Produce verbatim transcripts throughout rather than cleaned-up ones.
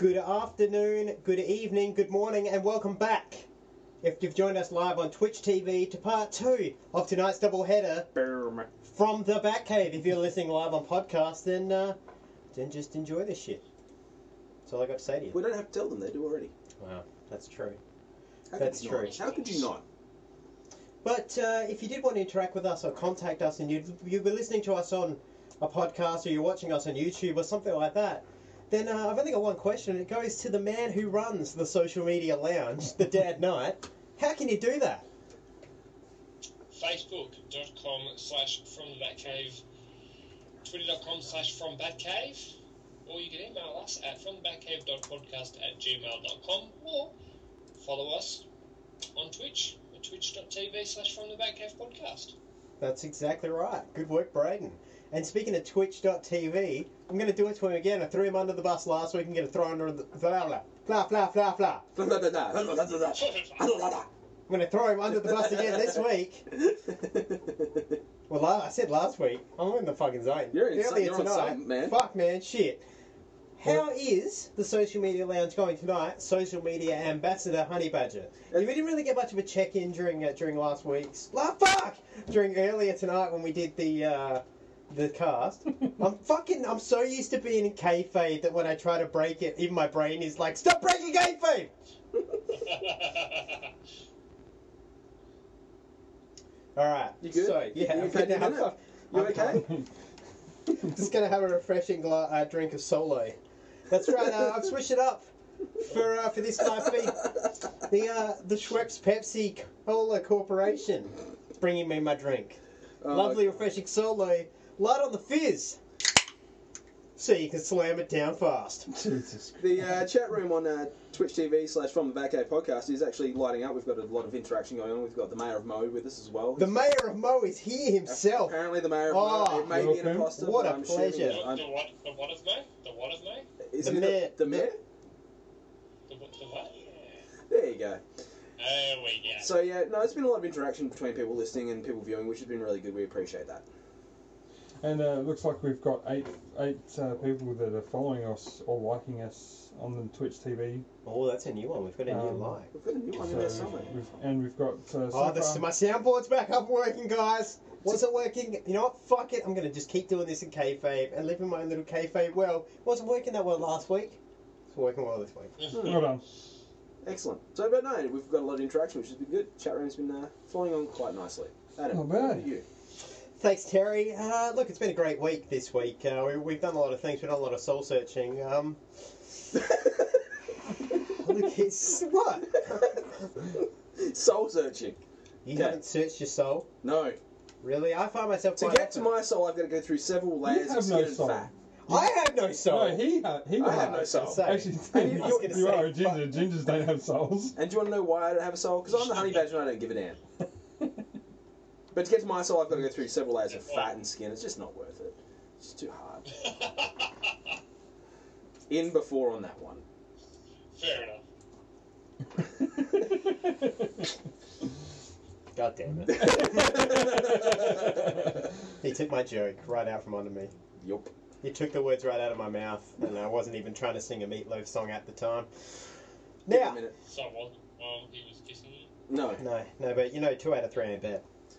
Good afternoon, good evening, good morning, and welcome back. If you've joined us live on Twitch T V to part two of tonight's double header from the Batcave. If you're listening live on podcast, then uh, then just enjoy this shit. That's all I got to say to you. We don't have to tell them; they do already. Wow, that's true. How that's could you true. Not? How could you not? But uh, if you did want to interact with us or contact us, and you you were listening to us on a podcast or you're watching us on YouTube or something like that, then uh, I've only got one question. It goes to the man who runs the social media lounge, the Dad Knight. How can you do that? Facebook.com slash from the Batcave, Twitter.com slash from Batcave, or you can email us at fromthebatcave.podcast at gmail.com, or follow us on Twitch at twitch.tv slash from the Batcave podcast. That's exactly right. Good work, Braden. And speaking of twitch.tv, I'm going to do it to him again. I threw him under the bus last week. I'm going to throw him under the... Blah, blah, blah, blah, blah, blah. I'm going to throw him under the bus again this week. Well, I said last week. I'm in the fucking zone. You're in Earlier you're tonight. on something, man. Fuck, man. Shit. How is the Social Media Lounge going tonight? Social Media Ambassador Honey Badger. We didn't really get much of a check-in during uh, during last week's... Ah, fuck! During earlier tonight when we did the... Uh, the cast. I'm fucking, I'm so used to being in kayfabe that when I try to break it, even my brain is like, stop breaking kayfabe! Alright. You good? So, yeah. You, I'm you, okay? gonna have, you okay? just going to have a refreshing gla- uh, drink of Solo. That's right, uh, I've switched it up for uh, for this live feed. The, uh, the Schweppes Pepsi Cola Corporation is bringing me my drink. Oh, Lovely, refreshing Solo. Light on the fizz, so you can slam it down fast. Jesus. The uh, chat room on uh, Twitch T V slash From the Batcave podcast is actually lighting up. We've got a lot of interaction going on. We've got the Mayor of Mo with us as well. The Mayor of Mo is here himself. Apparently the Mayor of Oh, Mo. It may be an welcome. imposter. What but a I'm assuming pleasure. that The, I'm- the what? The what of May? The what of May? Isn't The it Mayor- The Mayor? The, what- the what? There you go. There we go. So yeah, no, there's been a lot of interaction between people listening and people viewing, which has been really good. We appreciate that. And uh, it looks like we've got eight eight uh, people that are following us or liking us on the Twitch T V. Oh, that's a new one. We've got a new Um, like. We've got a new one in So there somewhere. we've, and we've got uh, so Oh, this, far- my soundboard's back up working, guys. Wasn't working. You know what? Fuck it. I'm going to just keep doing this in kayfabe and live in my own little kayfabe well. Wasn't working that well last week. It's working well this week. well done. Excellent. So, but no, we've got a lot of interaction, which has been good. Chat room's been uh, flowing on quite nicely. Adam, Not what bad. about you? Thanks, Terry. Uh, look, it's been a great week this week. Uh, we, we've done a lot of things. We've done a lot of soul searching. Um, look, it's what? Soul searching. You Okay. haven't searched your soul? No. Really? I find myself To quite get to often- my soul, I've got to go through several layers have of skin no and soul. fat. I have no soul. No, he ha- he I have no has. soul. Say. Actually, And you, you- I was gonna you say, are a ginger. but- Gingers don't have souls. And do you want to know why I don't have a soul? Because I'm the honey badger and I don't give a damn. But to get to my soul, I've got to go through several layers of fat and skin. It's just not worth it. It's too hard. In before on that one. Fair enough. God damn it. He took my joke right out from under me. Yup. He took the words right out of my mouth, and I wasn't even trying to sing a Meatloaf song at the time. Give it a Now, minute. So what? While he was kissing you? No. no, no, but you know, two out of three ain't bad.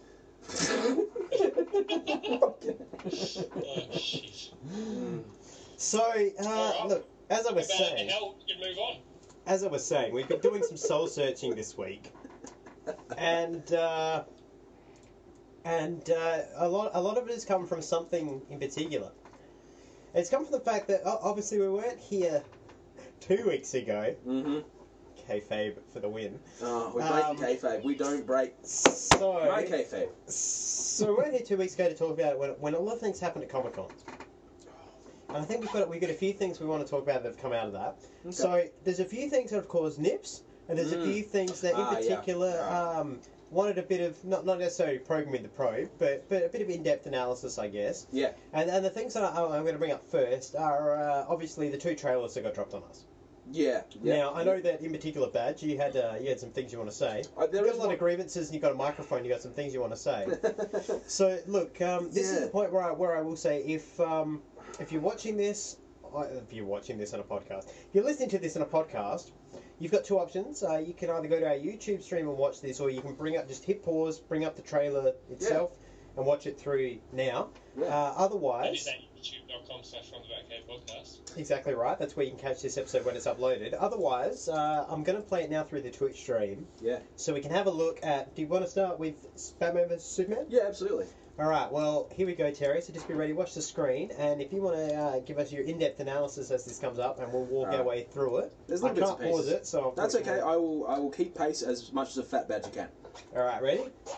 Oh, shit. So, uh, look, as I was About saying, the hell, you can move on. as I was saying, we've been doing some soul searching this week, and uh, and uh, a lot a lot of it has come from something in particular. It's come from the fact that o- obviously we weren't here two weeks ago. Mm-hmm. Kayfabe for the win. Oh, we're Um, breaking kayfabe. We don't break So, my kayfabe. so we weren't here two weeks ago to talk about it when, when a lot of things happened at Comic Con. And I think we've got we've got a few things we want to talk about that have come out of that. Okay. So there's a few things that have caused nips, and there's Mm. a few things that in Ah, yeah. particular Ah. um, wanted a bit of not not necessarily programming the probe, but but a bit of in-depth analysis, I guess. Yeah. And and the things that I, I'm going to bring up first are uh, obviously the two trailers that got dropped on us. Yeah. yeah. Now I know that in particular, Badge, you had uh, you had some things you want to say. Uh, there You've is got a lot one- of grievances, and you've got a microphone. You've got some things you want to say. So look, um, this is Yeah. the point where I where I will say if um, if you're watching this if you're watching this on a podcast, if you're listening to this on a podcast, you've got two options. Uh, you can either go to our YouTube stream and watch this, or you can bring up, just hit pause, bring up the trailer itself, and watch it through now. Yeah. Uh, That is otherwise, at youtube.com slash from the Batcave podcast. exactly right. That's where you can catch this episode when it's uploaded. Otherwise, uh, I'm going to play it now through the Twitch stream, Yeah. so we can have a look at. Do you want to start with Batman versus Superman? Yeah, absolutely. All right, well, here we go, Terry. So just be ready, watch the screen, and if you want to uh, give us your in-depth analysis as this comes up, and we'll walk All our right. way through it. There's I little bits can't and pause pieces. it, so That's okay. unfortunately- I will. I will keep pace as much as a fat badger can. All right, ready?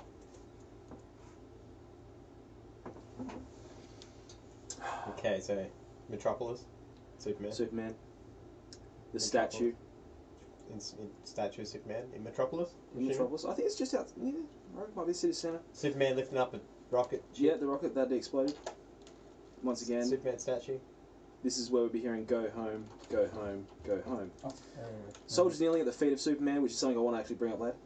Okay, so Metropolis, Superman, Superman. The Metropolis. statue in, in statue of Superman in Metropolis. in Metropolis. I think it's just out. Yeah, right by the city centre. Superman lifting up a rocket. Yeah, the rocket that exploded. Once again, Superman statue. this is where we'll be hearing "Go home, go home, go home." Oh, uh, Soldiers kneeling at the feet of Superman, which is something I want to actually bring up later.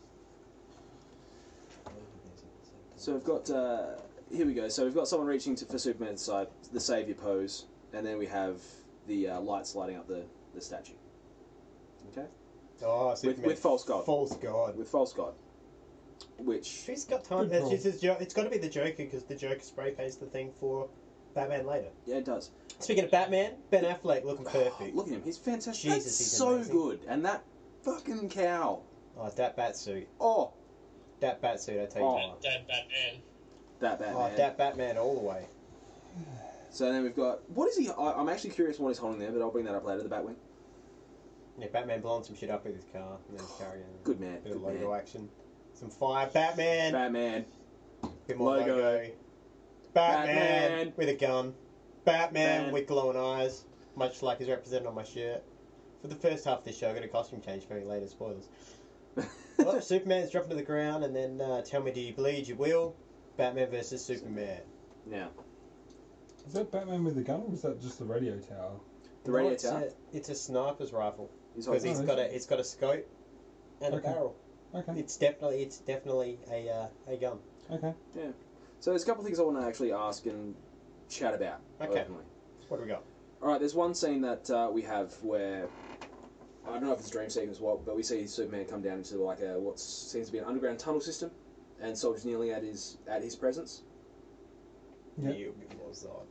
So we've got uh, here we go. So we've got someone reaching to, for Superman's side, the savior pose, and then we have the uh, lights lighting up the, the statue. Okay, Oh, Superman. with false god. False god. with false god, which Who's got time? Good It's, call. just, it's, jo- it's got to be the Joker because the Joker spray paints the thing for Batman later. yeah, it does. Speaking of Batman, Ben Affleck looking perfect. Look at him, he's fantastic. Jesus, That's he's so amazing. good, and that fucking cow. Oh, that bat suit. Oh, That bat suit, I tell you Oh. what. Dad Batman. that Batman. Oh, that Batman all the way. So then we've got what is he? I, I'm actually curious what he's holding there, but I'll bring that up later. The Batwing. Yeah, Batman blowing some shit up with his car and then carrying Good man. a bit of Good logo man. action. Some fire. Batman. Batman. bit more logo. logo. Batman, Batman. with a gun. Batman Man. with glowing eyes, much like is represented on my shirt. For the first half of this show, I got a costume change for me later. Spoilers. Well, Superman's dropping to the ground, and then uh, tell me, do you bleed? You will. Batman versus Superman. Now is that Batman with the gun, or is that just the radio tower? the radio No, it's tower. A, it's a sniper's rifle He's because holding. he's Oh, got is a it's got a scope and Okay. a barrel. Okay, It's definitely it's definitely a uh, a gun. okay. So there's a couple of things I want to actually ask and chat about Okay. openly. What do we got? All right, there's one scene that uh, we have where I don't know if it's a dream sequence or what, but we see Superman come down into like a what seems to be an underground tunnel system, and soldiers kneeling at his at his presence. Yeah. You was that?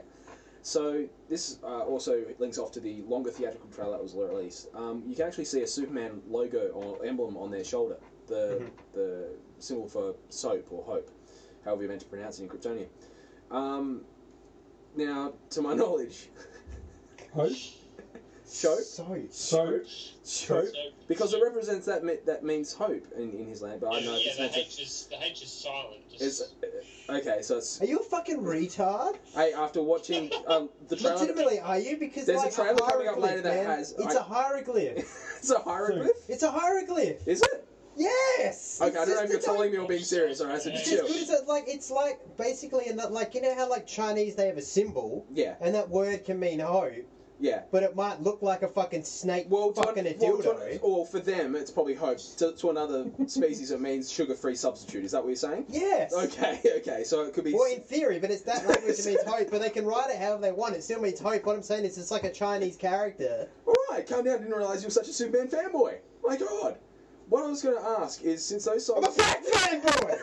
So this uh, also links off to the longer theatrical trailer that was released. Um, you can actually see a Superman logo or emblem on their shoulder, the Mhm. the symbol for soap or hope, however you're meant to pronounce it in Kryptonian. Um, now, to my knowledge, Hope. Show? So So, Hope, So, because it represents that me- that means hope in, in his land. But I don't know if yeah, it's the meant to. H is the H is silent. Just, It's uh, okay. So it's are you a fucking retard? hey after watching um, the trailer. Legitimately, are you? Because There's a like trailer coming up hieroglyph, later that man. has- It's I- a hieroglyph. It's a hieroglyph. It's a hieroglyph. Is it? Yes. Okay, It's I don't know just if you're the- trolling me or being serious. Alright, so It's just It's chill. as good as it, like it's like basically in that like you know how like Chinese they have a symbol Yeah, and that word can mean hope, yeah. but it might look like a fucking snake Well, to, fucking a well, dildo. to, or for them, it's probably hope. To, to another species, it means sugar-free substitute. Is that what you're saying? Yes. Okay, okay. So it could be. Well, in theory, but it's that language that means hope, but they can write it however they want. It still means hope. What I'm saying is it's like a Chinese character. All right, calm down. Didn't realise you were such a Superman fanboy. My God. What I was going to ask is, since those I'm songs. a fact fanboy!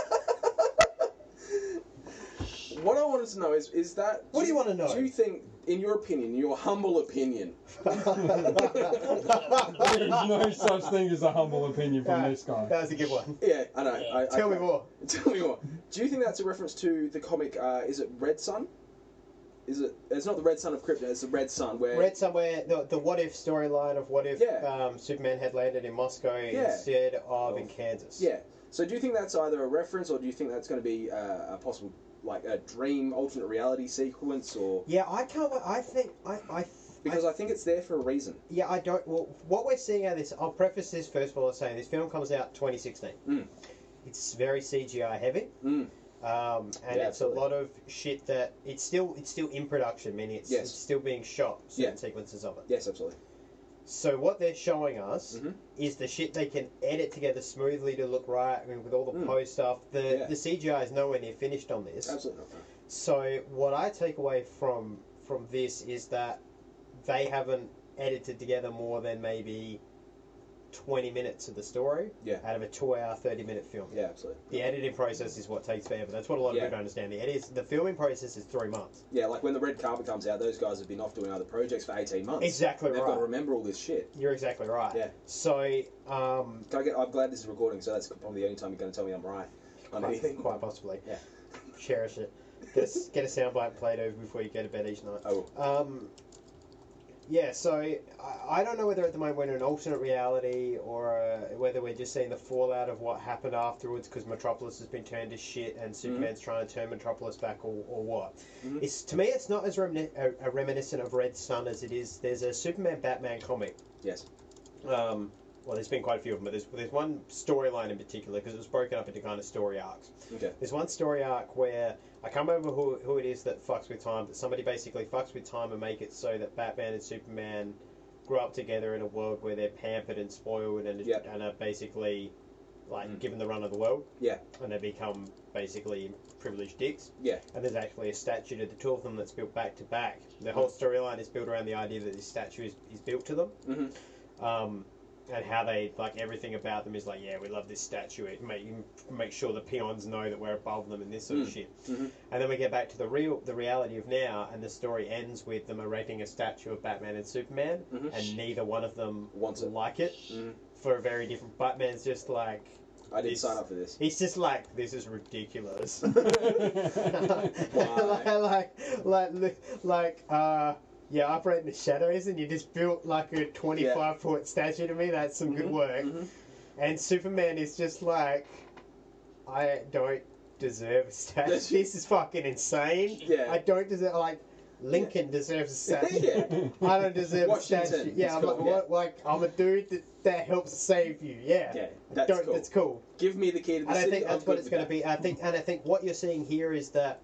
What I wanted to know is, is that. What do you wanna know? Do you think, in your opinion, your humble opinion, there's no such thing as a humble opinion from Yeah, this guy. That was a good one. yeah, I know. I, I Tell me can't- more. Tell me more. Do you think that's a reference to the comic? Uh, is it Red Sun? Is it? It's not the Red Sun of Krypton. It's the Red Sun where. Read somewhere the, the what if storyline of what if Yeah. um, Superman had landed in Moscow Yeah. instead of in Kansas. Yeah. So do you think that's either a reference, or do you think that's going to be uh, a possible, like a dream alternate reality sequence, or Yeah, I can't. wa- I think I. I because I, think it's there for a reason. Yeah, I don't. Well, what we're seeing out of this, I'll preface this first of all by saying this film comes out twenty sixteen. Mm. It's very C G I heavy, Mm. um, and Yeah, it's a absolutely. lot of shit that it's still it's still in production, meaning it's, Yes. it's still being shot. Certain Yeah. sequences of it. Yes, absolutely. So what they're showing us Mhm. is the shit they can edit together smoothly to look right, I mean, with all the Mm. post stuff. The Yeah. the C G I is nowhere near finished on this. Absolutely not. So what I take away from from this is that they haven't edited together more than maybe twenty minutes of the story Yeah. out of a two-hour, thirty-minute film. Yeah, absolutely. The editing process is what takes forever. That's what a lot of Yeah. people don't understand. The edit is the filming process is three months. Yeah, like when the red carpet comes out, those guys have been off doing other projects for eighteen months. Exactly They've right. got to remember all this shit. You're exactly right. Yeah. So, um, Can I get, I'm glad this is recording, so that's probably the only time you're going to tell me I'm right on quite, anything. quite possibly. Yeah. Cherish it. Get a, get a soundbite played over before you go to bed each night. Oh, Um, yeah, so I, I don't know whether at the moment we're in an alternate reality or uh, whether we're just seeing the fallout of what happened afterwards because Metropolis has been turned to shit and Superman's trying to turn Metropolis back or, or what. Mhm. It's to me, it's not as remini- a, a reminiscent of Red Sun as it is. There's a Superman Batman comic. yes. Um, well, there's been quite a few of them, but there's, there's one storyline in particular because it was broken up into kind of story arcs. Okay. There's one story arc where I can't remember who, who it is that fucks with time, but somebody basically fucks with time and make it so that Batman and Superman grow up together in a world where they're pampered and spoiled and, Yep. and are basically like Mm. given the run of the world. Yeah. And they become basically privileged dicks. Yeah. And there's actually a statue to the two of them that's built back to back. The whole storyline is built around the idea that this statue is, is built to them. Mm-hmm. Um, and how they, like, everything about them is like, yeah, we love this statue. It make, make sure the peons know that we're above them and this sort of Mm. shit. Mm-hmm. And then we get back to the real, the reality of now, and the story ends with them erecting a statue of Batman and Superman, Mhm. and neither one of them Wants it. like it Mm-hmm. for a very different. Batman's just like, I didn't This- sign up for this. he's just like, this is ridiculous. Why? like, like, like, like, uh, yeah, I operate in the shadows, and you just built like a twenty-five foot statue to me. That's some good Mhm, work. mhm. And Superman is just like, I don't deserve a statue. That's- This is fucking insane. Yeah. I don't deserve, like, Lincoln deserves a statue. Yeah. I don't deserve Washington, a statue. Yeah, it's I'm cool, like, yeah. what, like, I'm a dude that, that helps save you. Yeah. Yeah, I that's don't, cool. That's cool. Give me the key to the And I city. think I'm that's what good it's with going to that. be. I think, and I think what you're seeing here is that.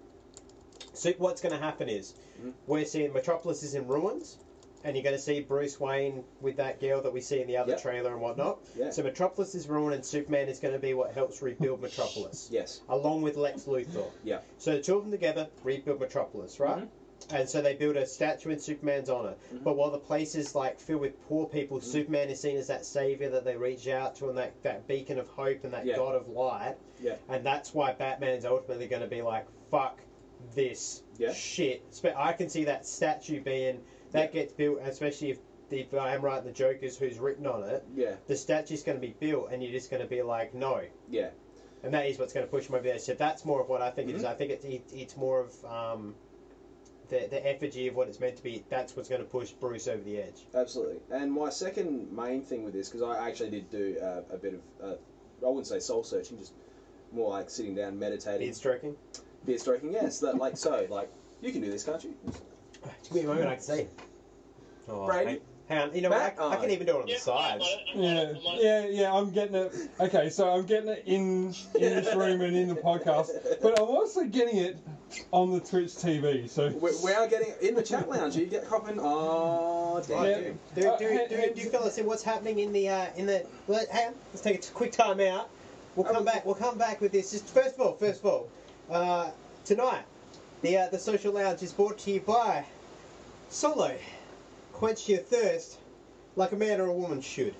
So what's going to happen is, Mhm. we're seeing Metropolis is in ruins, and you're going to see Bruce Wayne with that girl that we see in the other Yep. trailer and whatnot. Yeah. So Metropolis is ruined, and Superman is going to be what helps rebuild Metropolis, Yes. along with Lex Luthor. Yeah. So the two of them together rebuild Metropolis, right? Mhm. And so they build a statue in Superman's honor. Mhm. But while the place is like filled with poor people, Mhm. Superman is seen as that savior that they reach out to, and that, that beacon of hope and that Yeah. god of light. Yeah. And that's why Batman's ultimately going to be like, fuck this Yeah. shit. Spe- I can see that statue being, that Yeah. gets built, especially if, if I am right, the Joker's who's written on it, Yeah. the statue's going to be built, and you're just going to be like, no. Yeah. And that is what's going to push him over there. So that's more of what I think it is. Mhm. I think it's it, it's more of um, the the effigy of what it's meant to be. That's what's going to push Bruce over the edge. Absolutely. And my second main thing with this, because I actually did do uh, a bit of, uh, I wouldn't say soul searching, just more like sitting down, meditating, Beard stroking. beard stroking. Yes, that like so, like you can do this, can't you? Give me a moment, I can see. Oh, Brady? hang- Hang on, you know what? Matt? I, I can even do it on Yeah, the sides. I'm on it, I'm on Yeah, it, I'm on it. yeah, yeah. I'm getting it. Okay, so I'm getting it in in this room and in the podcast, but I'm also getting it on the Twitch T V. So We, we are getting in the chat lounge. You get copping. Oh, damn Right, Yeah. you. do, do, Uh, do, hey, do, hey, do you fellas see what's happening in the uh, in the? Let, hang on, let's take a quick time out. We'll come back. We'll come back with this. Just first of all, first of all, uh, tonight, the uh, the social lounge is brought to you by Solo. Quench your thirst like a man or a woman should.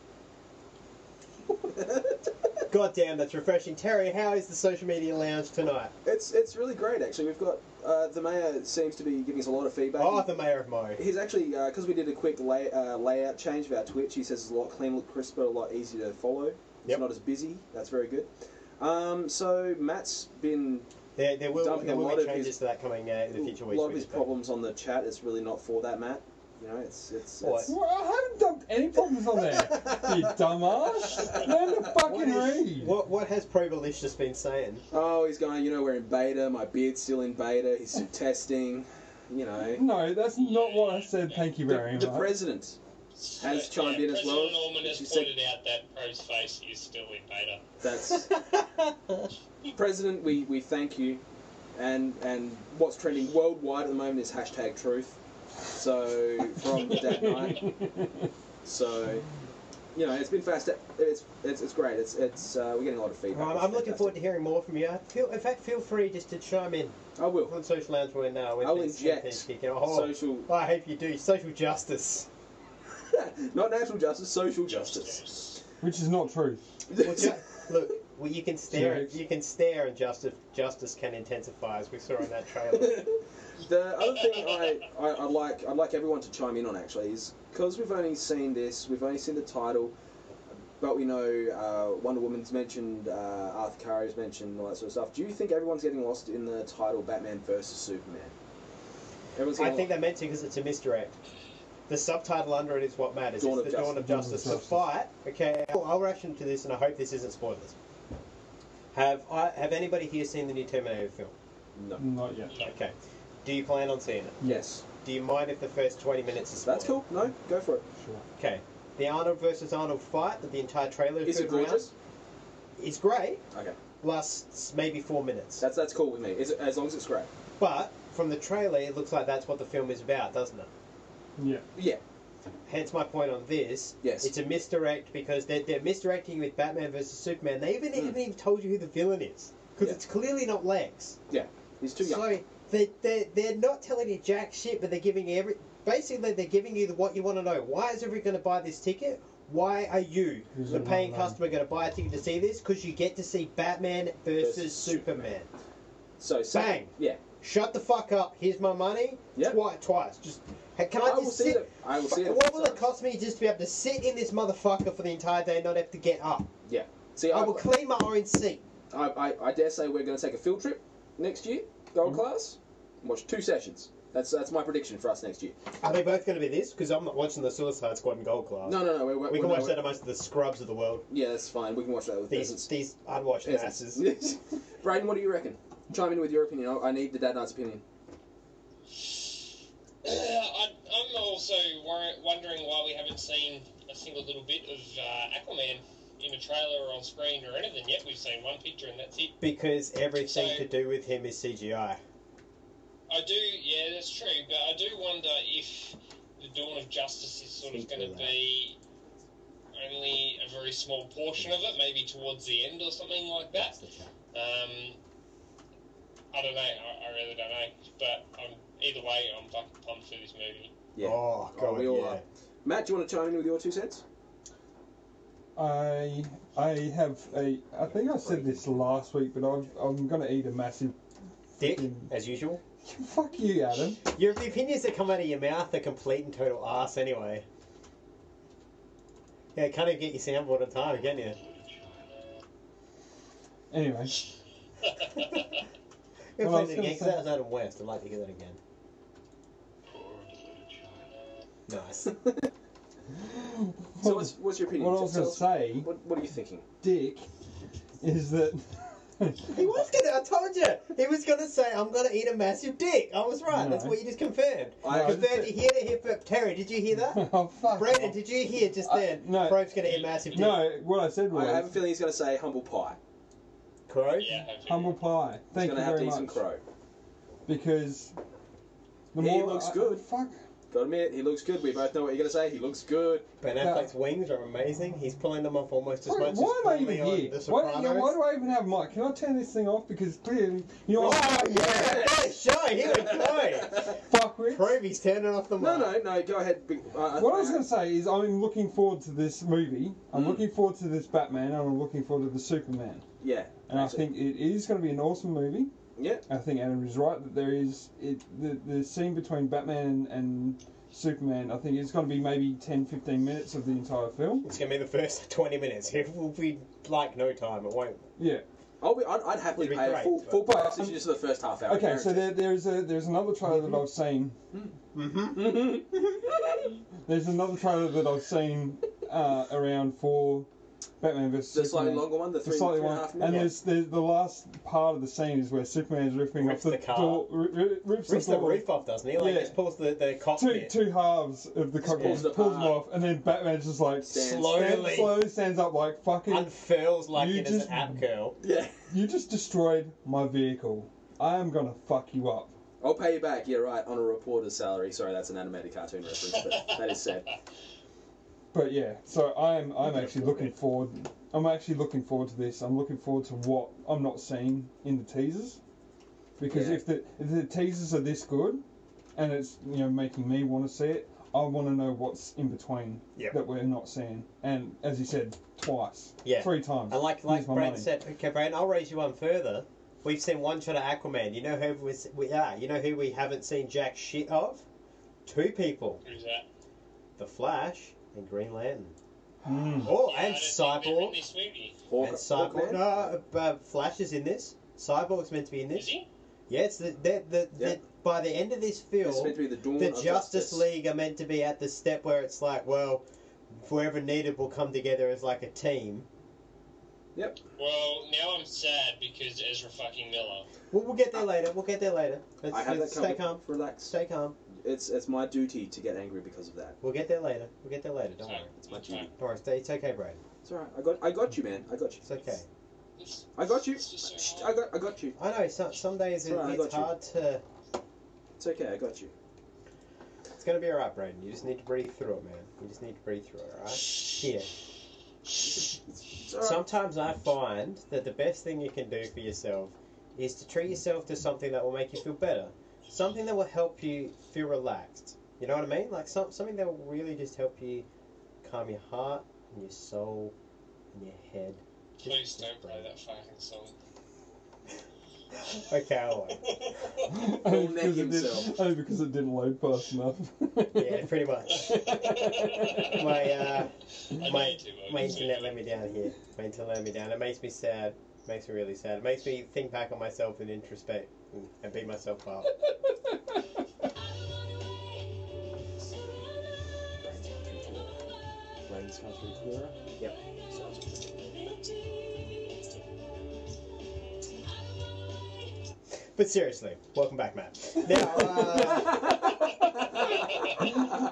God damn, that's refreshing. Terry, how is the social media lounge tonight? It's it's really great actually. We've got uh, the mayor seems to be giving us a lot of feedback. Oh, the mayor of Mo. He's actually because we did a quick lay, uh, layout change of our Twitch. He says it's a lot cleaner, crisper, a lot easier to follow. It's Yep. not as busy. That's very good. Um, so Matt's been There, there will, Dumping there a will lot be of changes his- to that coming uh, in the future a weeks. lot of we his just- problems on the chat. It's really not for that, Matt. You know, it's it's. What? it's Well, I haven't dumped any problems on there. You dumbass. Learn to What, fucking is, read. what, what has Provolicious been saying? oh, he's going. You know, we're in beta. My beard's still in beta. He's still testing. You know, No, that's not what I said. Thank you very the, the much. president has So, chimed yeah, in as well. President Norman has She said- pointed out that Pro's face is still in beta. That's President. We, we thank you, and and what's trending worldwide at the moment is hashtag truth. So from that night. So you know, it's been fast. It's it's, it's great. It's it's uh, we're getting a lot of feedback. Well, I'm, It's I'm looking fantastic. forward to hearing more from you. I feel, in fact, feel free just to chime in. I will. On Social Lounge when uh, when I'll things- inject things kick in. Oh, social, I hope you do. Social justice. not natural justice, social justice. Which is not true. Well, ju- look, well, you can stare. Jokes. You can stare, and justice justice can intensify, as we saw in that trailer. The other thing I, I, I'd like I'd like everyone to chime in on actually is because we've only seen this, we've only seen the title, but we know uh, Wonder Woman's mentioned, uh, Arthur Curry's mentioned, all that sort of stuff. Do you think everyone's getting lost in the title Batman versus Superman? Everyone's I getting think they meant to because it's a misdirect. The subtitle under it is what matters. Dawn it's of the Dawn of Justice. The Justice. fight. Okay, I'll, I'll reaction to this, and I hope this isn't spoilers. Have I? Have anybody here seen the new Terminator film? no. Not yet. Okay. Do you plan on seeing it? Yes. Do you mind if the first twenty minutes is spoiled? That's cool. No, go for it. Sure. Okay. The Arnold versus Arnold fight that the entire trailer Is it put around gorgeous? is great. Okay. Lasts maybe four minutes. That's that's cool with me. Is it, as long as it's great. But from the trailer, it looks like that's what the film is about, doesn't it? Yeah. Yeah. Hence my point on this. Yes. It's a misdirect because they're, they're misdirecting you with Batman versus Superman. They even, Mm. haven't even told you who the villain is. Because Yeah. it's clearly not Lex. He's too young. So they, they, they're not telling you jack shit, but they're giving you every... Basically, they're giving you the, what you want to know. Why is everyone going to buy this ticket? Why are you, Who's the it paying not known? customer, going to buy a ticket to see this? Because you get to see Batman versus, Versus Superman. So second, Bang. Yeah. Shut the fuck up. Here's my money. Yep. Twice. Twice. Just... Hey, can I, I just will see sit... it. I will see it. What will it cost me just to be able to sit in this motherfucker for the entire day and not have to get up? See, I I, will clean my own seat. I, I, I dare say we're going to take a field trip next year, gold Mm-hmm. class, and watch two sessions. That's that's my prediction for us next year. Are they both going to be this? Because I'm not watching the Suicide Squad in Gold Class. No, no, no. We're, we're, We can we're- watch we're- that amongst the scrubs of the world. Yeah, that's fine. We can watch that with These peasants. these unwashed masses. Peasants. Brayden, what do you reckon? Chime in with your opinion. I I need the Dad Knight's opinion. Uh, I, I'm also wor- wondering why we haven't seen a single little bit of uh, Aquaman in a trailer or on screen or anything yet. We've seen one picture and that's it. Because everything So- to do with him is C G I. I do, yeah, that's true, but I do wonder if the Dawn of Justice is sort of Speak going to to that. be only a very small portion of it, maybe towards the end or something like that. Um, I don't know, I, I really don't know, but I'm, either way, I'm fucking pumped for this movie. Yeah. Oh, God, Oh, we all yeah. are. Matt, do you want to chime in with your two cents? I I have a. I think I said this last week, but I'm I'm gonna eat a massive. Dick, freaking- as usual. Fuck you, Adam. Your the opinions that come out of your mouth are complete and total arse anyway. Yeah, you can't even get your soundboard on time, can you? Anyway, Go Well, I play was it gonna again, 'cause say- that was Adam West. I'd like to hear that again. Nice. So what's, what's your opinion? what I was Just gonna tell us- say, What, what are you thinking? Dick, is that. He was gonna. I told you. He was gonna say, "I'm gonna eat a massive dick." I was right. No. That's what you just confirmed. I- confirmed. You hear it here for Terry. Did you hear that? Oh fuck. Brandon, off. did you hear just I- then? no. Probe's gonna eat a massive dick. No, what I said was I have a feeling he's going to say humble pie. Crow. Yeah, hopefully. humble pie. He's Thank going you to have very to eat some much. crow. Because the He more looks I- good. Fuck. Got to admit, he looks good. We both know what you're going to say. He looks good. Ben Affleck's wings are amazing. He's pulling them off almost as Why, much why as am I Paulie even on here? The Why, Sopranos. do- yeah, why do I even have a mic? Can I turn this thing off? Because clearly, you know Oh what? yeah! Nice show. Here we go. Fuck with. Proby's turning off the mic. No, no, no. Go ahead. Big- uh, What I was going to say is I'm looking forward to this movie. I'm Mm. looking forward to this Batman, and I'm looking forward to the Superman. Yeah. And I That's it. think it is going to be an awesome movie. Yeah. I think Adam is right that there is it the, the scene between Batman and Superman. I think it's going to be maybe ten, fifteen minutes of the entire film. It's gonna be the first twenty minutes. It will be like no time. It won't. Yeah. I'll be, I'd, I'd happily It'd be pay a great, full, but- full But, price um, just for the first half hour. Okay, so there, there's a there's another trailer that I've seen. Mm-hmm. There's another trailer that I've seen uh, around for Batman versus the slightly Superman. longer one, the The three, slightly three and a one, half and minutes. there's, there's the last part of the scene is where Superman's ripping Rips off the, the car. door, r- r- rips, Rips the, the door, roof off, doesn't he? Like Yeah. just pulls the the two cockpit. two halves of the cockpit, pulls it pulls them apart. off, and then Batman just like Stands. Slowly. stand- slowly stands up like fucking. Unfurls like You it is just- an app curl. Yeah. You just destroyed my vehicle. I am gonna fuck you up. I'll pay you back. Yeah, right. On a reporter's salary. Sorry, that's an animated cartoon reference, but that is sad. But yeah, so I'm I'm actually looking forward. I'm actually looking forward to this. I'm looking forward to what I'm not seeing in the teasers. because Yeah. if the if the teasers are this good, and it's you know making me want to see it, I want to know what's in between Yep. that we're not seeing. And as you said, twice, Yeah. three times. And like like Here's my Brad money. said, okay, Brad, I'll raise you one further. We've seen one shot of Aquaman. You know who was we are. You know who we haven't seen jack shit of? Two people: Who's that? The Flash and Green Lantern. Mm. Oh, Yeah, and I don't think they're in Cyborg. this movie. Hawk, And Cyborg. Hawkman? No, uh, Flash is in this. Cyborg's meant to be in Is this. he? Yeah, it's the, the, the, Yeah. the by the end of this film, It's meant to be the dawn the of Justice justice. League are meant to be at the step where it's like, well, whoever needed will come together as like a team. Well, now I'm sad because Ezra fucking Miller. We'll, we'll get there later. We'll get there later. Let's, I have let's that stay coming. calm. Relax. Stay calm. It's it's my duty to get angry because of that. We'll get there later. We'll get there later. Don't worry. It's my It's duty. fine. Don't worry. Stay, it's okay, Brad. It's alright. I got I got you, man. I got you. It's okay. It's- I got you. it's just so Shh, hard. I got I got you. I know. Some some days it, It's alright, I it's got you. hard to. It's okay. I got you. It's gonna be alright, Braden. You just need to breathe through it, man. You just need to breathe through it. Alright. Here. It's alright. Sometimes I find that the best thing you can do for yourself is to treat yourself to something that will make you feel better. Something that will help you feel relaxed. You know what I mean? Like some, something that will really just help you calm your heart and your soul and your head. Just- Please just don't play breathe. that fucking song. Okay, I'll wait. Only neck because, it himself. did, only because it didn't load fast enough. Yeah, pretty much. My, uh, I my, need to, uh, my so- internet let me down here. My internet let me down. It makes me sad. Makes me really sad. It makes me think back on myself and introspect and, and beat myself up. Brain's country clearer. Yep. But seriously, welcome back, Matt. Now, uh,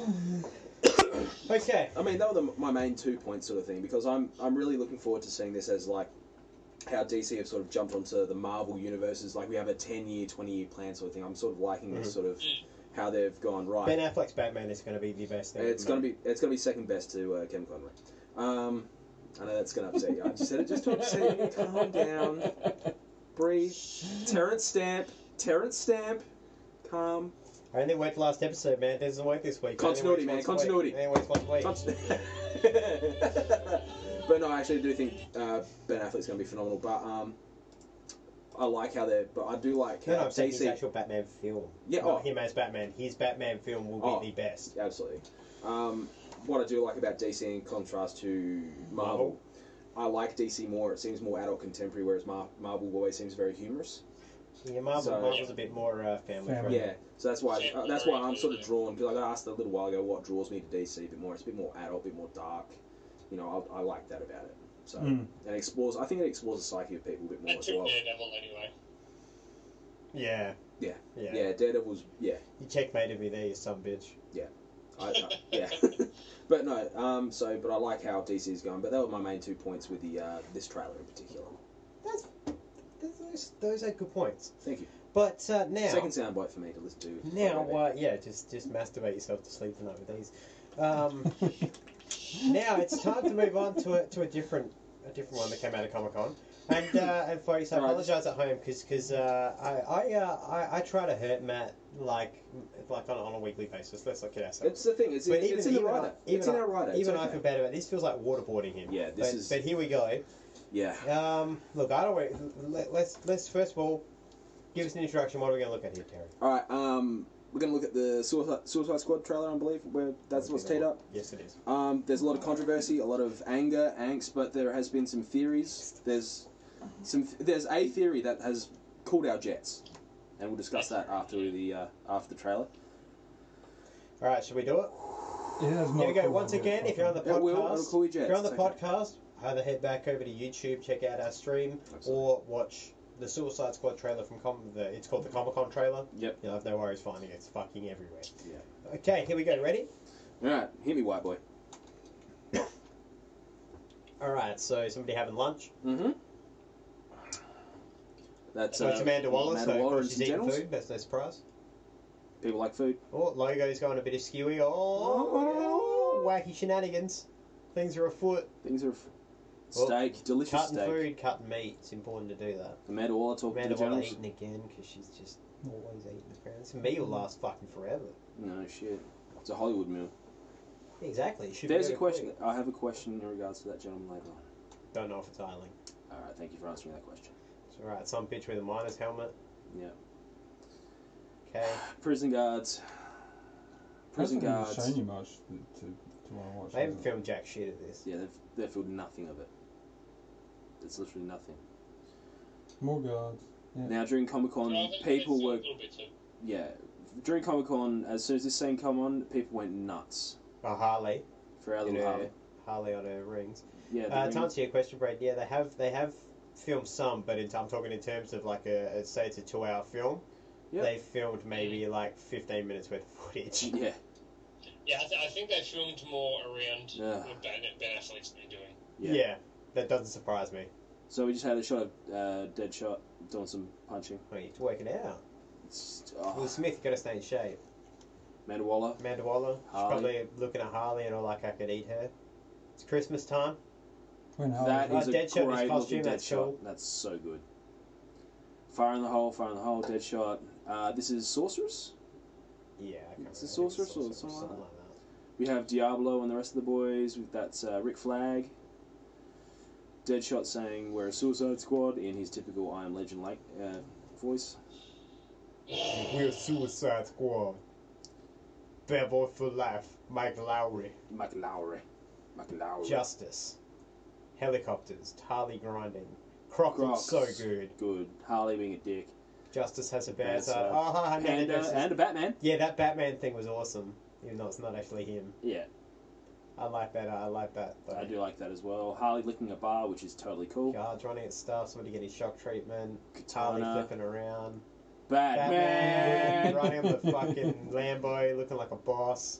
okay. I mean, that were the, my main two points sort of thing because I'm I'm really looking forward to seeing this as like how D C have sort of jumped onto the Marvel universes. Like we have a ten year, twenty year plan sort of thing. I'm sort of liking this Mhm. sort of how they've gone right. Ben Affleck's Batman is going to be the best thing. It's gonna be it's gonna be second best to uh, Kevin Conroy. Um, I know that's gonna upset you. I just said it just to upset you. Calm down, breathe. Terrence Stamp, Terrence Stamp, calm. I only worked last episode, man. It doesn't work this week. It only Continuity, works man, once a week. continuity. It only works once a week. But no, I actually do think uh, Ben Affleck's gonna be phenomenal. But um, I like how they're. But I do like No, no, how I'm saying D his C. actual Batman film. Yeah, Not oh. him as Batman. His Batman film will be Oh. the best. Absolutely. Um, what I do like about D C in contrast to Marvel, Marvel. I like D C more. It seems more adult contemporary, whereas Mar- Marvel always seems very humorous. Yeah, Marvel, So- Marvel's a bit more uh, family Family. friendly. Yeah, so that's why uh, that's why I'm sort of drawn because I got asked a little while ago what draws me to D C a bit more. It's a bit more adult, a bit more dark. You know, I, I like that about it. So Mm. and it explores. I think it explores the psyche of people a bit more And as took well. Daredevil anyway. Yeah. Yeah. Yeah. Yeah, Daredevil's yeah. You checkmated me there, you son of a bitch. I, I, yeah, but no. Um. So, but I like how D C is going. But that were my main two points with the uh, this trailer in particular. That's, those, those are good points. Thank you. But uh, now, Second soundbite for me to listen to. now, uh, yeah, just just masturbate yourself to sleep tonight with these. Um, now it's time to move on to a, to a different a different one that came out of Comic Con. And uh, and folks, I Right. apologise at home because because uh, I I, uh, I I try to hurt Matt like like on, on a weekly basis. Let's look at ourselves. It's the thing. It's, But it's even- in the even I- writer. even It's in I- our writer. Even it's I okay. feel bad about it. This. Feels like waterboarding him. Yeah, this but, is- But here we go. Yeah. Um, look, I don't. Wait, let, let's let's first of all give us an introduction. What are we going to look at here, Terry? All right. Um, we're gonna look at the Suicide, Suicide Squad trailer, I believe, where that's what's teed up. Yes, it is. Um, there's a lot of controversy, a lot of anger, angst, but there has been some theories. There's some. There's a theory that has cooled our jets, and we'll discuss that after the uh, after the trailer. All right, should we do it? It has Here not we go. cooled Once my again, jets. if you're on the It will. It'll podcast, cool your jets. if you're on the it's okay. podcast, either head back over to YouTube, check out our stream, Absolutely. or watch the Suicide Squad trailer from Com- the. It's called the Comic Con trailer. Yep. You'll have no worries finding it. It's fucking everywhere. Yeah. Okay, here we go. Ready? All right, hit me, white boy. All right. So somebody having lunch. Mm-hmm. That's So it's uh, Amanda Waller. Amanda So of Waller course and she's some eating generals. food. That's no surprise. People like food. Oh, logo's going a bit askewy. Oh, oh, wacky shenanigans. Things are afoot. Things are. F- Well, Steak, delicious Cutting steak. food, cutting meat. It's important to do that. Amanda Waller talking Amanda to the Waller generals. eating again because she's just always eating. Apparently, meat will last fucking forever. No shit. It's a Hollywood meal. Exactly. It should There's be a question. I have a question in regards to that gentleman later on. Don't know if it's Eiling. Alright, thank you for answering that question. It's alright. Some bitch with a miner's helmet. Yeah. Okay. Prison guards. Prison Hasn't really guards. shown you much to, to, to want to watch. They haven't has it? filmed jack shit of this. Yeah, they've, they've filmed nothing of it. It's literally nothing. More guards. Yeah. Now, during Comic Con, No, I think people it's a were. little bit too. Yeah. During Comic Con, as soon as this scene come on, people went nuts. Oh, Harley. For our You little know, Harley. Harley on her rings. Yeah, the Uh, ring- to answer your question, Brad, yeah, they have they have filmed some, but in, I'm talking in terms of like a, a say it's a two-hour film. Yep. They filmed maybe like fifteen minutes worth of footage. Yeah. Yeah, I, th- I think they filmed more around Yeah. what Ben, ben Affleck's been doing. Yeah. Yeah, that doesn't surprise me. So we just had a shot of uh, Deadshot doing some punching. I mean, it's working out. It's, Will oh, Smith, you got to stay in shape. Amanda Waller. Amanda Waller, she's Harley. probably looking at Harley and all like I could eat her. It's Christmas time. When That Oh, is a Deadshot, his great costume, looking that's Deadshot. cool. That's so good. Fire in the hole, fire in the hole, Deadshot. Uh, this is Sorceress. Yeah, I can't It's a remember. I think sorceress or it's something like that? that. We have Diablo and the rest of the boys. With That's uh, Rick Flag. Deadshot saying we're a Suicide Squad in his typical I Am Legend like uh, voice. We're Suicide Squad. Bad boy for life. Mike Lowry. Mike Lowry. Mike Lowry. Justice. Helicopters. Harley grinding. Croc Croc. looks so good. Good. Harley being a dick. Justice has a bad That's, side. uh, Oh, no, And, no, uh, no, and a Batman. yeah, that Batman thing was awesome. Even though it's not actually him. Yeah, I like that. I like that. Though. I do like that as well. Harley licking a bar, which is totally cool. Guards running at stuff. Somebody getting shock treatment. Harley Katana. flipping around. Batman. running on the fucking Lambo, looking like a boss.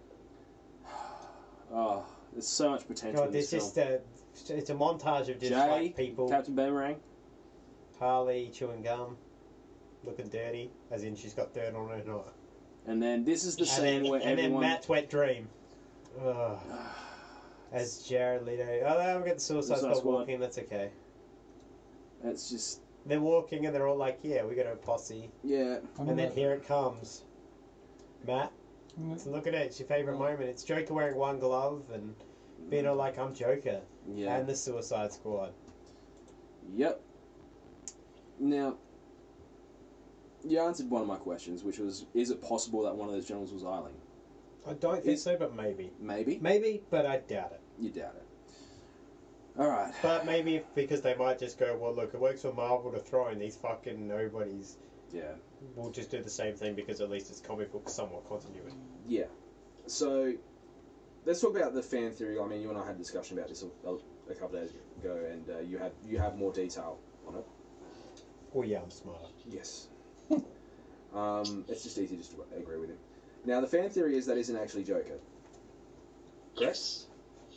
Oh, there's so much potential God, in there's this film. just a, it's a montage of just Jay, like people. Captain Boomerang. Harley chewing gum, looking dirty, as in she's got dirt on her knot. And then this is the And scene then, where and everyone. then Matt's wet dream. Ugh. As Jared Leto. Oh, they haven't got the Suicide Suicide Squad Squad. walking. That's okay. It's just They're walking and they're all like, "Yeah, we got a posse." yeah. I'm And then not- here it comes. Matt, so look at it. It's your favorite moment. It's Joker wearing one glove and being all like, "I'm Joker," Yeah. and the Suicide Squad. Yep. Now, you answered one of my questions, which was, is it possible that one of those generals was Eiling? I don't think Is- so, but maybe. Maybe. Maybe, but I doubt it. You doubt it. All right. But maybe if, because they might just go, well, look, it works for Marvel to throw in these fucking nobodies. Yeah. We'll just do the same thing because at least it's comic book somewhat continuity. Yeah. So, let's talk about the fan theory. I mean, you and I had a discussion about this a, a couple of days ago, and uh, you have you have more detail on it. Oh yeah, I'm smarter. Yes. um, it's just easy just to agree with him. Now, the fan theory is that isn't actually Joker. Yes.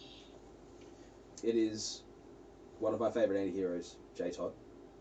It is one of my favourite anti-heroes, J. Todd.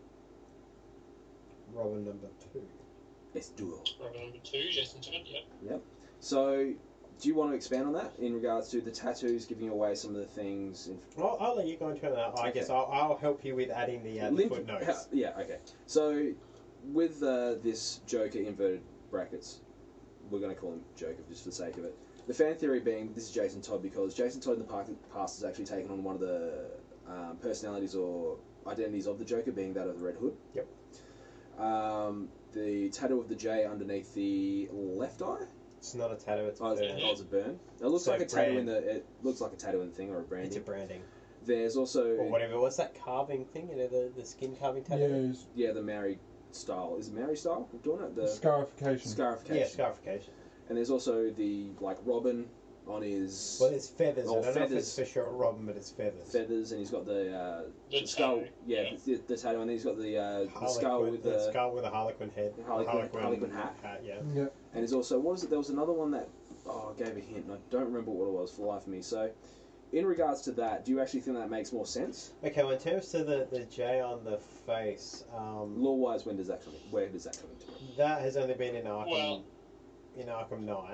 Robin number two. It's dual. Robin number two, Jason Todd, yep. So, do you want to expand on that in regards to the tattoos giving away some of the things? In... I'll, I'll let you go into that. I Okay. guess I'll, I'll help you with adding the, uh, the Link- footnotes. ha- yeah, okay. So, with uh, this Joker inverted brackets, we're going to call him Joker just for the sake of it. The fan theory being this is Jason Todd because Jason Todd in the par- past has actually taken on one of the um, personalities or identities of the Joker, being that of the Red Hood. Yep. Um, the tattoo of the J underneath the left eye. It's not a tattoo, it's a Oh, it's, burn. oh, it's a burn. It looks So like a tattoo brand. in the. It looks like a tattoo in the thing or a branding. It's a branding. There's also Or whatever. What's that carving thing? You know, the, the skin carving Yeah, tattoo? it's yeah the Maori style. Is it Maori style doing it? The scarification. scarification. Yeah, scarification. And there's also the like Robin on his Well, it's feathers. Oh, I don't know if it's feathers. for sure Robin, but it's feathers. feathers, and he's got the, uh, The the skull. tattoo, Yeah, yeah. The, the tattoo, and then he's got the, uh, the Harlequin, skull with the, the. skull with a harlequin head. Harlequin- Harlequin hat. Yeah. Yeah. And there's also what was it? There was another one that oh I gave a hint, and I don't remember what it was for the life of me. So, in regards to that, do you actually think that makes more sense? Okay, well, in terms of the, the J on the face, um, Law-wise, when does that come in? Where does that come into? that has only been in Arkham, Well- in Arkham Knight.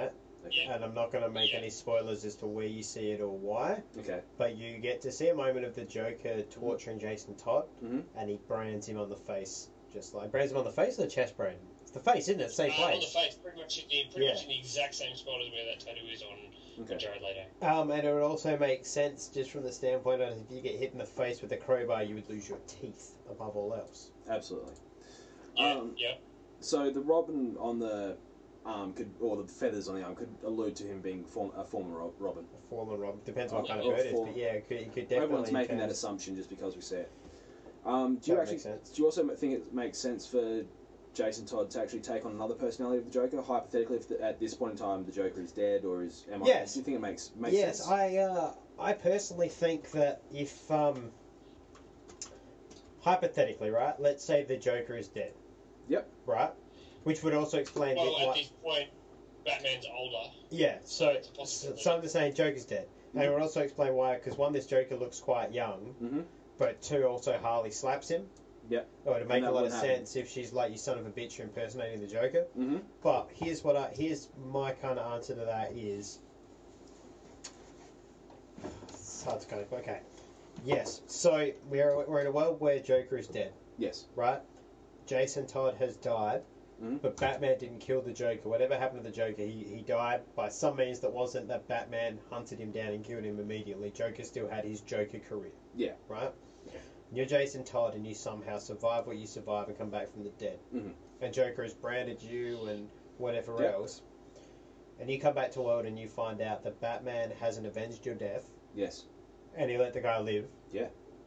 Okay. and I'm not going to make Yeah. any spoilers as to where you see it or why, Okay. but you get to see a moment of the Joker torturing Jason Todd, Mhm. and he brands him on the face, just like brands him on the face or the chest brand. It's the face, isn't it? Same Uh, on the place. face, pretty much, in, pretty Yeah. much in the exact same spot as where that tattoo is on, Okay. on Jared Leto. Um, and it would also make sense just from the standpoint of if you get hit in the face with a crowbar, you would lose your teeth above all else. Absolutely. Yeah, Um, yeah. So the Robin on the arm could, or the feathers on the arm, could allude to him being form, a former Rob, Robin. A fallen Rob depends what kind of Or bird it is, form- but yeah, it could, it could definitely. Everyone's making that turn- assumption just because we see it. Um, do you That actually? makes sense. Do you also think it makes sense for Jason Todd to actually take on another personality of the Joker? Hypothetically, if the, at this point in time the Joker is dead or is am I? Yes. Do you think it makes makes Yes, sense? I uh, I personally think that if um, hypothetically, right, let's say the Joker is dead. Yep. Right, which would also explain. Well, the, at what, this point, Batman's older. yeah, so it's a so, possibility. so I'm just saying Joker's dead, and it would also explain why. Because one, this Joker looks quite young, Mm-hmm. but two, also Harley slaps him. Yep. It would make And a that lot would of happen. sense if she's like, "You son of a bitch, you're impersonating the Joker." Mm-hmm. But here's what I here's my kind of answer to that is. It's hard to kind of okay. Yes, so we're we're in a world where Joker is dead, Yes. right? Jason Todd has died, Mhm. but Batman didn't kill the Joker. Whatever happened to the Joker, he, he died by some means that wasn't that Batman hunted him down and killed him immediately. Joker still had his Joker career. Yeah. Right? And you're Jason Todd and you somehow survive what you survive and come back from the dead. Mhm. And Joker has branded you and whatever Yep. else. And you come back to world and you find out that Batman hasn't avenged your death Yes. and he let the guy live. Yeah.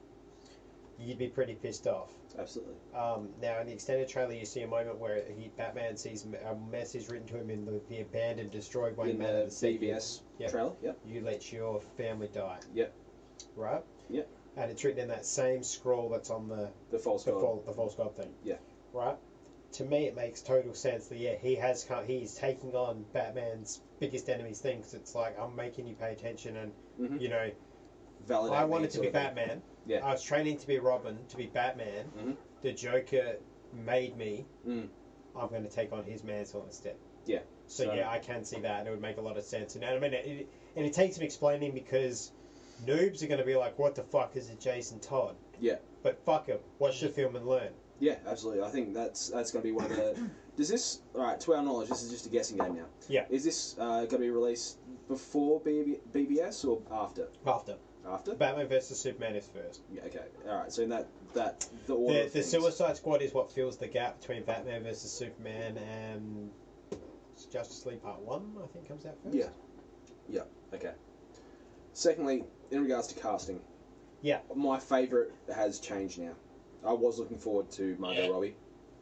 You'd be pretty pissed off. Absolutely. Um, now, in the extended trailer, you see a moment where he, Batman sees a message written to him in the, the abandoned, destroyed Wayne In Manor. the that said, B B S Yep. trailer. Yep. You let your family die. Yep. Right? Yep. And it's written in that same scroll that's on the The false the, god. fal- the false god thing. Yeah. Right? To me, it makes total sense that, yeah, he has come, he's taking on Batman's biggest enemy's thing, 'cause it's like, I'm making you pay attention and, Mhm. you know, Validate I me wanted to sort be of thing. Batman. Yeah. I was training to be Robin, to be Batman. Mhm. The Joker made me. Mm. I'm going to take on his mantle instead. Yeah. So, So- yeah, I can see that, and it would make a lot of sense. And I mean, it, it, and it takes some explaining because noobs are going to be like, "What the fuck is a Jason Todd?" Yeah. But fuck it, watch the film and learn. Yeah, absolutely. I think that's that's going to be one of the. Does this? All right. To our knowledge, this is just a guessing game now. Yeah. Is this uh, going to be released before B B S or after? After After. Batman versus Superman is first. Yeah. Okay. All right. So in that that the order. The, of the things. Suicide Squad is what fills the gap between Batman versus Superman and Justice League Part One. I think comes out first. Yeah. Yeah. Okay. Secondly, in regards to casting. Yeah. My favourite has changed now. I was looking forward to Margot Yeah. Robbie.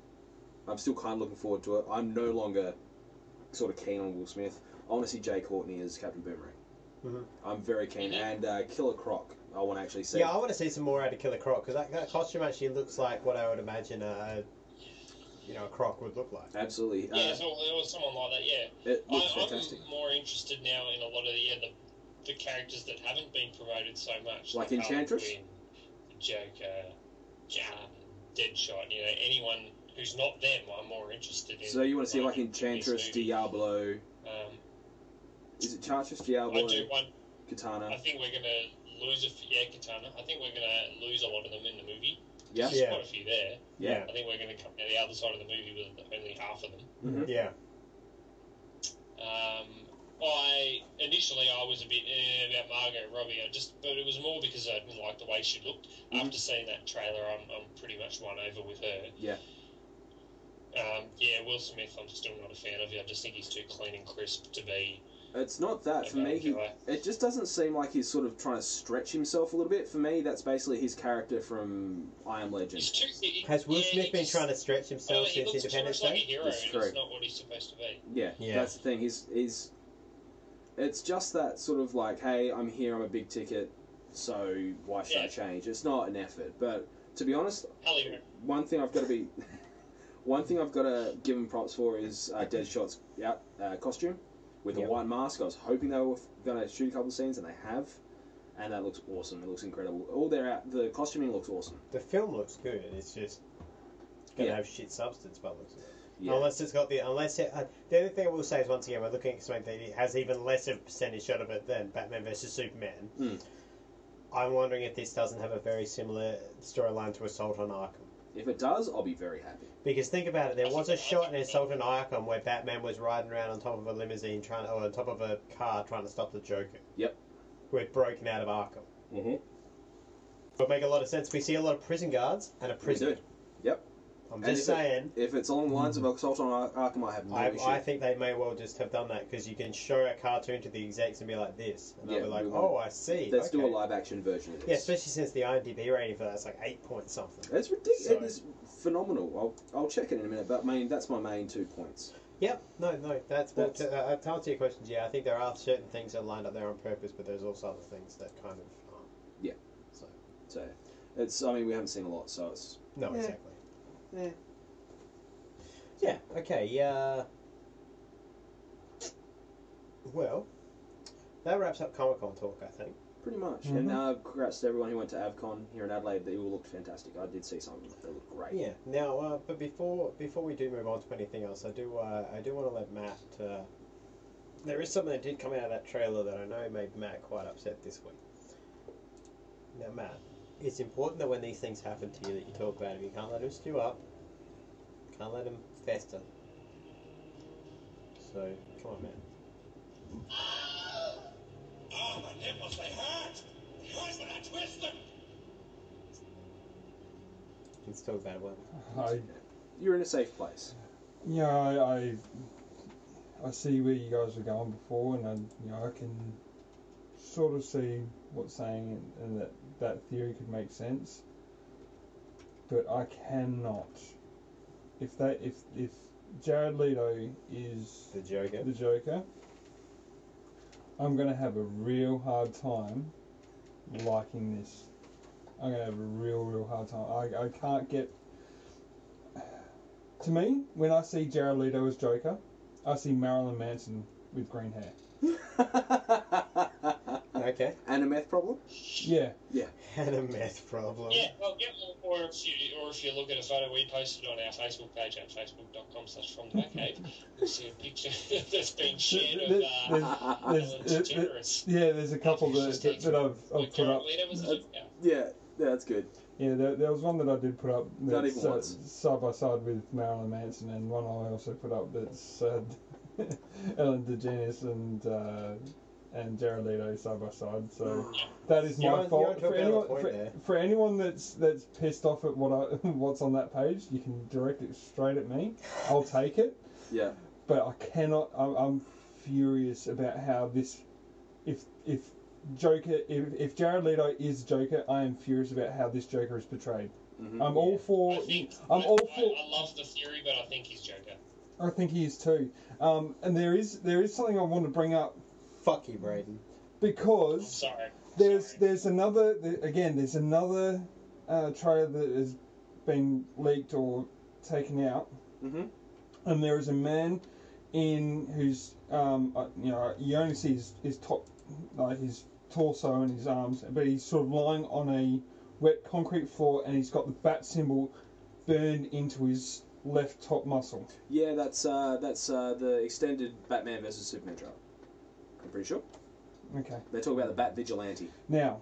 I'm still kind of looking forward to it. I'm no longer sort of keen on Will Smith. I want to see Jay Courtney as Captain Boomerang. Mhm. I'm very keen. Mhm. And uh, Killer Croc, I want to actually see. Yeah, I want to see some more out of Killer Croc because that, that costume actually looks like what I would imagine a, you know, a croc would look like. Absolutely. Yeah, Uh, so it was someone like that, yeah. it looks I, fantastic. I'm more interested now in a lot of the, yeah, the, the characters that haven't been promoted so much. Like Harley Enchantress? Quinn, Joker, um, Deadshot, you know, anyone who's not them, I'm more interested in. So you want to see like in this Enchantress, movie. Diablo. Um, Is it Enchantress, I Diablo, do one. Katana? I think we're gonna lose a few. Yeah, Katana. I think we're gonna lose a lot of them in the movie. Yeah. There's Yeah. quite a few there. Yeah. I think we're gonna come out the other side of the movie with only half of them. Mhm. Yeah. Um, I initially I was a bit eh, about Margot Robbie. I just, but it was more because I didn't like the way she looked. Mhm. After seeing that trailer, I'm I'm pretty much won over with her. Yeah. Um, yeah, Will Smith, I'm still not a fan of. I just think he's too clean and crisp to be. It's not that a for me. bad He, guy. it just doesn't seem like he's sort of trying to stretch himself a little bit. For me, that's basically his character from I Am Legend. He's too. He, Has Will yeah, Smith he been just- trying to stretch Oh, himself he since looks too Independence much like a Day? hero, That's and true. it's not what he's supposed to be. Yeah, Yeah. that's the thing. He's he's. It's just that sort of like, hey, I'm here. I'm a big ticket, so why should I Yeah. change? It's not an effort, but to be honest, Hollywood. one thing I've got to be, one thing I've got to give him props for is uh, Deadshot's out uh, costume with Yep. the white mask. I was hoping they were going to shoot a couple of scenes, and they have, and that looks awesome. It looks incredible. All their out, the costuming looks awesome. The film looks good. It's just gonna Yeah. have shit substance by the looks of it. Yeah. Unless it's got the unless it, uh, the only thing I will say is once again we're looking at something that it has even less of a percentage shot of it than Batman versus Superman. Mm. I'm wondering if this doesn't have a very similar storyline to Assault on Arkham. If it does, I'll be very happy. Because think about it, there was a shot in Assault on Arkham where Batman was riding around on top of a limousine, trying, or on top of a car, trying to stop the Joker. Yep. Who had broken out of Arkham. Mm-hmm. Would make a lot of sense. We see a lot of prison guards and a We prison. do. Yep. I'm And just if it- saying. If it's along the lines of Assault on Ar- Arkham, I have no I, issue. I think they may well just have done that because you can show a cartoon to the execs and be like this, and Yeah, they'll be like, we "Oh, want- I see." Let's okay. do a live action version of this. Yeah, especially since the IMDb rating for that's like eight point something. It's ridiculous. So- It is phenomenal. I'll, I'll check it in a minute, but I mean, that's my main two points. Yep. No, no. That's, well, That's- to, uh, to answer your questions. Yeah, I think there are certain things that are lined up there on purpose, but there's also other things that kind of aren't. Yeah. So So, it's, I mean, we haven't seen a lot, so it's. no, Yeah. exactly. Yeah. Yeah. Okay. Uh, well, that wraps up Comic Con talk, I think. Pretty much. Mhm. And uh, congrats to everyone who went to AvCon here in Adelaide. They all looked fantastic. I did see some of them. They looked great. Yeah. Now, uh, but before before we do move on to anything else, I do uh, I do want to let Matt. Uh, there is something that did come out of that trailer that I know made Matt quite upset this week. Now, Matt, it's important that when these things happen to you, that you talk about them. You can't let them stew up. Can't let them fester. So, come on, Matt. Oh, my nipples, they hurt! They hurt when I twist them! Let's talk about it. Well, I, You're in a safe place. yeah, I, I, I see where you guys were going before, and I, you know, I can sort of see what's saying, and, and that that theory could make sense. But I cannot. If that, if if Jared Leto is the Joker. the Joker, I'm gonna have a real hard time liking this. I'm gonna have a real, real hard time. I, I can't get. To me, when I see Jared Leto as Joker, I see Marilyn Manson with green hair. Okay. And a meth problem? Yeah, Had a meth problem. Yeah, well, get more, or if you, or if you look at a photo we posted on our Facebook page at facebook.com slash from the Batcave, you'll see a picture that's been shared of There's- uh, there's- Ellen there's- DeGeneres. yeah. There's a couple that, that, that I've, I've Like, put up. Carolina, was it? Yeah. Yeah, yeah, that's good. Yeah, there, there was one that I did put up Not that's even uh, once. side by side with Marilyn Manson, and one I also put up that's uh, Ellen DeGeneres and uh, and Jared Leto side by side. So that is You're my on- you're fault. on to a For valid anyone, point for, there. for anyone that's that's pissed off at what I, what's on that page, you can direct it straight at me. I'll take it. Yeah. But I cannot. I'm, I'm furious about how this. If if Joker, if, if Jared Leto is Joker, I am furious about how this Joker is portrayed. Mm-hmm. I'm all for. I think, I'm I, all I, for. I love the theory, but I think he's Joker. I think he is too. Um, and there is there is something I want to bring up Fuck you, Braden. I'm because sorry. there's Sorry. there's another there- again there's another uh, trailer that has been leaked or taken out, Mm-hmm. and there is a man in who's um, uh, you know you only see his, his top like his torso and his arms, but he's sort of lying on a wet concrete floor, and he's got the bat symbol burned into his left top muscle. Yeah, that's uh, that's uh, the extended Batman versus Superman trailer. I'm pretty sure. Okay. They talk about the Bat Vigilante. Now,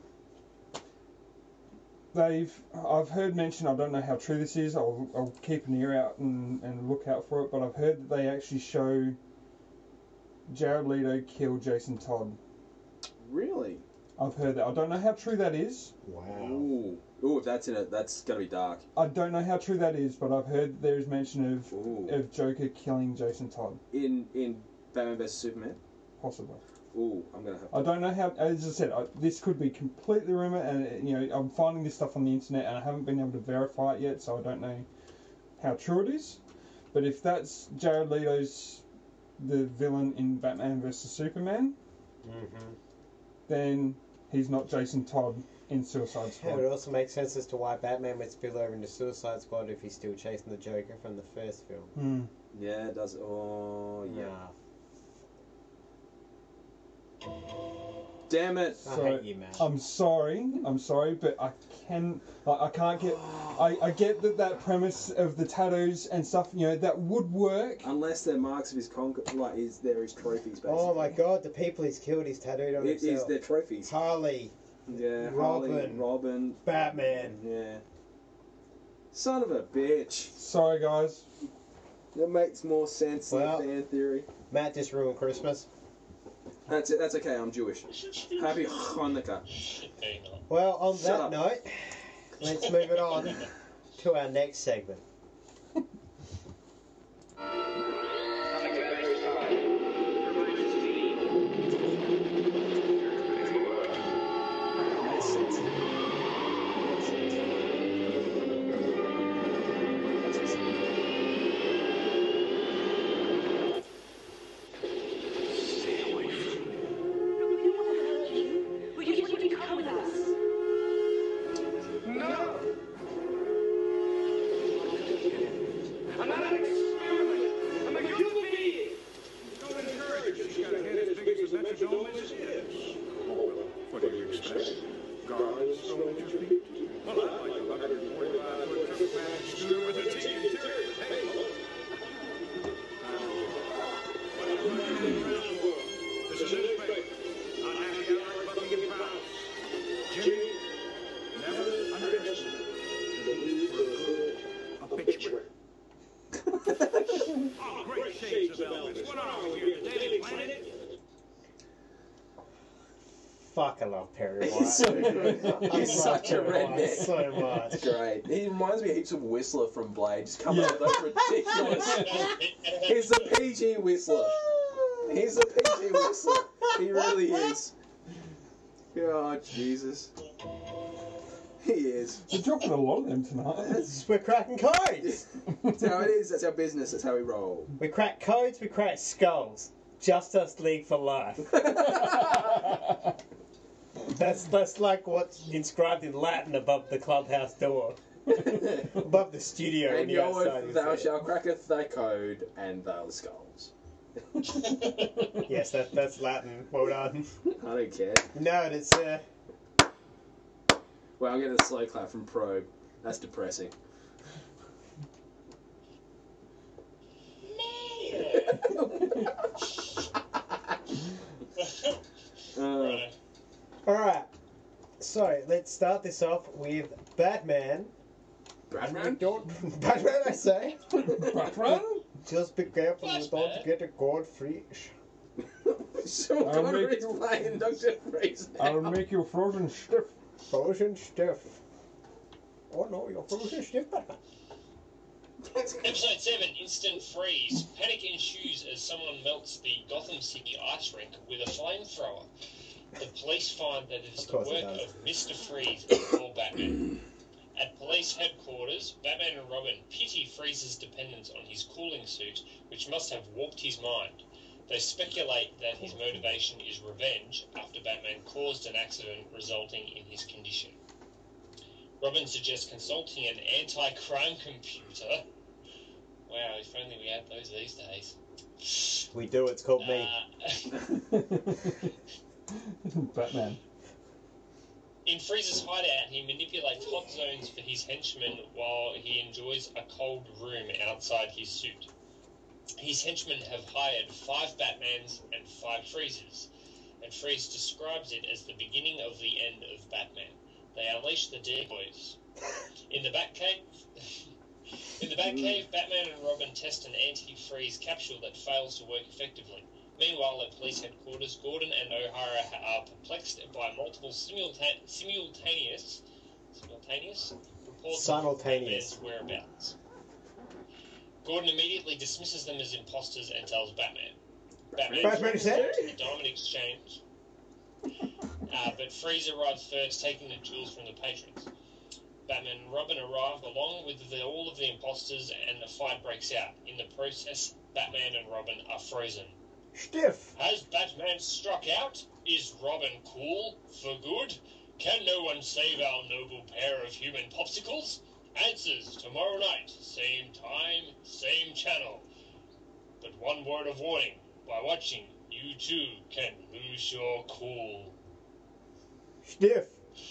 they've I've heard mention. I don't know how true this is. I'll, I'll keep an ear out and, and look out for it. But I've heard that they actually show Jared Leto kill Jason Todd. Really? I've heard that. I don't know how true that is. Wow. Ooh. Ooh, if that's in it, that's gonna be dark. I don't know how true that is, but I've heard there is mention of Ooh. of Joker killing Jason Todd, In in Batman versus Superman. possibly. Ooh, I'm gonna have. I don't know how. As I said, I, this could be completely rumor, and you know, I'm finding this stuff on the internet, and I haven't been able to verify it yet, so I don't know how true it is. But if that's Jared Leto's the villain in Batman versus Superman, Mm-hmm. then he's not Jason Todd in Suicide It Squad. would also make sense as to why Batman would spill over into Suicide Squad if he's still chasing the Joker from the first film. Hmm. Yeah, it does. Oh, yeah. Nah. Damn it. I So, hate you, man. I'm sorry, I'm sorry, but I can, like, I can't get. I, I get that that premise of the tattoos and stuff, you know, that would work. Unless they're marks of his conquer, like his, they're his trophies, basically. Oh my god, the people he's killed, he's tattooed on It is himself. their trophies. Harley, Yeah, Robin. Harley, Robin, Batman. yeah. Son of a bitch. Sorry, guys. That makes more sense Well- than fan theory. Matt just ruined Christmas. That's it. That's okay. I'm Jewish. Happy Hanukkah. Hey, not. Well, on Shut that up. note, let's move it on to our next segment. Will you, will you come with us? No! I'm not an experiment. I'm a human being. Don't encourage it. She's got a head as big as the Metrodome as his. Oh, what do you expect? Guards thrown at your feet? Well, I like a one hundred forty-five foot triple man scooter with a T interior. Hey, look. This is it, baby. Not happy hour at Buckingham Palace. Jimmy, never underestimate the need for a good obituary. Oh, great shades of Elvis. What are we here, the Daily Planet? Fuck, I love Perry White. He's so good. I He's love such a Perry White redneck. so much. That's great. He reminds me heaps of Whistler from Blade, just coming Yeah. up with those ridiculous. He's a P G Whistler. He's a P G Whistler. He really is. Oh, Jesus. He is. We're dropping a lot of them tonight. That's, We're cracking codes. that's how it is. That's our business. That's how we roll. We crack codes, we crack skulls. Justice League for life. That's that's like what's inscribed in Latin above the clubhouse door. Above the studio. And on the outside, Yoa, you thou see. shalt cracketh thy code, and thou the skulls. Yes, that, that's Latin. Well done. I don't care. No, it's uh, Well, I'm getting a slow clap from Probe. That's depressing. Uh, Right. alright. So let's start this off with Batman. Batman? Don't Batman, I say. Batman? Just be careful you Flashback. don't get a goldfish. Sean I'll Connery make is you- playing Doctor Freeze now. I'll make you frozen stiff. Frozen stiff. Oh no, you're frozen stiff, Batman. Episode seven, Instant Freeze. Panic ensues as someone melts the Gotham City ice rink with a flamethrower. The police find that it is Of the course work it does. of Mister Freeze and call Batman. At police headquarters, Batman and Robin pity Freeze's dependence on his cooling suit, which must have warped his mind. They speculate that his motivation is revenge after Batman caused an accident resulting in his condition. Robin suggests consulting an anti-crime computer. Wow, if only we had those these days. We do, it's called me. Uh, Batman. in Freeze's hideout, he manipulates hot zones for his henchmen while he enjoys a cold room outside his suit. His henchmen have hired five Batmans and five Freezes, and Freeze describes it as the beginning of the end of Batman. They unleash the Dare Boys. In the Batcave, in the Batcave, Batman and Robin test an anti-freeze capsule that fails to work effectively. Meanwhile, at police headquarters, Gordon and O'Hara are perplexed by multiple simulta- simultaneous, simultaneous reports Simultaneous. of Batman's whereabouts. Gordon immediately dismisses them as imposters and tells Batman. Batman Batman is said? to the diamond exchange, uh, but Freeze arrives first, taking the jewels from the patrons. Batman and Robin arrive along with the, all of the imposters, and the fight breaks out. In the process, Batman and Robin are frozen. Stiff. Has Batman struck out? Is Robin cool for good? Can no one save our noble pair of human popsicles? Answers tomorrow night, same time, same channel. But one word of warning, by watching, you too can lose your cool. Stiff.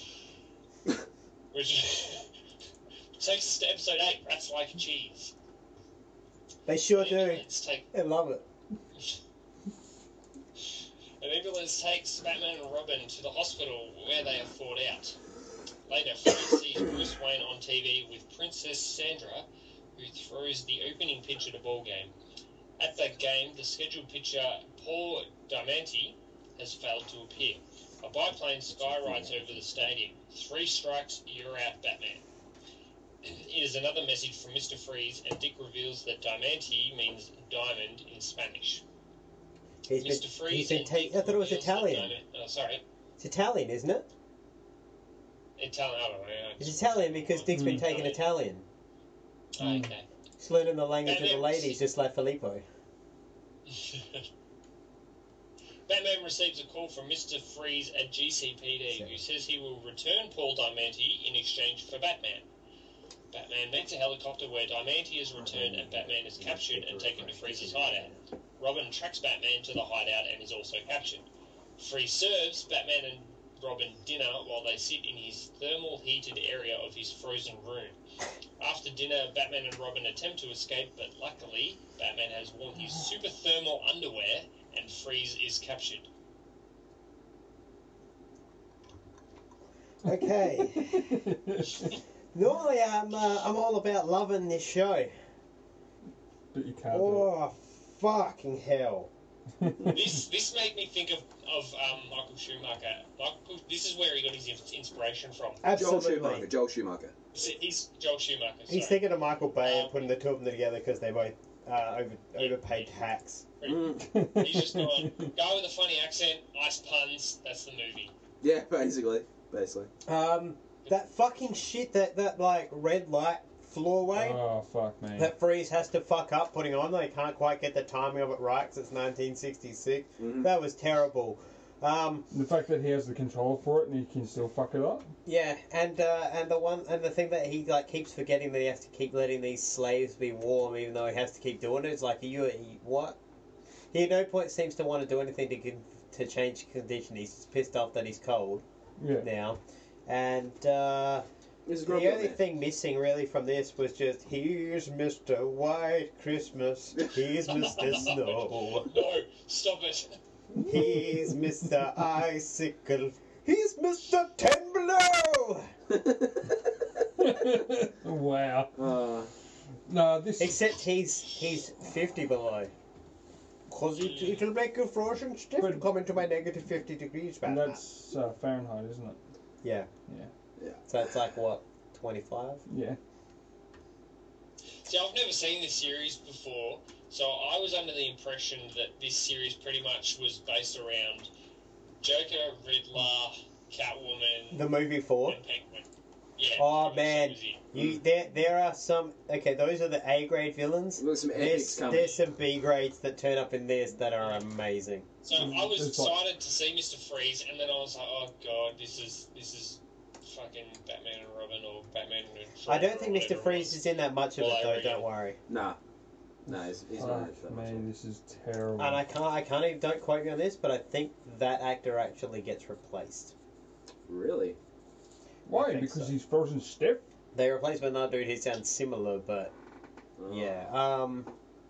Which takes us to episode eight, Rats Like Cheese. They sure do. Ambulance take, I love it. an ambulance takes Batman and Robin to the hospital where they are fought out. Later, Freddy sees Bruce Wayne on T V with Princess Sandra, who throws the opening pitch at a ball game. At that game, the scheduled pitcher Paul Diamante has failed to appear. A biplane skyrides over the stadium. Three strikes, you're out, Batman. It is another message from Mister Freeze, and Dick reveals that Diamante means diamond in Spanish. He's been, Mister Freeze he's been and ta- Dick I thought it was reveals that Italian. Diamond- oh, sorry, It's Italian, isn't it? Italian. I don't know. It's Italian because Dick's been Mm. taking Italian. Oh, okay. He's learning the language of the Batman- ladies, just like Filippo. Batman receives a call from Mister Freeze at G C P D, who says he will return Paul Diamante in exchange for Batman. Batman meets a helicopter where Diamante is returned and Batman is captured and taken to Freeze's hideout. Robin tracks Batman to the hideout and is also captured. Freeze serves Batman and Robin dinner while they sit in his thermal heated area of his frozen room. After dinner, Batman and Robin attempt to escape, but luckily, Batman has worn his super thermal underwear and Freeze is captured. Okay. Normally, I'm uh, I'm all about loving this show. But you can't do Oh, fucking hell! This this made me think of of um, Michael Schumacher. Michael, this is where he got his in- inspiration from. Joel Absolutely. Schumacher. Joel Schumacher. He's, he's Joel Schumacher. Sorry. He's thinking of Michael Bay and Um, putting the two of them together because they both uh, over overpaid tax. Mm. He's just gone, go with a funny accent, ice puns. That's the movie. Yeah, basically. Basically. Um, that fucking shit, that that like red light floorway. Oh, fuck me. That Freeze has to fuck up putting on. They can't quite get the timing of it right because it's nineteen sixty-six. Mhm. That was terrible. Um, The fact that he has the control for it and he can still fuck it up. yeah, and uh, and the one and the thing that he like keeps forgetting that he has to keep letting these slaves be warm, even though he has to keep doing it. It's like, are you, he, what? He at no point seems to want to do anything to con- to change the condition. He's pissed off that he's cold Yeah. now, and. Uh, This is The Grumpy only Man. thing missing really from this was just, here's Mister White Christmas, here's Mister Snow, No, stop it. here's Mister Icicle, here's Mister Ten Below! Wow. Uh, No, this. Except he's he's fifty below. Cause it, it'll make you frozen stiff to come into my negative fifty degrees back. That's uh, Fahrenheit, isn't it? Yeah. Yeah. Yeah. So it's like, what, twenty-five? Yeah. See, I've never seen this series before, so I was under the impression that this series pretty much was based around Joker, Riddler, Catwoman, The movie four? and Penguin. Yeah. Oh, pretty much man. that was it. You, there, there are some, okay, those are the A grade villains. we've got some There's, epics coming. there's some B grades that turn up in this that are amazing. So I was It's like- excited to see Mister Freeze, and then I was like, "Oh God, this is this is fucking Batman and Robin or Batman and." I Robin don't or think Mister whatever it Freeze was." is in that much of Well, it I though. reckon- Don't worry. Nah. No, he's, he's not in it for Fuck that much. me, this is terrible. And I can't, I can't even. Don't quote me on this, but I think that actor actually gets replaced. Really? Why? I think Because so. he's frozen stiff? They replaced with another dude who sounds similar, but Oh. yeah. Um,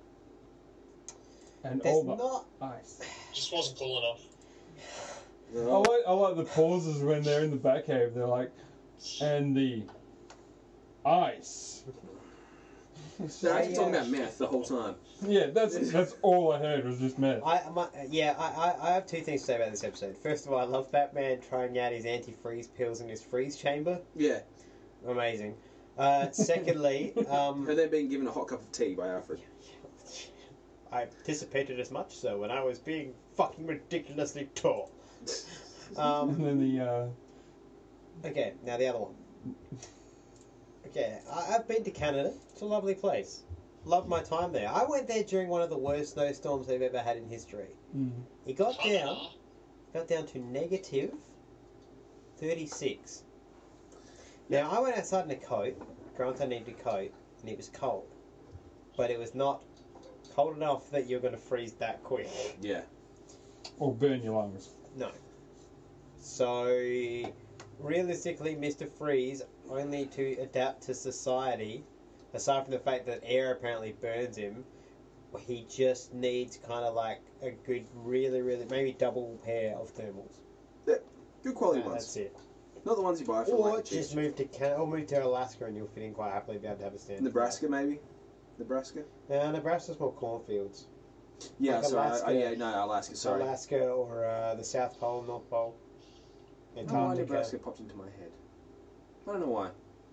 And there's all the not. ice. Just wasn't cool enough. I No. like, I like the pauses when they're in the Batcave. They're like, and the ice. They're I, actually talking uh, about meth the whole time. Yeah, that's that's all I heard was just meth. I, my, yeah, I, I, I have two things to say about this episode. First of all, I love Batman trying out his anti-freeze pills in his freeze chamber. Yeah. Amazing. Uh, secondly, um, And then being given a hot cup of tea by Alfred. I anticipated as much so when I was being fucking ridiculously tall. Um, and then the uh, okay, now the other one. Okay, I, I've been to Canada. It's a lovely place. Love my time there. I went there during one of the worst snowstorms they've ever had in history. mm, It got down, Canada. got down to negative thirty-six. Now I went outside in a coat. Granted, I needed a coat, and it was cold, but it was not cold enough that you're going to freeze that quick. Yeah. or burn your lungs. No. So, realistically, Mister Freeze only to adapt to society, aside from the fact that air apparently burns him, he just needs kind of like a good, really, really, maybe double pair of thermals. Good quality Uh, ones. that's it. Not the ones you buy from Or like a cheap just move to Canada, or move to Alaska, and you'll fit in quite happily. Be able to have a stand. Nebraska, maybe. Nebraska. Yeah, Nebraska's more cornfields. Yeah, Like sorry. Alaska. I, yeah, no, Alaska. Sorry. Alaska or uh, the South Pole, North Pole. I don't know why Antarctica. Nebraska popped into my head. I don't know why.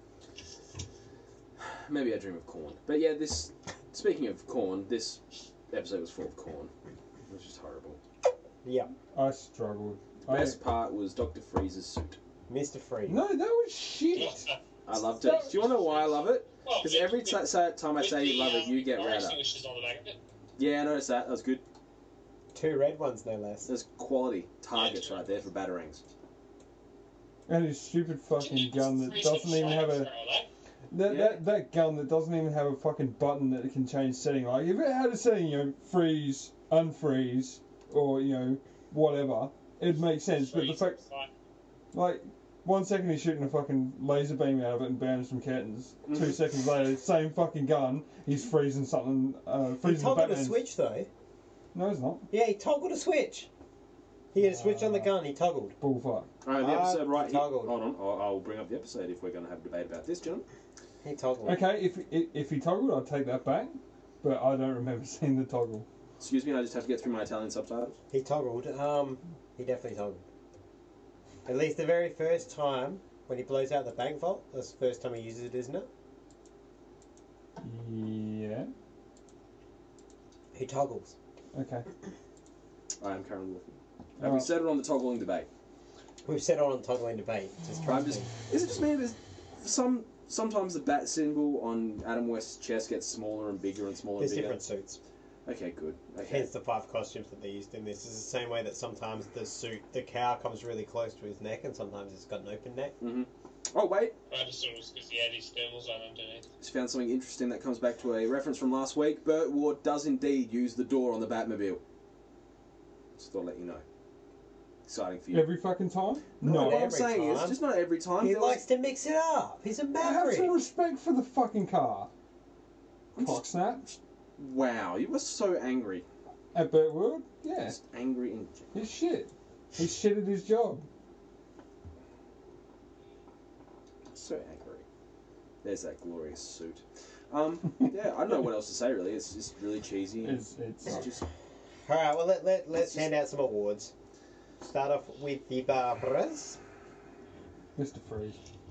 Maybe I dream of corn. But yeah, this. Speaking of corn, this episode was full of corn. It was just horrible. Yeah, I struggled. The best part was Doctor Freeze's suit. Mister Freeze. I, no, that was shit. I loved it. Do you want to know why I love it? Well, Because with- every with- t- sa- time I with say you the, love it, um, you get fire red up. extinguishers on the back of it. Yeah, I noticed that. That was good. Two red ones, no less. There's quality targets right there for batarangs. And his stupid fucking gun that Freeze doesn't got even have a flamethrower, though. that, Yeah. that that gun that doesn't even have a fucking button that it can change setting. Like if it had a setting, you know, freeze, unfreeze, or you know, whatever, it'd make sense. But the Freeze, fact, fire. like, one second he's shooting a fucking laser beam out of it and burning some curtains. Two Mhm. seconds later, same fucking gun, he's freezing something. Uh, He freezing the toggled a Batman. switch though. No, it's not. Yeah, he toggled a switch. He had a switch on the Ah. gun. He toggled. Bullfuck. Alright, the Ah, episode right here. toggled. Hold on, I'll, I'll bring up the episode if we're going to have a debate about this, John. He toggled. Okay, if if, if he toggled, I'd take that back. But I don't remember seeing the toggle. Excuse me, I just have to get through my Italian subtitles. He toggled. Um, he definitely toggled. At least the very first time when he blows out the bank vault, that's the first time he uses it, isn't it? Yeah. He toggles. Okay. I am currently looking. Have we Alright. settled on the toggling debate? We've said it on toggling debate. Just I'm trust just. me. Is it just me? There's some. Sometimes the bat symbol on Adam West's chest gets smaller and bigger and smaller There's and bigger. different suits. Okay, good. Okay. Hence the five costumes that they used in this. It's the same way that sometimes the suit, the cow comes really close to his neck, and sometimes it's got an open neck. hmm Oh wait, I just thought it was because he had his thermals on underneath. just found something interesting that comes back to a reference from last week. Burt Ward does indeed use the door on the Batmobile. Just thought I'd let you know. Exciting for you. Every fucking time? No, No. what I'm every saying is, time. just not every time. He There was- likes to mix it up. He's a Have maverick. some respect for the fucking car. Cocksnap. Wow, you were so angry. At Burt World? Yeah. Just angry and. He's shit. He's shit at his job. So angry. There's that glorious suit. Um, yeah, I don't know what else to say really. It's just really cheesy. It's, it's, It's just All right, well let, let let's hand out some awards. Start off with the Barbaras. Mister Freeze.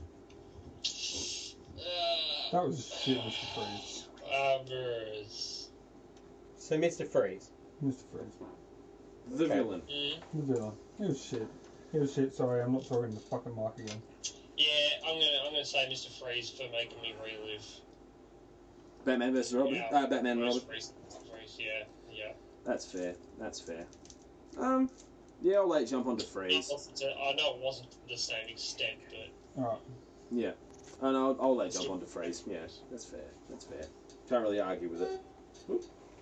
Uh, That was shit, Mister Freeze. Barbers. So Mister Freeze. Mister Freeze. the Okay. villain. Mm. The villain. He was shit. He was shit. Sorry, I'm not talking the fucking mic again. Yeah, I'm gonna I'm gonna say Mister Freeze for making me relive. Batman versus Robin. Yeah, Uh, Batman and Robin. Freeze, Freeze, yeah, yeah. That's fair. That's fair. Um, yeah, I'll let you jump onto It Freeze. wasn't to- I know it wasn't to the same extent, but Alright. Yeah, and I'll, I'll let you jump onto Freeze. Yeah, that's fair. That's fair. Can't really argue with it.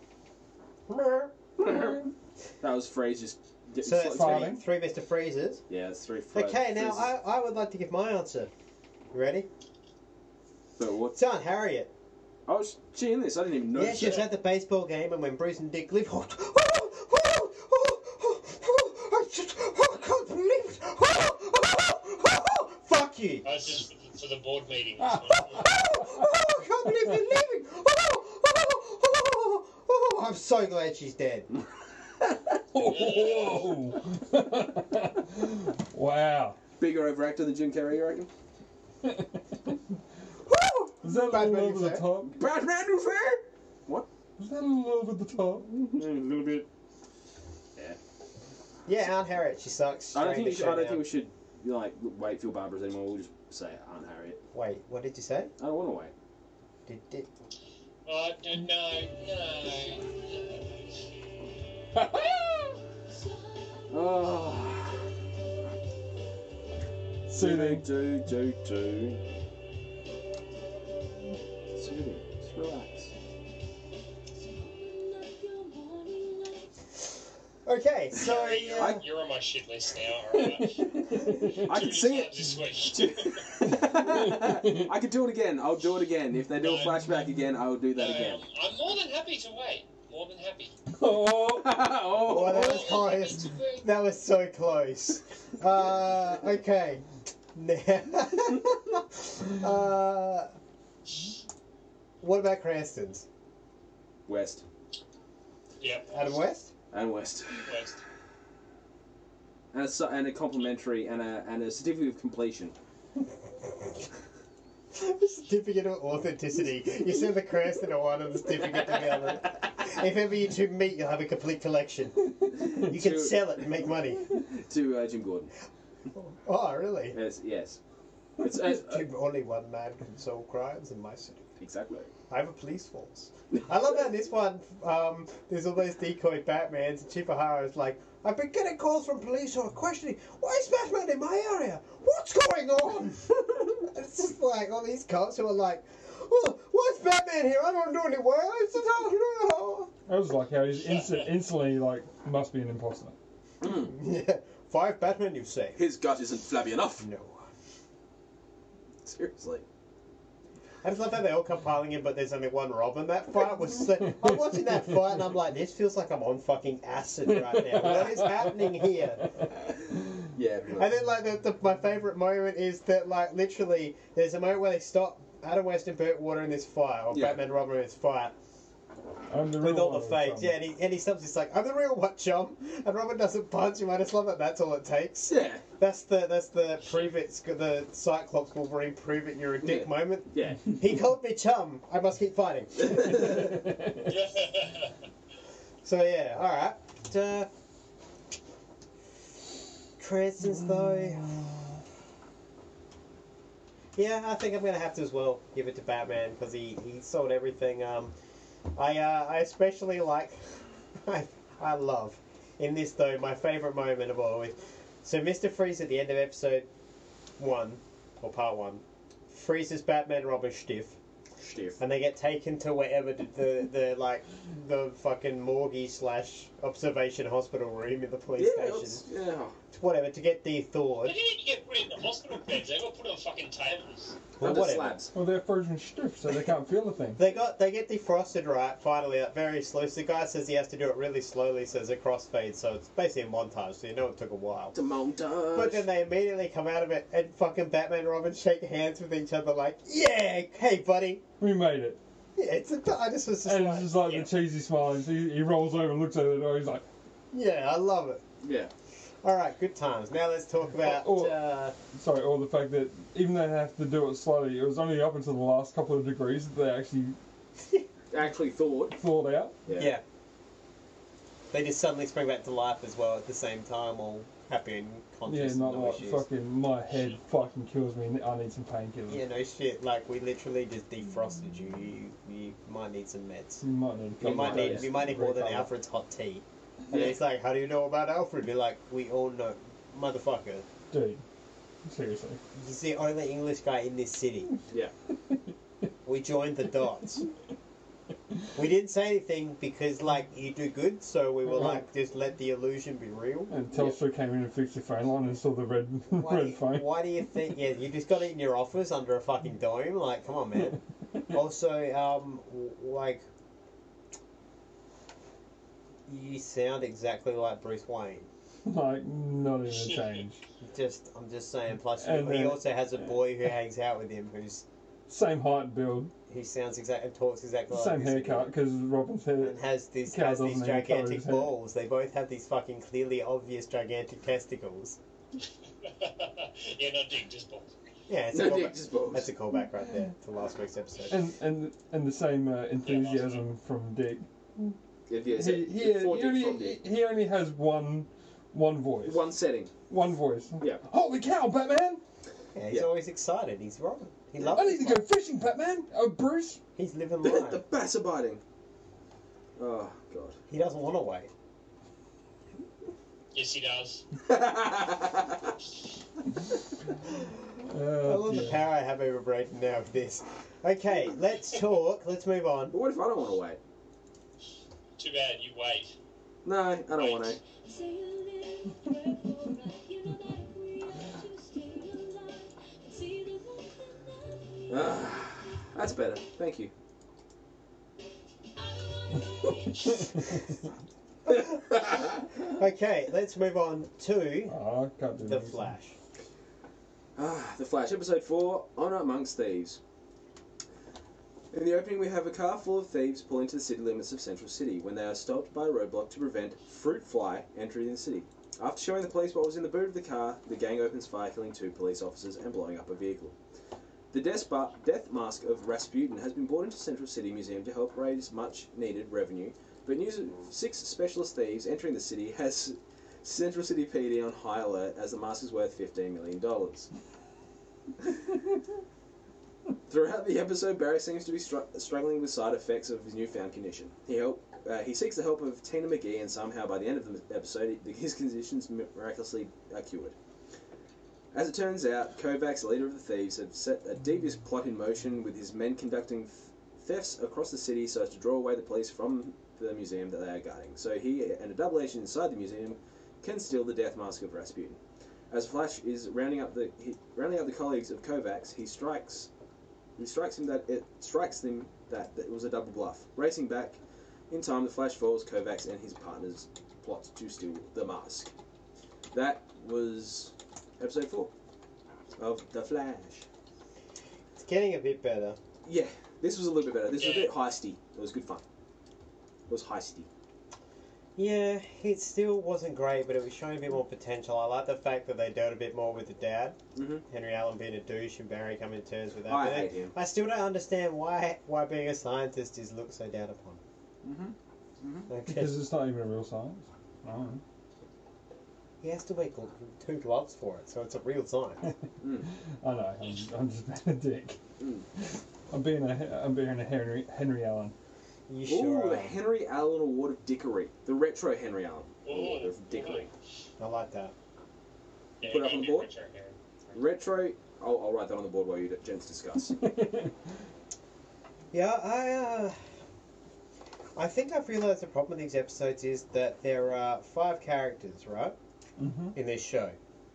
That was Freeze just. Getting So that's slightly- three, Farming. three Mister Freezes. Yeah, it's three. Fre- Okay, now Freezes. I, I would like to give my answer. You ready? But what? It's Aunt Harriet. Oh, was she in this? I didn't even know. Yeah, she was at the baseball game, and when Bruce and Dick lived, oh, oh, oh, oh, oh, oh, I just, oh, I can't believe it. Oh, oh, oh, oh, fuck you. I was just for, for the board meeting. Oh, oh, I can't believe they're leaving. Oh, oh, oh, oh, I'm so glad she's dead. Oh. Wow. Bigger overactor than Jim Carrey, you reckon? Was that a Bad little man over the fair. top? Batman who fair? What? Was that a little over the top? Yeah, a little bit. Yeah. Yeah, Aunt Harriet, she sucks. I don't Straight think we to should. I don't showdown. think we should like wait for Barbaras anymore. We'll just say Aunt Harriet. Wait, what did you say? I don't want to wait. Did, did, Oh, no, no, no. Oh. Soothing. Do do do. Soothing. Just relax. Okay, so Gary, you're, yeah. you're on my shit list now, alright? I can see it. This week. I could do it again. I'll do it again. If they do a No. flashback again, I will do that No, again. I'm, I'm more than happy to wait. More than happy. Oh, Oh, that was More than happy close. to wait. That was so close. Uh, okay. uh, what about Cranston's? West Yep. Adam West? and West, West. and a su- and a complimentary and a and a certificate of completion. Certificate of authenticity. You send the Cranston to one and the certificate to the other. If ever you two meet, you'll have a complete collection. You can To- sell it and make money. to uh, Jim Gordon. Oh, really? Yes, yes. It's, uh, uh, Only one man can solve crimes in my city. exactly. I have a police force. I love how in this one, um, there's all those decoy Batmans, and Chief O'Hara's like, I've been getting calls from police who are questioning, why is Batman in my area? What's going on? It's just like all these cops who are like, oh, why's Batman here? I don't do any work. It's just, oh, I was like how he's instant, instantly like must be an imposter. no. Yeah. Five Batman, you say? His gut isn't flabby enough. No. Seriously. I just love how they all come piling in, but there's only one Robin. That fight was so... I'm watching that fight and I'm like, this feels like I'm on fucking acid right now. What is happening here? Yeah. And then, like, the, the, my favourite moment is that, like, literally, there's a moment where they stop Adam West and Burt Water in this fight, or Yeah. Batman and Robin in this fight, I'm the with real all the one, fades. chum. Yeah, and he, and he stops, he's like, I'm the real one, chum. And Robin doesn't punch him. I just love that that's all it takes. Yeah. That's the, that's the prove it's, the Cyclops Wolverine prove it you're a dick Yeah. moment. Yeah. He called me chum. I must keep fighting. So yeah, all right. Uh, Cranston's though. Yeah, I think I'm gonna have to as well give it to Batman because he, he sold everything. Um, I uh, I especially like I I love in this though my favorite moment of all is so Mister Freeze at the end of episode one or part one freezes Batman Robin stiff. Stiff. And they get taken to wherever the, the, the like the fucking morgue slash observation hospital room in the police Yeah, station. it's, yeah. Whatever, to get de-thawed. They didn't even get put in the hospital beds. They got put on fucking tables. Well, Under whatever. slabs. Well, they're frozen stiff, so they can't feel a thing. They got they get defrosted right finally, like, very slow. So the guy says he has to do it really slowly, so there's a crossfade, so it's basically a montage, so you know it took a while. It's a montage. But then they immediately come out of it and fucking Batman and Robin shake hands with each other like, yeah, hey buddy. We made it. Yeah, it's a, I just was just And like, it's just like yeah. the cheesy smile. And he, he rolls over and looks at the door. He's like, yeah, I love it. Yeah. All right, good times. Now let's talk about. Oh, oh. Uh, sorry, or the fact that even though they have to do it slowly, it was only up until the last couple of degrees that they actually Actually thought. thawed out. Yeah. yeah. They just suddenly spring back to life as well at the same time, all happy and Yeah, conscious. not and no like issues. fucking my head fucking kills me. I need some painkillers. Yeah, no shit. Like we literally just defrosted you. You, you might need some meds. You might need. a You might couple need. days You might need to more than recover. Alfred's hot tea. And Yeah. it's like, how do you know about Alfred? Be like, we all know, motherfucker. Dude, seriously. He's the only English guy in this city. Yeah. We joined the dots. We didn't say anything because, like, you do good, so we were Right. like, just let the illusion be real. And Telstra came in and fixed your phone line and saw the red Why do, red you, phone. why do you think? Yeah, you just got it in your office under a fucking dome. Like, come on, man. Also, um, w- like, you sound exactly like Bruce Wayne. Like, not even a change. Just, I'm just saying. Plus, And he then- also has a boy who hangs out with him, who's Same height, build, who sounds exactly, talks exactly like same this haircut, because Robin's hair. and has these Cow has these doesn't have colour in gigantic his hair. balls. They both have these fucking clearly obvious gigantic testicles. Yeah, not dick, just balls. Yeah, it's No a dick, callback. just balls. That's a callback right there to last week's episode. And and and the same uh, enthusiasm from Dick. If you He, said he, for he, dick, only, from dick. he only has one one voice. One setting. One voice. Yeah. Holy cow, Batman! Yeah, he's Yeah. always excited. He's Robin. He loves I need his to go life. fishing, Batman! Oh, Bruce! He's living the life. bats are biting. Oh god. He doesn't want to wait. Yes, he does. I Oh, love the dear. power I have over Braden now with this. Okay, let's talk. Let's move on. But what if I don't want to wait? Too bad, you wait. No, I don't want to. Ah, that's better. Thank you. Okay, let's move on to Oh, I can't do The this. Flash. Ah, The Flash, episode four, Honor Amongst Thieves. In the opening, we have a car full of thieves pull into the city limits of Central City when they are stopped by a roadblock to prevent Fruit Fly entering the city. After showing the police what was in the boot of the car, the gang opens fire, killing two police officers and blowing up a vehicle. The death, bar- death mask of Rasputin has been brought into Central City Museum to help raise much-needed revenue, but news of six specialist thieves entering the city has Central City P D on high alert as the mask is worth fifteen million dollars. Throughout the episode, Barry seems to be str- struggling with side effects of his newfound condition. He help, uh, he seeks the help of Tina McGee, and somehow by the end of the episode, his conditions miraculously are cured. As it turns out, Kovacs, leader of the thieves, had set a devious plot in motion with his men conducting thefts across the city so as to draw away the police from the museum that they are guarding. So he and a double agent inside the museum can steal the death mask of Rasputin. As Flash is rounding up the he, rounding up the colleagues of Kovacs, he strikes he strikes him that it strikes them that, that it was a double bluff. Racing back in time, the Flash follows Kovacs and his partners plot to steal the mask. That was episode four of The Flash. It's getting a bit better. Yeah, this was a little bit better. This was a bit heisty. It was good fun. It was heisty. Yeah, it still wasn't great, but it was showing a bit more potential. I like the fact that they dealt a bit more with the dad, Mm-hmm. Henry Allen being a douche, and Barry coming to terms with that. I But hate then- him. I still don't understand why why being a scientist is looked so down upon. Mm-hmm. Okay. Because it's not even a real science. No. He has to make two gloves for it, so it's a real science. Mm. I know. I'm, I'm just being a dick. Mm. I'm being a I'm being a Henry Henry Allen. You Ooh, sure the are. Henry Allen Award of Dickery. The retro Henry Allen Award Ooh. of Dickery. I like that. Yeah, Put it up you on the can board? do retro here. Retro. I'll, I'll write that on the board while you gents discuss. Yeah, I uh, I think I've realised the problem with these episodes is that there are five characters, right, mm-hmm. in this show,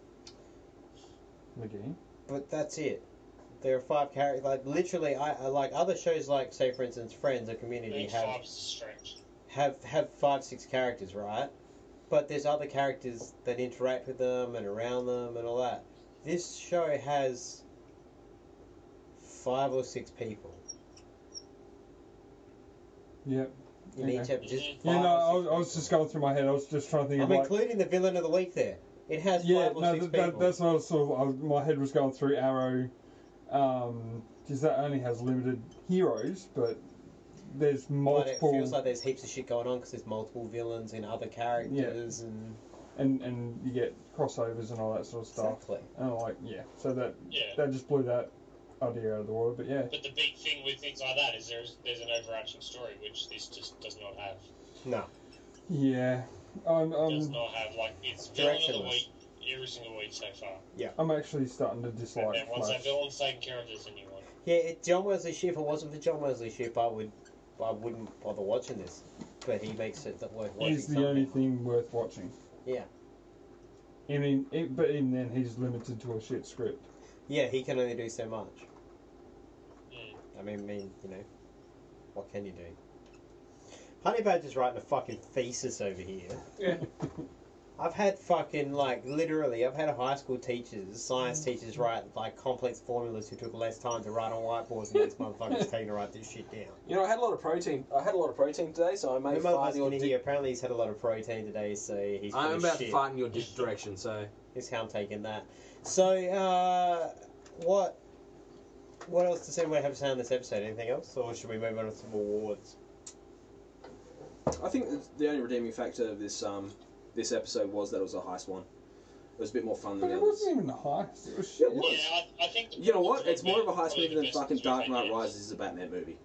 McGee. but that's it. There are five characters. Like literally, I I- like other shows, like say for instance, Friends or I Community think have five's a stretch. have have five six characters, right? But there's other characters that interact with them and around them and all that. This show has five or six people Yep. in Okay. each episode. Just Mhm. five Yeah, no, or I six was, I was just going through my head. I was just trying to think I'm of like. including the villain of the week there. It has Yeah, five or no, six that, that, people. that's what I was sort of. I was, my head was going through Arrow, because that only has limited heroes, but there's But it multiple, feels like there's heaps of shit going on because there's multiple villains in other characters and and and you get crossovers and all that sort of stuff. exactly. And I'm like, yeah, so that Yeah. that just blew that idea out of the water. But yeah, But the big thing with things like that is there's there's an overarching story which this just does not have. No, yeah, I'm does I'm, not have like it's villain of the Directionless. week every single week so far. I'm actually starting to And dislike then once that Flash. villain's taken care of, there's a new one. yeah, it, John Wesley Shipp. If it wasn't for John Wesley Shipp, I would, I wouldn't bother watching this. But he makes it that worth watching. He's the only somehow. thing worth watching. Yeah. I mean, it, but even then, he's limited to a shit script. Yeah, he can only do so much. Mm. I mean, I mean, you know, what can you do? Honey Badger's writing a fucking thesis over here. Yeah. I've had fucking, like, literally, I've had high school teachers, science teachers write, like, complex formulas who took less time to write on whiteboards than these motherfuckers taking to write this shit down. You know, I had a lot of protein. I had a lot of protein today, so I may The fart motherfucker's in your gonna di- hear, apparently he's had a lot of protein today, so he's full I'm of about shit. to fart in your di- direction, so. Is how I'm taking that. So, uh, what, what else does anybody have to say on this episode? Anything else? Or should we move on to some awards? I think the only redeeming factor of this um this episode was that it was a heist one. It was a bit more fun than But the it others. wasn't even a heist. It was Yeah, shit. it was. Yeah, I, I think. The You know what? Batman It's more of a heist probably movie the than best fucking we've Dark had Knight yet. Rises is a Batman movie.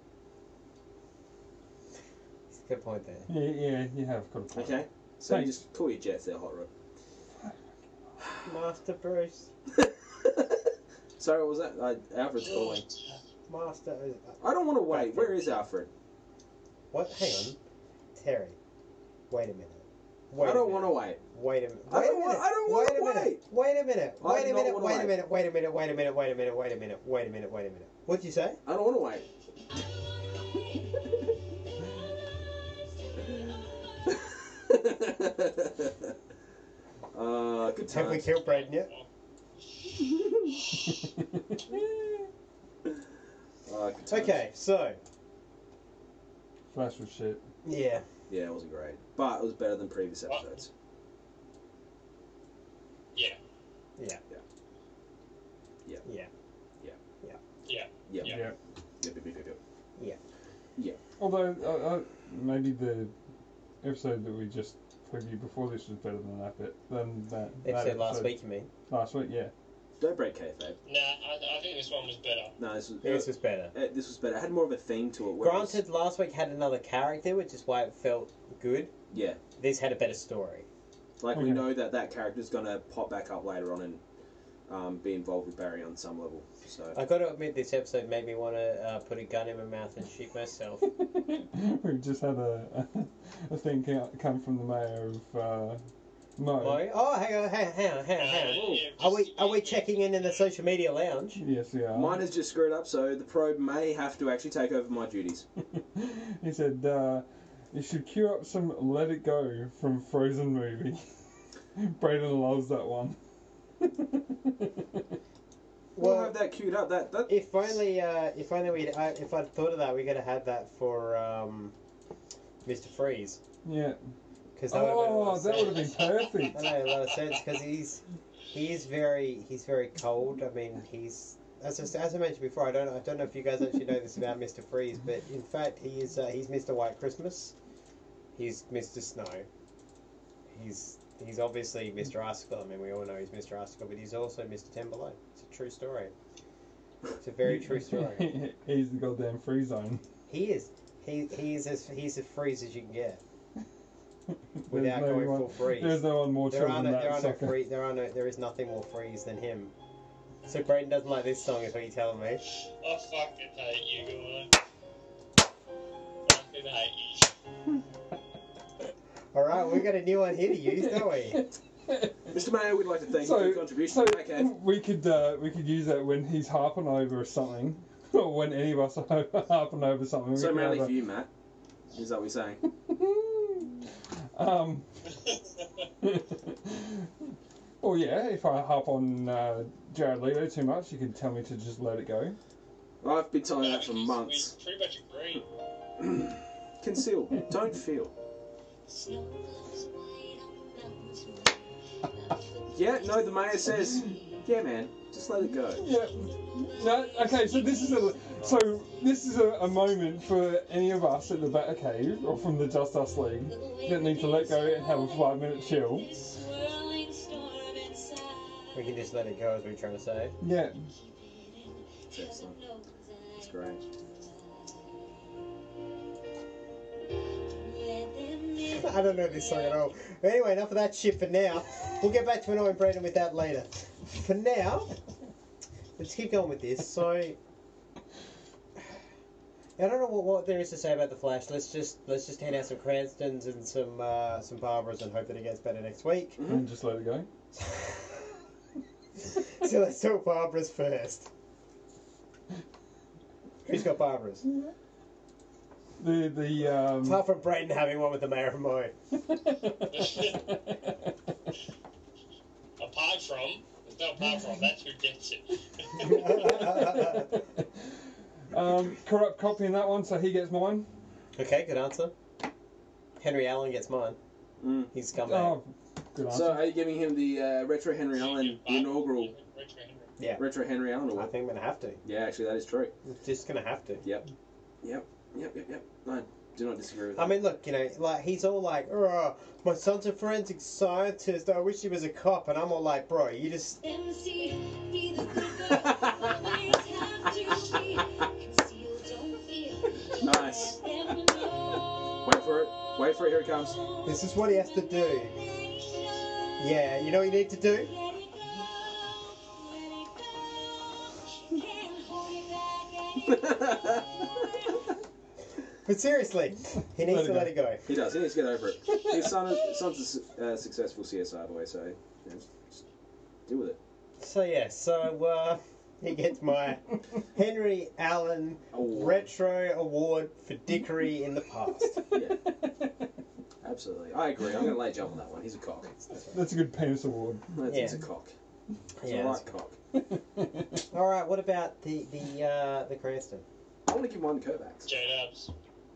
It's a good point there. Yeah, yeah, you have got a point. Okay? So you Thanks. just call your jets there, Hot Rod. Master Bruce. Sorry, what was that? Uh, Alfred's calling. Master. I don't want to wait. Where is Alfred? What? Hang on. Terry. Wait a minute. Wait I don't a want to minute. wait. Wait a minute. I Wait don't a wa- minute. I don't wanna Wait a minute. wait. Wait a minute. I Wait do a not minute. wanna Wait a wait. minute. Wait a minute. Wait a minute. Wait a minute. Wait a minute. Wait a minute. Wait a minute. What'd you say? I don't want to wait. uh, good Have we times. killed Braden yet? Uh, good times. Okay, so Flash was shit. yeah. Yeah, it wasn't great, but it was better than previous episodes. Yeah. Yeah. Yeah. Yeah. Yeah. Yep. Yeah. Yep, Yeah. yep, yep, yep. Yeah. Although uh, uh, maybe the episode that we just previewed before this was better than that bit. Than that. that Episode last week, you mean? Last week, yeah. Don't break kayfabe. Nah, I, I think this one was better. No, this was This was better. uh, this was better. It had more of a theme to it. whereas- Granted, last week had another character, which is why it felt good. Yeah, This had a better story. like we Okay. know that that character's gonna pop back up later on and um, be involved with Barry on some level. So I got to admit, this episode made me want to uh, put a gun in my mouth and shoot myself. We've just had a, a thing co- come from the mayor of uh, Mo. Mo? Oh, hang on, hang on, hang on, hang on. Hang on. Yeah, Are we just- are we checking in in the social media lounge? Yes, we are. mine has just screwed up. So the probe may have to actually take over my duties. He said, uh, you should queue up some Let It Go from Frozen movie. Brayden loves that one. We'll Well, have that queued up. That that if only, uh, if only we, uh, if I'd thought of that, we could have had that for um, Mister Freeze, Yeah. because that would have been a lot Oh, of that would have sense. been perfect. That made a lot of sense because he's he is very he's very cold. I mean, he's as I, as I mentioned before. I don't I don't know if you guys actually know this about Mister Freeze, but in fact, he is uh, he's Mister White Christmas. He's Mister Snow. He's he's obviously Mister Icicle. I mean, we all know he's Mister Icicle, but he's also Mister Ten Below. It's a true story. It's a very true story. He's the goddamn free zone. He is. He he's as he's as freeze as you can get There's without no going one- full freeze. There's no one more There chill are than no, that there are no sucker. free, there are no, there is nothing more freeze than him. So Braden doesn't like this song, is what you're telling me? I fucking hate you, Gordon. Fucking hate you. All right, we got a new one here to use, don't we? Mister Mayor would like to thank you for So, your contribution. so Okay. we could uh, we could use that when he's harping over something, or when any of us are harping over something. We So could manly have for you, Matt. Is that what you're saying? a- um. Well, yeah. If I harp on uh, Jared Leto too much, you can tell me to just let it go. I've been telling you No, that for we- months. We pretty much agree. Conceal. Don't feel. Yeah, no, the mayor says, yeah, man, just let it go. Yeah. No, okay, so this is a so this is a, a moment for any of us at the Batcave or from the Just Us League that need to let go and have a five minute chill. We can just let it go, as we were trying to say. Yeah. It's excellent. It's great. I don't know this song at all. But anyway, enough of that shit for now. We'll get back to annoying Braden with that later. For now, let's keep going with this. So, I don't know what, what there is to say about the Flash. Let's just let's just hand out some Cranstons and some uh, some Barbaras and hope that it gets better next week. And just let it go. So let's talk Barbaras first. Who's got Barbaras? The the um Apart from Braden having one with the Mayor of Moy. Apart from, it's not apart from, that's who gets it. um corrupt copy in that one, so he gets mine. Okay, good answer. Henry Allen gets mine. Mm. He's come back. Oh, good answer. So, are you giving him the uh, Retro Henry Allen, the inaugural Retro Henry. Yeah. Retro Henry Allen I award? think I'm gonna have to. Yeah, actually, that is true. I'm just gonna have to. Yep. Yep. Yep, yep, yep. No, do not disagree with I that. mean, look, you know, like he's all like, "Oh, my son's a forensic scientist. I wish he was a cop," and I'm all like, "Bro, you just." Nice. Wait for it. Wait for it. Here it comes. This is what he has to do. Yeah, you know what you need to do? But seriously, he needs Let it to go. let it go. He does. He needs to get over it. His son, is, son's a su- uh, successful C S I boy, so you know, just, just deal with it. So yeah, so uh, he gets my Henry Allen Award. Retro Award for dickery in the past. Yeah, absolutely. I agree. I'm going to lay jump on that one. He's a cock. That's a good penis award. That's, Yeah. He's a cock. He's Yeah. a right cock. All right, what about the the uh, the Cranston? I want to give one to Kovacs. J-Dubs.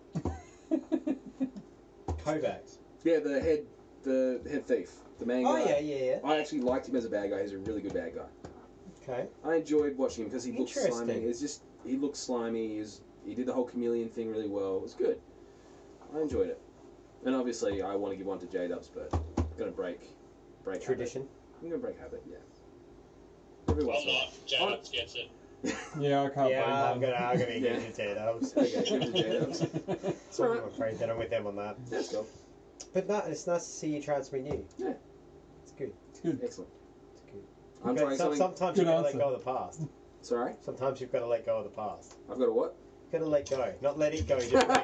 Kovacs. Yeah, the head, the head thief, the man Oh guy. yeah, yeah, yeah. I actually liked him as a bad guy. He's a really good bad guy. Okay. I enjoyed watching him because he looked Interesting. slimy. It's just he looked slimy. He, was, he did the whole chameleon thing really well. It was good. I enjoyed it. And obviously, I want to give one to J Dubs, but I'm gonna break, break Tradition. Habit. I'm gonna break habit. Yeah. Every Well, once in a while. not. J-Dubs gets it. Yeah, I can't Yeah, I'm blame gonna I'm gonna Yeah. give you ten dubs. Okay, give it to J Dubs. So I'm afraid that I'm with them on that. Let's go. But no, it's nice to see you trying something new. Yeah. It's good. It's good. Excellent. It's good. I'm But trying some, something. sometimes Good you've got to answer. let go of the past. Sorry, Sometimes you've got to let go of the past. I've got a what? You've got to let go, not let it go. Just let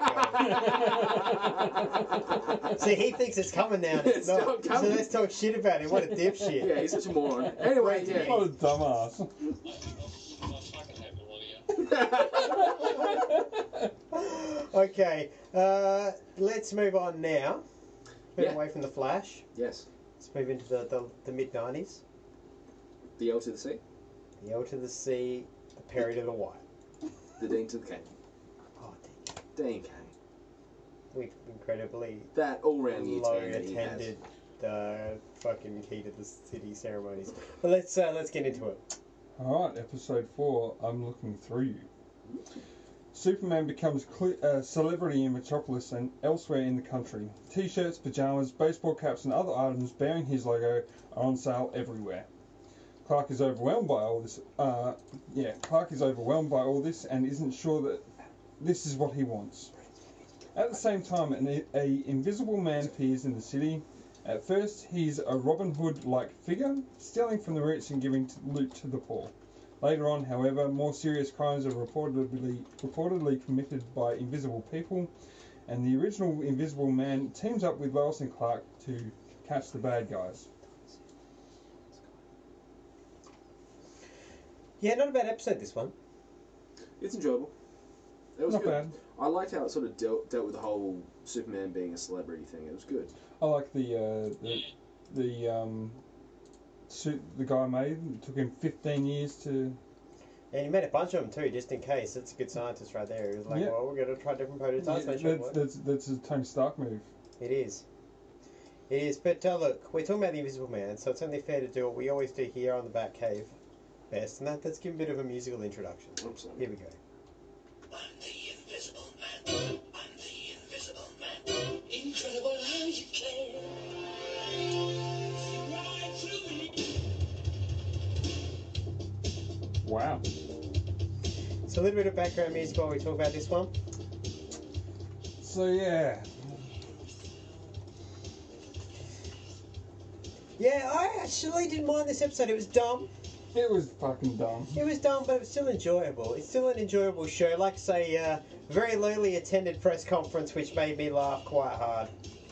go. See, he thinks it's coming now. And it's, It's not. not coming. So let's talk shit about him. What a dipshit. Yeah, he's such a moron. Anyway, yeah. What a dumbass. I fucking hate Melania. Okay, uh, let's move on now. Move Yeah. away from the Flash. Yes. Let's move into the, the, the mid nineties. The L to the C, The L to the C, the Perry to the Y. the Dean to the K. Oh, damn. Dean K. With incredibly That all-round year long ten that he has. attended uh, fucking key to the city ceremonies. But let's uh, let's get into it. Alright, episode four, I'm Looking Through You. Superman becomes cle- a celebrity in Metropolis and elsewhere in the country. T-shirts, pajamas, baseball caps and other items bearing his logo are on sale everywhere. Clark is overwhelmed by all this. Uh, yeah, Clark is overwhelmed by all this and isn't sure that this is what he wants. At the same time, an a invisible man appears in the city. At first, he's a Robin Hood-like figure, stealing from the rich and giving t- loot to the poor. Later on, however, more serious crimes are reportedly reportedly committed by invisible people, and the original Invisible Man teams up with Lois and Clark to catch the bad guys. Yeah, not a bad episode, this one. It's enjoyable. It was Not good. bad. I liked how it sort of dealt, dealt with the whole Superman being a celebrity thing. It was good. I like the uh, the the um, suit the guy made. It took him fifteen years to. And he made a bunch of them too, just in case. That's a good scientist right there. He was like, Yeah. well, we're going to try different prototypes. Yeah, make sure it that's, works. that's that's a Tony Stark move. It is. It is. But uh, look, we're talking about the Invisible Man, so it's only fair to do what we always do here on the Batcave best, and that, let's give a bit of a musical introduction. Absolutely. Here we go. I'm the Invisible Man. I'm the Invisible Man. Incredible how you can. See right through me. Wow. So a little bit of background music while we talk about this one. So yeah, Yeah, I actually didn't mind this episode. It was dumb. it was fucking dumb. It was dumb, but it was still enjoyable. It's still an enjoyable show. Like I say, uh, very lowly attended press conference, which made me laugh quite hard.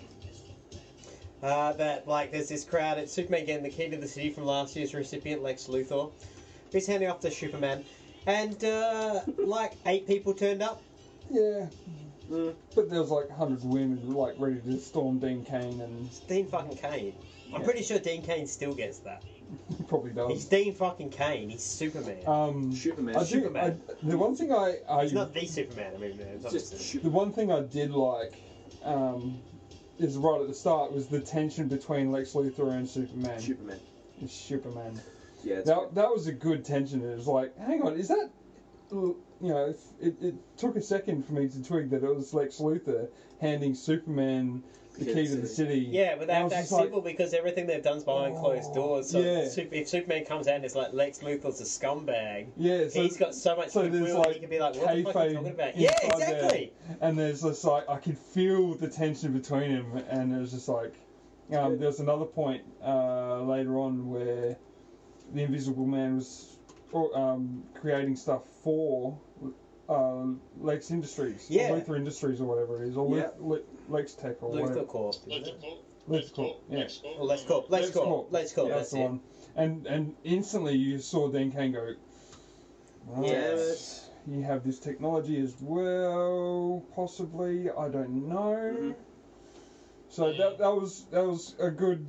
Uh, that, like, there's this crowd at Superman getting the key to the city from last year's recipient, Lex Luthor. He's handing off to Superman. And, uh, like, eight people turned up. Yeah, Mm. but there was like hundreds of women like ready to storm Dean Cain, and It's Dean fucking Kane. I'm Yeah. pretty sure Dean Kane still gets that. he probably He's does. Dean fucking Kane. He's Superman. Um, Superman. I do, Superman. I, the one thing I, I He's not the Superman. I mean, it's It's just obviously- the one thing I did like um, is right at the start was the tension between Lex Luthor and Superman. Superman. Superman. Yeah, it's That, that was a good tension. It was like, hang on, is that, you know, it, it took a second for me to twig that it was Lex Luthor handing Superman the key to the city. Yeah, but And I that, was that's just like, simple because everything they've done's behind closed doors. So Yeah. Sup- if Superman comes out and it's like Lex Luthor's a scumbag, yeah, so, he's got so much so there's goodwill like he can be like, what the fuck are you kayfabe talking about? Yeah, inside there. exactly. And there's just like, I could feel the tension between him, and it was just like, um, there was another point uh, later on where the Invisible Man was or, um, creating stuff for uh, Lex Industries, Yeah. or Luther Industries, or whatever it is, or Yeah. Le- Le- Lex Tech, or Luther whatever. Corp, isn't Let's it? call. Let's call, yeah. Let's call. Well, let's Corp. Let's Lex Corp. Corp. Let's Corp. Yeah, That's that's the it. one. And and instantly you saw Dan Kane go, right, Damn it. you have this technology as well, possibly, I don't know. Mhm. So that that was that was a good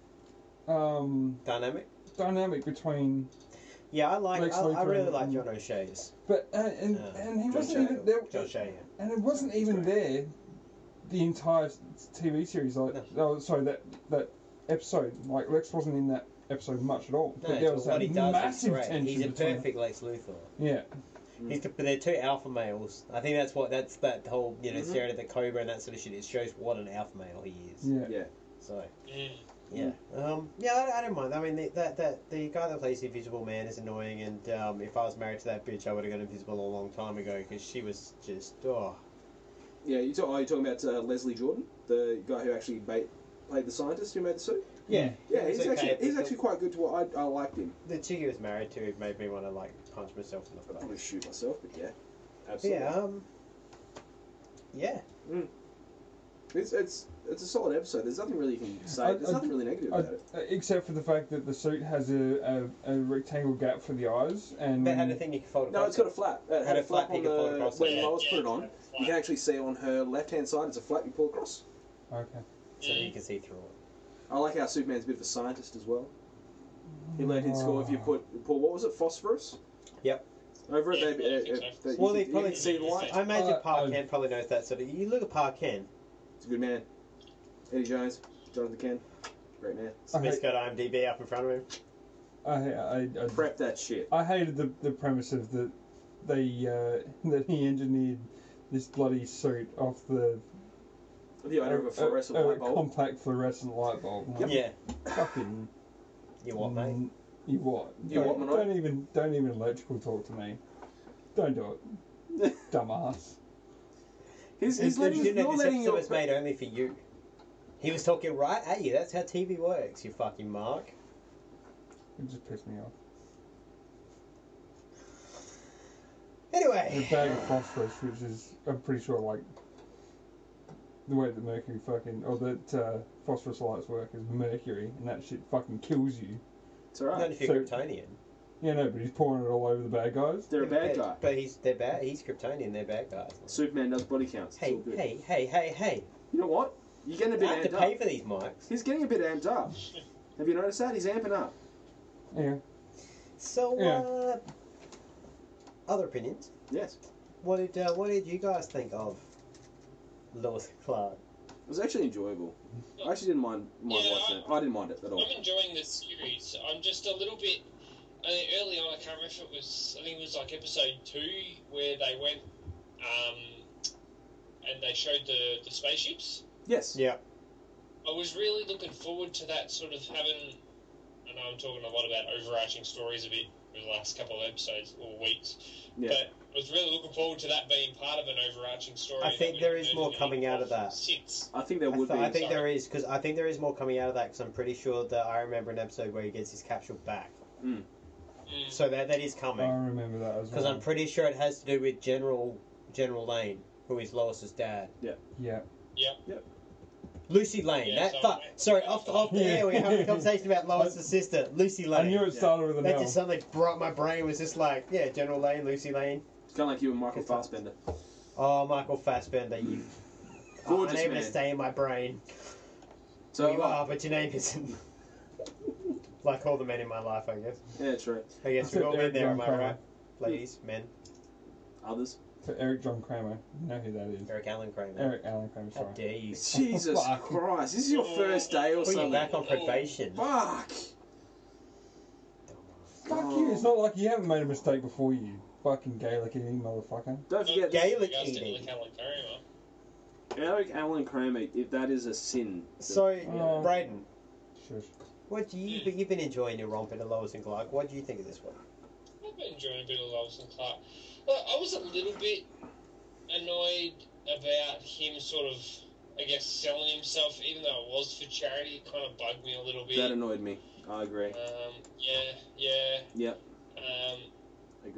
um, Dynamic. dynamic between, Yeah, I like. Lex I, I Luthor really and- like John O'Shea's. but uh, and Yeah. and he John wasn't Shea. even there, John Shea. and it wasn't even there the entire T V series. Like, oh, sorry, that that episode, like Lex wasn't in that episode much at all. No, but there but was what that he does is massive great. tension He's a between. perfect Lex Luthor. Yeah, He's the, but they're two alpha males. I think that's what that's that whole you know Mhm. stereotype, the Cobra and that sort of shit. It shows what an alpha male he is. yeah. Yeah. So Mm. yeah, um, yeah, I, I don't mind. I mean, the, that that the guy that plays the Invisible Man is annoying, and um, if I was married to that bitch, I would have got invisible a long time ago because she was just oh. Yeah, you talk, are you talking about uh, Leslie Jordan, the guy who actually made, played the scientist who made the suit? Yeah, Yeah, it's he's okay, actually but he's the- actually quite good to what I, I liked him. The chick he was married to made me want to like punch myself in the I'd face. probably shoot myself, but yeah, absolutely. Yeah, um, yeah. It's it's it's a solid episode. There's nothing really you can say. I- There's I- nothing really negative I, about it. uh, except for the fact that the suit has a, a, a rectangle gap for the eyes, and That when had a thing you could fold No, across. it's got a flap. It had a flap you on could fold the across when it. Lois put it Yeah, on. it's You can actually see on her left hand side. It's a flap you pull across. okay. so you can see through it. I like how Superman's a bit of a scientist as well. He learned in school if you put Paul, what was it, phosphorus? Yep. Over it, Yeah, they, I uh, think uh, so. that Well, you, they can, probably- you can see the light. I imagine Uh, Park I- Kent probably knows that sort of. You look at Park Kent. He's a good man. Eddie Jones, Jonathan Kent, great man. I, Smith's hate, got IMDb up in front of him. I, I, I, Prep that shit. I hated the, the premise of the they uh, that he engineered this bloody suit off the The owner of a fluorescent a, light a bulb. compact fluorescent light bulb. Yep. Yeah. Fucking. You what, mate? mm, You what? You don't, what, Manoj? don't even don't even electrical talk to me. Don't do it, dumbass. He's, You he's letting, didn't know you're this letting episode your was made only for you. He was talking right at you. That's how T V works, you fucking mark. It just pissed me off. A Anyway. bag of phosphorus, which is I'm pretty sure like the way that mercury fucking or that uh, phosphorus lights work is mercury, and that shit fucking kills you. It's Not alright. if you're So- Kryptonian. Yeah, no, but he's pouring it all over the bad guys. They're a bad Yeah, guy. But he's they're bad. He's Kryptonian. They're bad guys. Superman does body counts. It's Hey, all good. hey, hey, hey, hey! You know what? You're getting a I bit have to amped pay up. for these mics. He's getting a bit amped up. Have you noticed that? He's amping up. Yeah. So, Yeah. uh, other opinions. Yes. What did uh, what did you guys think of Lois and Clark? It was actually enjoyable. I actually didn't mind, mind Yeah, watching it. I didn't mind it at all. I'm enjoying the series. I'm just a little bit. I think early on, I can't remember if it was. I think it was like episode two where they went, um, and they showed the the spaceships. Yes. Yeah. I was really looking forward to that sort of having. I know I'm talking a lot about overarching stories a bit for the last couple of episodes or weeks, Yeah. but I was really looking forward to that being part of an overarching story. I think that we there haven't is heard more any coming out of that. Since. I think there I, would th- be. I think Sorry. there is because I think there is more coming out of that because I'm pretty sure that I remember an episode where he gets his capsule back. Mm. Mm. So that that is I coming remember that as because well. I'm pretty sure it has to do with General General Lane, who is Lois's dad. Yeah. Yep. Lucy Lane. Yeah, that so- fuck. Sorry, off the, off the Yeah. air we're having a conversation about Lois's sister, Lucy I Lane. knew it started with an That L. just suddenly brought my brain was just like, yeah, General Lane, Lucy Lane. It's kind of like you and Michael Good times. Fassbender. Oh, Michael Fassbender, you. Gorgeous unable man. to stay in my brain. So Well, you uh, are, but your name isn't. Like all the men in my life, I guess. yeah, true. I guess we've all been Eric there, John am I Kramer. right? Ladies, men. Others. For Eric John Kramer. You know who that is. Eric Allen Kramer. Eric Allen Kramer, How sorry. dare you? Jesus Fuck. Christ! This is your first day or Put you something. back on probation. Fuck! Fuck you, it's not like you haven't made a mistake before you. Fucking Gaelic eating motherfucker. Don't forget, Gaelic Regards to eating. Eric Allen Kramer. Eric Allen Kramer. If that is a sin. So, Oh. Brayden, Shush. what do you? You've been enjoying your romp into Lois and Clark. What do you think of this one? I've been enjoying a bit of Lois and Clark. Well, I was a little bit annoyed about him sort of, I guess, selling himself, even though it was for charity. It kind of bugged me a little bit. That annoyed me. I agree. Um, yeah, yeah. Yep. Um, Agreed.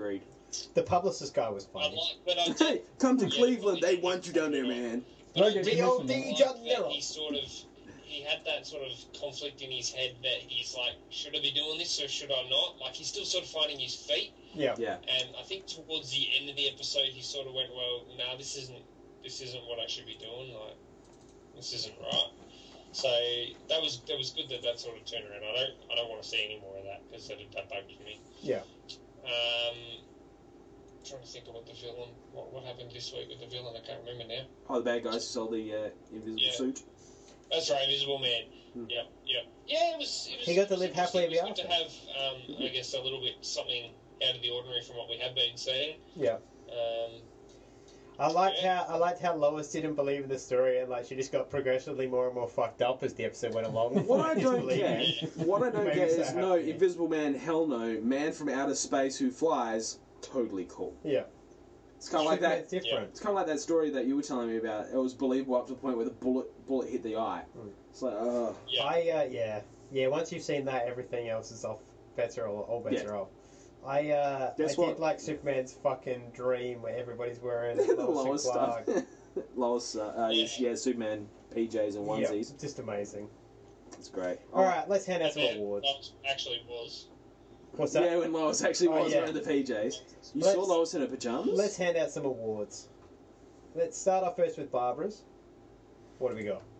The publicist guy was I funny. like, but I Hey, did. come to Yeah, Cleveland. They yeah. want you down there, man. But I Okay, did Rio commission, de like Janeiro. that he sort of he had that sort of conflict in his head that he's like, should I be doing this or should I not? Like he's still sort of finding his feet. Yeah. Yeah. And I think towards the end of the episode, he sort of went, well, nah, this isn't this isn't what I should be doing. Like this isn't right. So that was that was good that that sort of turned around. I don't I don't want to see any more of that because that that bugged me. Yeah. Um, trying to think of what the villain, what, what happened this week with the villain. I can't remember now. Oh, the bad guys who sold the uh, invisible Yeah. suit. That's right, Invisible Man. Hmm. Yep, yep. Yeah, it was. It was He got to it was live happily interesting. ever It was good to have, um, I guess, a little bit something out of the ordinary from what we have been seeing. Yeah. Um, I liked Yeah. how I liked how Lois didn't believe in the story, and like she just got progressively more and more fucked up as the episode went along. What I Just don't believing get, it. what I don't Maybe get so is no happy. Invisible Man. Hell no, man from outer space who flies. Totally cool. Yeah. It's kind of like that. Superman's different. It's kind of like that story that you were telling me about. It was believable up to the point where the bullet bullet hit the eye. Mm. It's like, oh, yeah. I uh, yeah yeah. Once you've seen that, everything else is off. Better all, all bets Yeah. are off. I uh, I Guess what? did like Superman's fucking dream where everybody's wearing the Lois and lowest stuff. Clark. Lois, uh, uh, Yeah. yeah, Superman P Js and Yeah, onesies. just amazing. It's great. All right, let's hand out some Yeah, awards. Lois actually was. What's that? Yeah, when Lois actually Oh, was yeah. wearing the P Js. You Let's- saw Lois in her pajamas? Let's hand out some awards. Let's start off first with Barbara's. What do we got?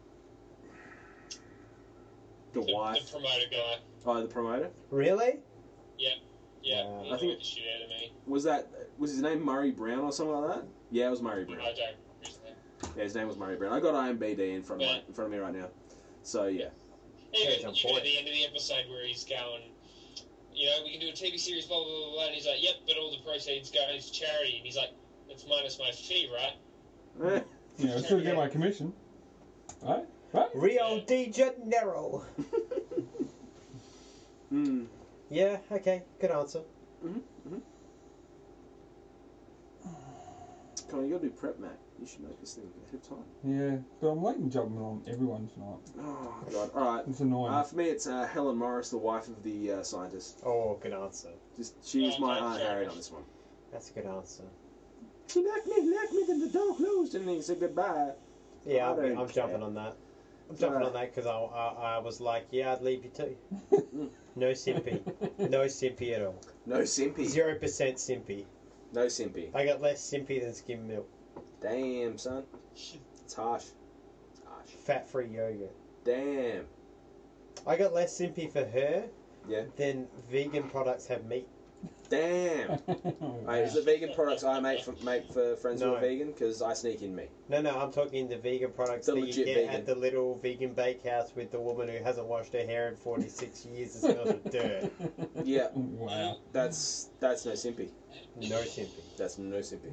The The, wife. the promoter guy. Oh, the promoter. Really? Yeah, Wow. he I think- annoyed the shit out of me. Was that was his name Murray Brown or something like that? Yeah, it was Murray I Brown. don't remember his name. Yeah, his name was Murray Brown. I got I M B D in front of my, in front of me right now. So yeah. Yeah, Even, on even point. at the end of the episode where he's going, you know, we can do a T V series, blah, blah, blah, blah, and he's like, yep, but all the proceeds go to charity. And he's like, that's minus my fee, right? Yeah, I still get my commission. Right? Right? Rio de Janeiro. mm. Yeah, okay, good answer. Mm-hmm. Mm-hmm. Come on, you gotta do prep, Matt. You should make this thing ahead of time. Yeah, but I'm late in jumping on everyone tonight. Oh god. Alright. It's annoying. Uh, for me it's uh, Helen Morris, the wife of the uh, scientist. Oh, good answer. Just she was my Oh, Aunt fair Harriet enough. on this one. That's a good answer. She left me, left me, then the door closed and he said goodbye. Yeah, I I'm, don't I'm jumping care. on that. I'm jumping Right. on that because I, I, I was like, yeah, I'd leave you too. No simpy. No simpy at all. No simpy. Zero percent simpy. No simpy. I got less simpy than skim milk. Damn, son. It's harsh. It's harsh. Fat-free yogurt. Damn. I got less simpy for her Yeah. than vegan products have meat. Damn. Right, is it vegan products I make for, make for friends who No. are vegan? Because I sneak in meat. No, no, I'm talking the vegan products The that you legit get vegan. at the little vegan bakehouse with the woman who hasn't washed her hair in forty-six years and smells of dirt. Yeah. Wow. That's that's no simpy. No simpy. That's no simpy.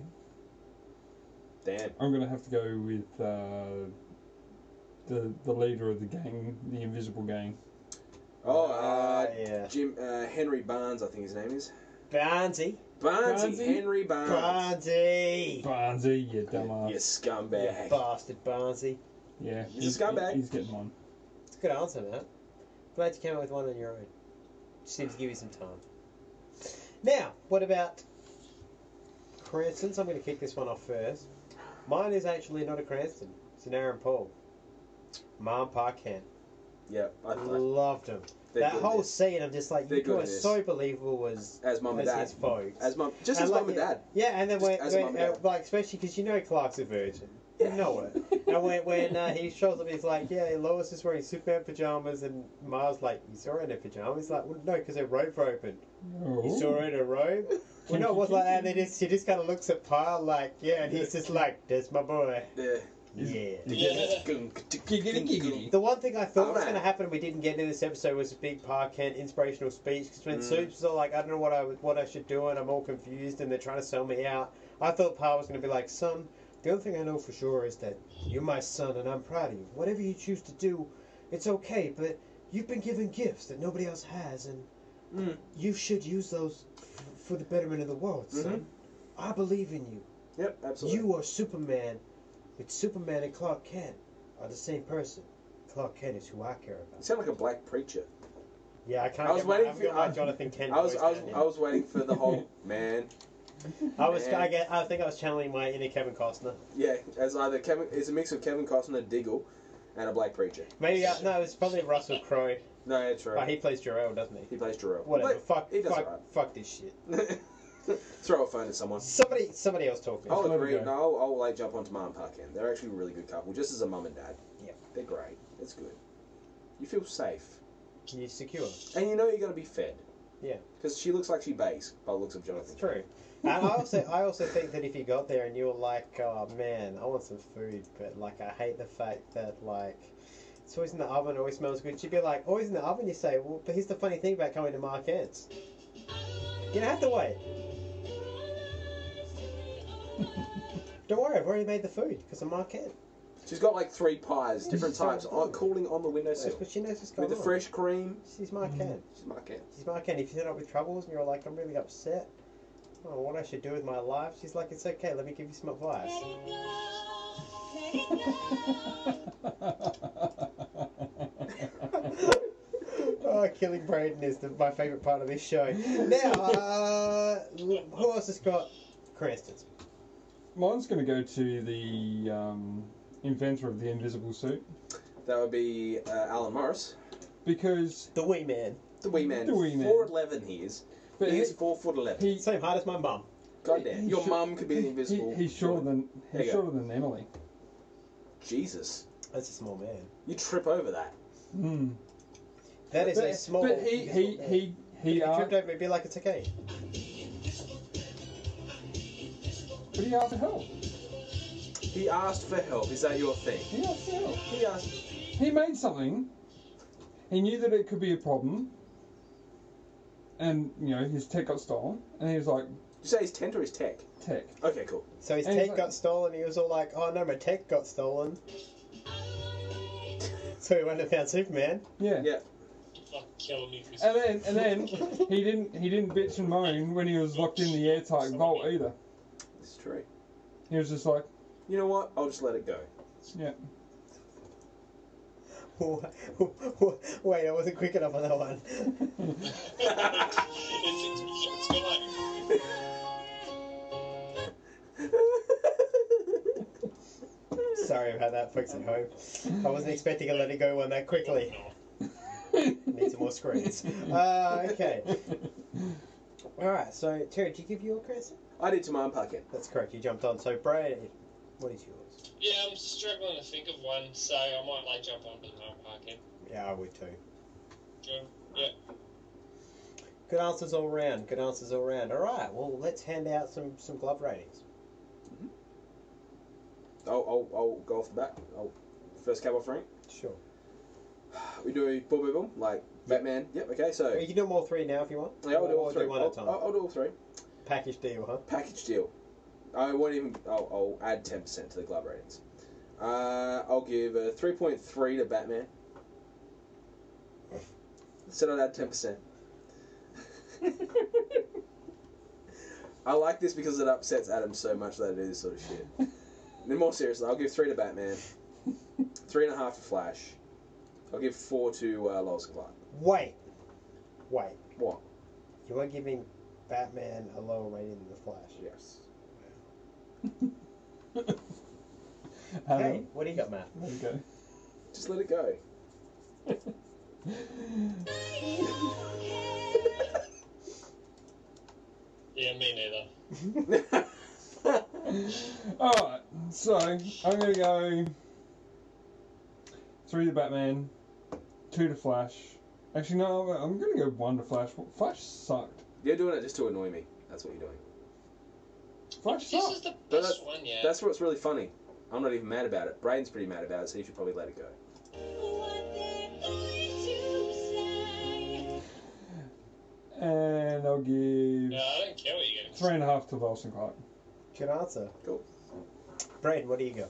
Damn. I'm gonna have to go with uh, the the leader of the gang, the Invisible Gang. Oh, Ah, uh, yeah. Jim uh, Henry Barnes, I think his name is. Barnesy. Barnesy, Barnesy? Henry Barnes. Barnesy. Barnesy, you You dumbass. You scumbag. bastard Barnesy. Yeah, He's a scumbag. He's getting one. It's a good answer, Matt. Glad you came up with one on your own. Just need to give you some time. Now, what about Cranston's? I'm going to kick this one off first. Mine is actually not a Cranston. It's an Aaron Paul. Mom Pa Kent. Yeah, I, I, Loved him. they're That good whole at this. scene, I'm just like, They're you good guys at this. so believable as, As mum and as dad. his folks. As mum, just And as like, mum and yeah, dad. Yeah, and then Just when, as when mum and uh, dad. like, especially because you know Clark's a virgin. You know it. And when, when uh, he shows up, he's like, yeah, Lois is wearing Superman pajamas, and Mars like, you saw her in her pajamas? He's like, well, no, because her robes are open. You saw her in a robe? Well, no, it was like that. And they just, she just kind of looks at Pa like, yeah, and he's just like, that's my boy. Yeah. Yeah. Giggity, giggity. The one thing I thought was Alright. going to happen and we didn't get in this episode was a big Pa Kent inspirational speech. Because when Mm. Supes was all like, I don't know what I what I should do and I'm all confused and they're trying to sell me out. I thought Pa was going to be like, son, the only thing I know for sure is that you're my son and I'm proud of you. Whatever you choose to do, it's okay. But you've been given gifts that nobody else has and Mm. you should use those f- for the betterment of the world, son. Mhm. I believe in you. Yep, absolutely. You are Superman. It's Superman and Clark Kent are the same person. Clark Kent is who I care You about. sound like a black preacher. Yeah, I can't I was get my, waiting I've for- got my I- Jonathan Kent I was, voice I was, down I here. was waiting for the whole man, I was. Man. I, get, I think I was channeling my inner Kevin Costner. Yeah, as either Kevin, it's a mix of Kevin Costner, Diggle, and a black preacher. Maybe uh, no, it's probably Russell Crowe. No, that's right. Oh, he plays Jarrell, doesn't he? He plays Jarrell. Whatever. But fuck. he does fuck. alright. Fuck this shit. Throw a phone at someone. Somebody. Somebody else talking. I'll let it agree. go. No, I'll, I'll like jump onto Mum and Pa Ken. They're actually a really good couple, just as a mum and dad. Yeah. They're great. It's good. You feel safe, You're secure. and you know you're going to be fed. Yeah. Because she looks like she bakes by the looks of Jonathan. That's true. And I also, I also think that if you got there and you were like, oh man, I want some food, but like I hate the fact that like it's always in the oven, always smells good. She'd be like, always in the oven. You say, well, but here's the funny thing about coming to Marquette's. You don't have to wait. Don't worry, I've already made the food because I'm Marquette. She's got like three pies, different so types, cool. on, cooling on the windowsill. But she knows what's going With the on. fresh cream. She's Marquette. She's Marquette. She's Marquette. If you turn up with troubles and you're like, I'm really upset. Oh, what I should do with my life? She's like, it's okay. Let me give you some advice. Oh, killing Braden is the, my favourite part of this show. Now, uh, who else has got Cranston's? Mine's going to go to the um, inventor of the invisible suit That would be uh, Alan Morris. because The wee man. The wee man. The wee man. four eleven he is. but he he, is four foot eleven. he, Same height as my mum. God damn. he Your should- mum could be the he, invisible. he's shorter than There he's you go. shorter than Emily. Jesus. That's a small man. You trip over that. Mm. That is but, a small. But he he small man. he But he if you asked, tripped over, it'd be like it's okay. but he asked for help. He asked for help. Is that your thing? He asked for help. He asked. He made something. He knew that it could be a problem, and you know his tech got stolen, and he was like, Did you say his tent or his tech? "Tech." Okay, cool. So his And he's tech like- got stolen. He was all like, "Oh no, my tech got stolen." So he went and found Superman. Yeah. Yeah. Fuck, killing me. And then and then he didn't he didn't bitch and moan when he was locked in the airtight vault either. It's true. He was just like, You know what? I'll just let it go. yeah. Wait, I wasn't quick enough on that one. it's, it's, it's got Sorry about that, folks at home. I wasn't expecting to let it go one that quickly. Need some more screens. Uh, okay. Alright, so Terry, did you give your Cranston? I did to my unpacking. That's correct, you jumped on. So Brad, what is yours? Yeah, I'm struggling to think of one, so I might like jump on to my parking. Yeah, I would too. Sure. Yeah. Good answers all round. Good answers all round. Alright, well let's hand out some, some glove ratings. I'll, I'll, I'll go off the bat. I'll, first cab off rank. Sure. We do boom, boom, boom, like Batman. Yep, okay, so. You can do them all three now if you want. Yeah, I'll do all Or three. one I'll, at a time. I'll, I'll do all three. Package deal, huh? Package deal. I won't even. I'll, I'll add ten percent to the glove ratings. Uh, I'll give a three point three to Batman. Said I'd add ten percent. I like this because it upsets Adam so much that I do this sort of shit. Then more seriously, I'll give three to Batman, three and a half to Flash. I'll give four to uh, Lois and Clark. Wait. Wait. What? You are giving Batman a lower rating than The Flash. Yes. Adam, Hey, what do you got, Matt? there you go. Just let it go. Yeah, me neither. Alright, so I'm going to go three to Batman, two to Flash. Actually, no, I'm going to go one to Flash. Flash sucked. You're doing it just to annoy me. That's what you're doing. Flash This sucked. is the But best one, yeah. That's what's really funny. I'm not even mad about it. Braden's pretty mad about it, so you should probably let it go. And I'll give No, I don't care what you're going to three and a half to Lois and Clark. Good answer. Cool. Braden, what do you got?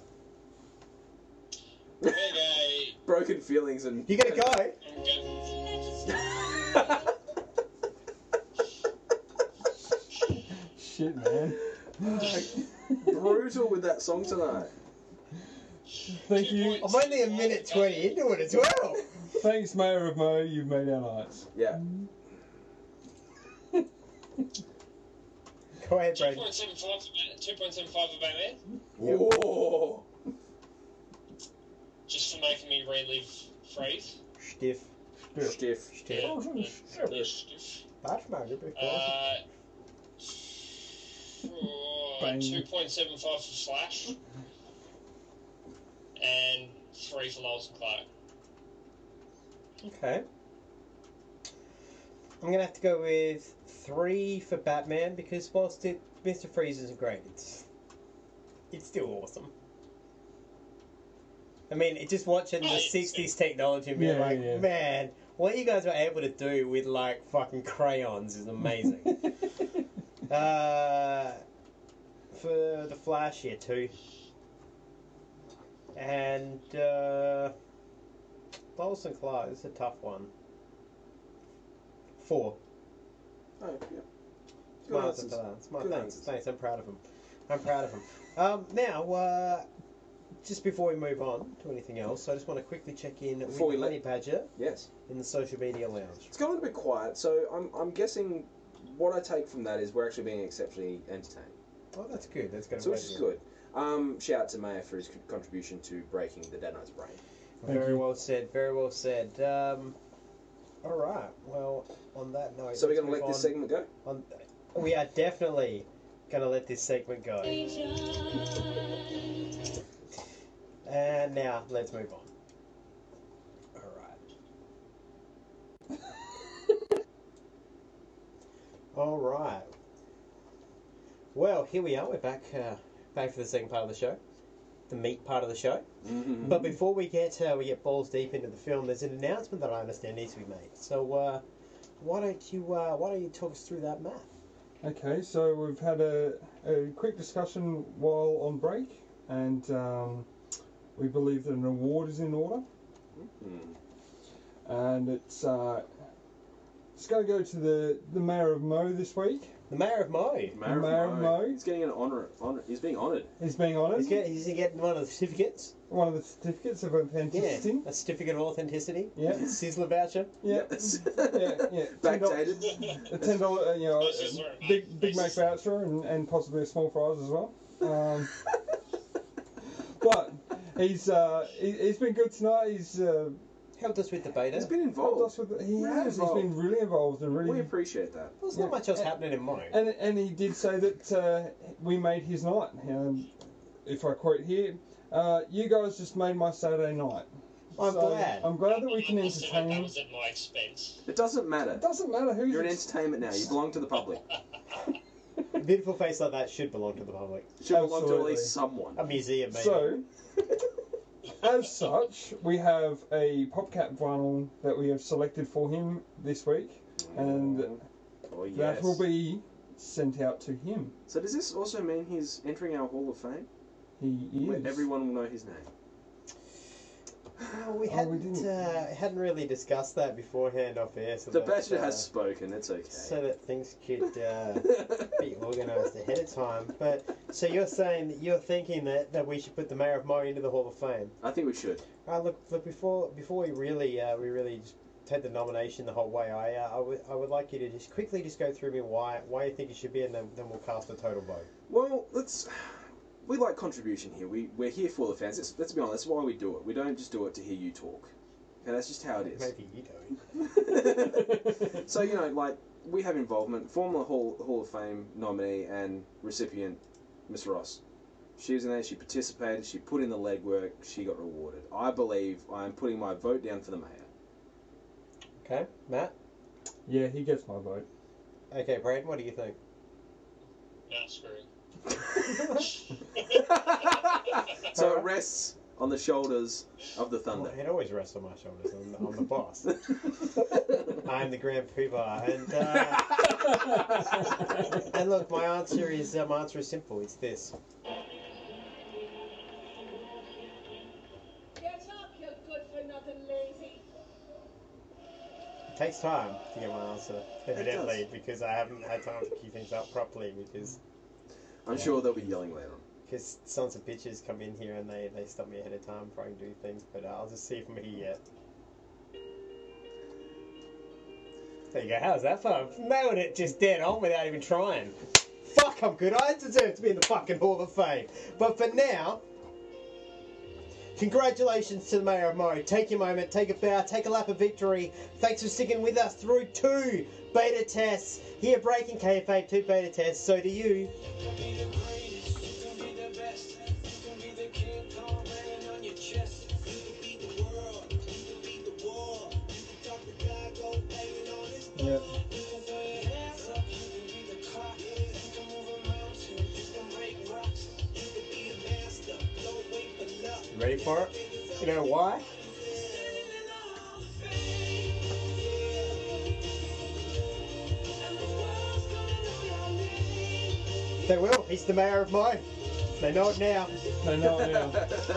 I'm going to go... Broken feelings and. You gotta go. I'm going... Shit, man. Brutal with that song tonight. Thank you. I'm only a minute twenty into it as well. Thanks, Mayor of Mo. You've made our nights. Yeah. Go ahead, two Brad. point seven five for two point seven five for Batman, Whoa. just for making me relive Freeze. Stiff. Stiff. Stiff. Yeah, Oh, yeah, shit. yeah, stiff. That's my good before. Uh, Bang. two point seven five for Flash, and three for Lois and Clark. Okay. I'm gonna have to go with three for Batman because whilst it, Mister Freeze isn't great, it's it's still awesome. I mean, it, just watching Oh, the yeah, sixties technology and being Yeah, like, yeah. man, what you guys were able to do with like fucking crayons is amazing. uh, for the Flash, yeah, two. And uh, Lois and Clark, it's a tough one. Four. Oh, yeah. Good Smart answers. answer for that. Smart, Good thanks, answers. thanks. I'm proud of him. I'm proud of him. Um, now, uh, just before we move on to anything else, I just want to quickly check in Before with we the let- Honey Badger Yes. in the social media lounge. It's got a little bit quiet, so I'm, I'm guessing what I take from that is we're actually being exceptionally entertained. Oh, that's good. That's good. So which is good. Um, shout out to Maya for his con- contribution to breaking the Dead Knight's brain. Thank Very you. well said. Very well said. Um, all right. Well, on that note, So we're let's going to let move this on- segment go? On, we are definitely going to let this segment go. And now, let's move on. All right. All right. Well, here we are. We're back, uh, back for the second part of the show, the meat part of the show. Mm-hmm. But before we get uh, we get balls deep into the film, there's an announcement that I understand needs to be made. So uh, why don't you uh, why don't you talk us through that, Matt? Okay, so we've had a, a quick discussion while on break, and um, we believe that an award is in order, Mm. and it's uh, it's going to go to the, the Mayor of Mo this week. The Mayor of Mo. Mayor of Mayor of Mo. Mo. He's getting an honour. Honor, he's being honoured. He's being honoured. He's getting, is he getting one of the certificates? One of the certificates of Yeah, authenticity. a certificate of authenticity. Yeah. Sizzler voucher. Yeah, Yes. yeah, yeah. Backdated. A ten dollar, uh, you know, This is where a my big Big face Mac is. voucher, and, and possibly a small fries as well. Um, but he's uh, he, he's been good tonight. He's uh, Helped us with the beta. He's been helped involved. us with. The, he Really has. involved. He's been really involved and We really. appreciate that. There's not yeah. much else And- happening in Mo. And and he did say that uh, we made his night. Um, if I quote here, uh, you guys just made my Saturday night. I'm So, glad. I'm glad that we can I must admit, entertain. That was at my expense. It doesn't matter. It doesn't matter who's. You're an ex- entertainment now. You belong to the public. A beautiful face like that should belong to the public. You should belong to at Absolutely. least someone. A museum, maybe. So, as such, we have a PopCap vinyl that we have selected for him this week, and Oh, yes. that will be sent out to him. So does this also mean he's entering our Hall of Fame? He Where is. everyone will know his name. Well, we Oh, we hadn't didn't. uh, hadn't really discussed that beforehand off air. So The that, Badger uh, has spoken. It's okay. so that things could uh, be organised ahead of time. But so you're saying that you're thinking that, that we should put the Mayor of Mo into the Hall of Fame. I think we should. Uh, look, look before before we really uh, we really just take the nomination the whole way. I uh, I would I would like you to just quickly just go through me why why you think it should be, and then, then we'll cast a total vote. Well, let's. We like contribution here. We we're here for the fans. Let's, let's be honest. That's why we do it. We don't just do it to hear you talk. Okay, that's just how it is. Maybe you don't. So you know, like we have involvement. Former Hall Hall of Fame nominee and recipient, Miss Ross. She was in there. She participated. She put in the legwork. She got rewarded. I believe I am putting my vote down for the mayor. Okay, Matt. Yeah, he gets my vote. Okay, Braden. What do you think? Nah, screw it. So it rests on the shoulders of the Well, Thunder. it always rests on my shoulders. I'm, I'm the boss. I'm the Grand Poobah, and uh, and look, my answer is uh, my answer is simple. It's this. Get up, you good-for-nothing lazy. It takes time to get my answer, evidently, because I haven't had time to keep things up properly. Because I'm sure they'll be yelling later on. because sons of bitches come in here and they, they stop me ahead of time before I can do things. But uh, I'll just see if I'm here yet. There you go. How's that fun? Nailed it just dead on without even trying. Fuck fuck, I'm good. I deserve to be in the fucking Hall of Fame. But for now, congratulations to the Mayor of Murray. Take your moment, take a bow, take a lap of victory. Thanks for sticking with us through two beta tests. Here, Breaking Kayfabe, two beta tests. So do you. Yep. Ready for it? You know why? They will. He's the Mayor of mine. They know it now. They know it now.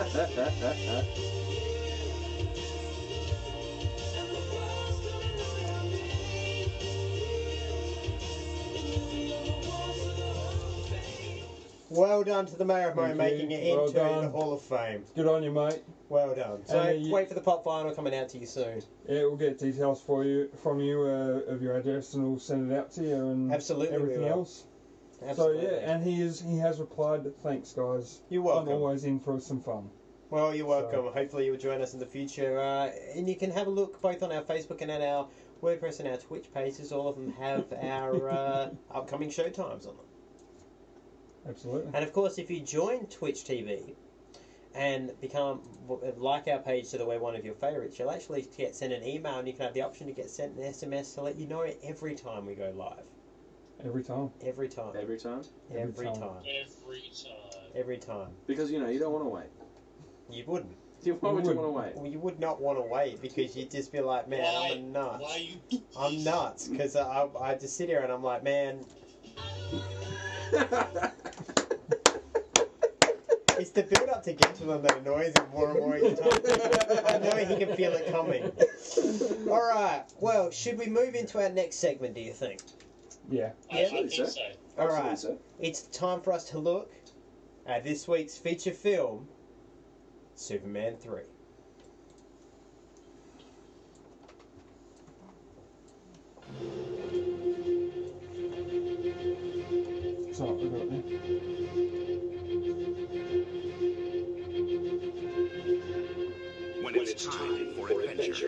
Well done to the Mayor of Murray Thank making you. it Well into done. the Hall of Fame. Good on you, mate. Well done. So And, uh, you- wait for the pop vinyl coming out to you soon. Yeah, we'll get details for you from you uh, of your address, and we'll send it out to you and Absolutely we everything will. else. Absolutely. So yeah, and he is he has replied. Thanks, guys. You're welcome. I'm always in for some fun. Well, you're welcome. Hopefully you'll join us in the future. Uh, and you can have a look both on our Facebook and at our WordPress and our Twitch pages. All of them have our uh, upcoming show times on them. Absolutely. And of course, if you join Twitch T V and become like our page so that we're one of your favourites, you'll actually get sent an email, and you can have the option to get sent an S M S to let you know every time we go live. Every time. Every time. Every time? Every, Every time. time. Every time. Every time. Because, you know, you don't want to wait. You wouldn't. Why would you wouldn't. want to wait? Well, you would not want to wait because you'd just be like, man, Why? I'm a nut. Why you? I'm nuts because I, I just sit here and I'm like, man, it's the build up to get to them that annoys him more and more each time. I know he can feel it coming. All right. Well, should we move into our next segment? Do you think? Yeah. I, I Yeah. think so. so. All Absolutely right. so. It's time for us to look at this week's feature film, Superman three. So we got there. When it's time for adventure,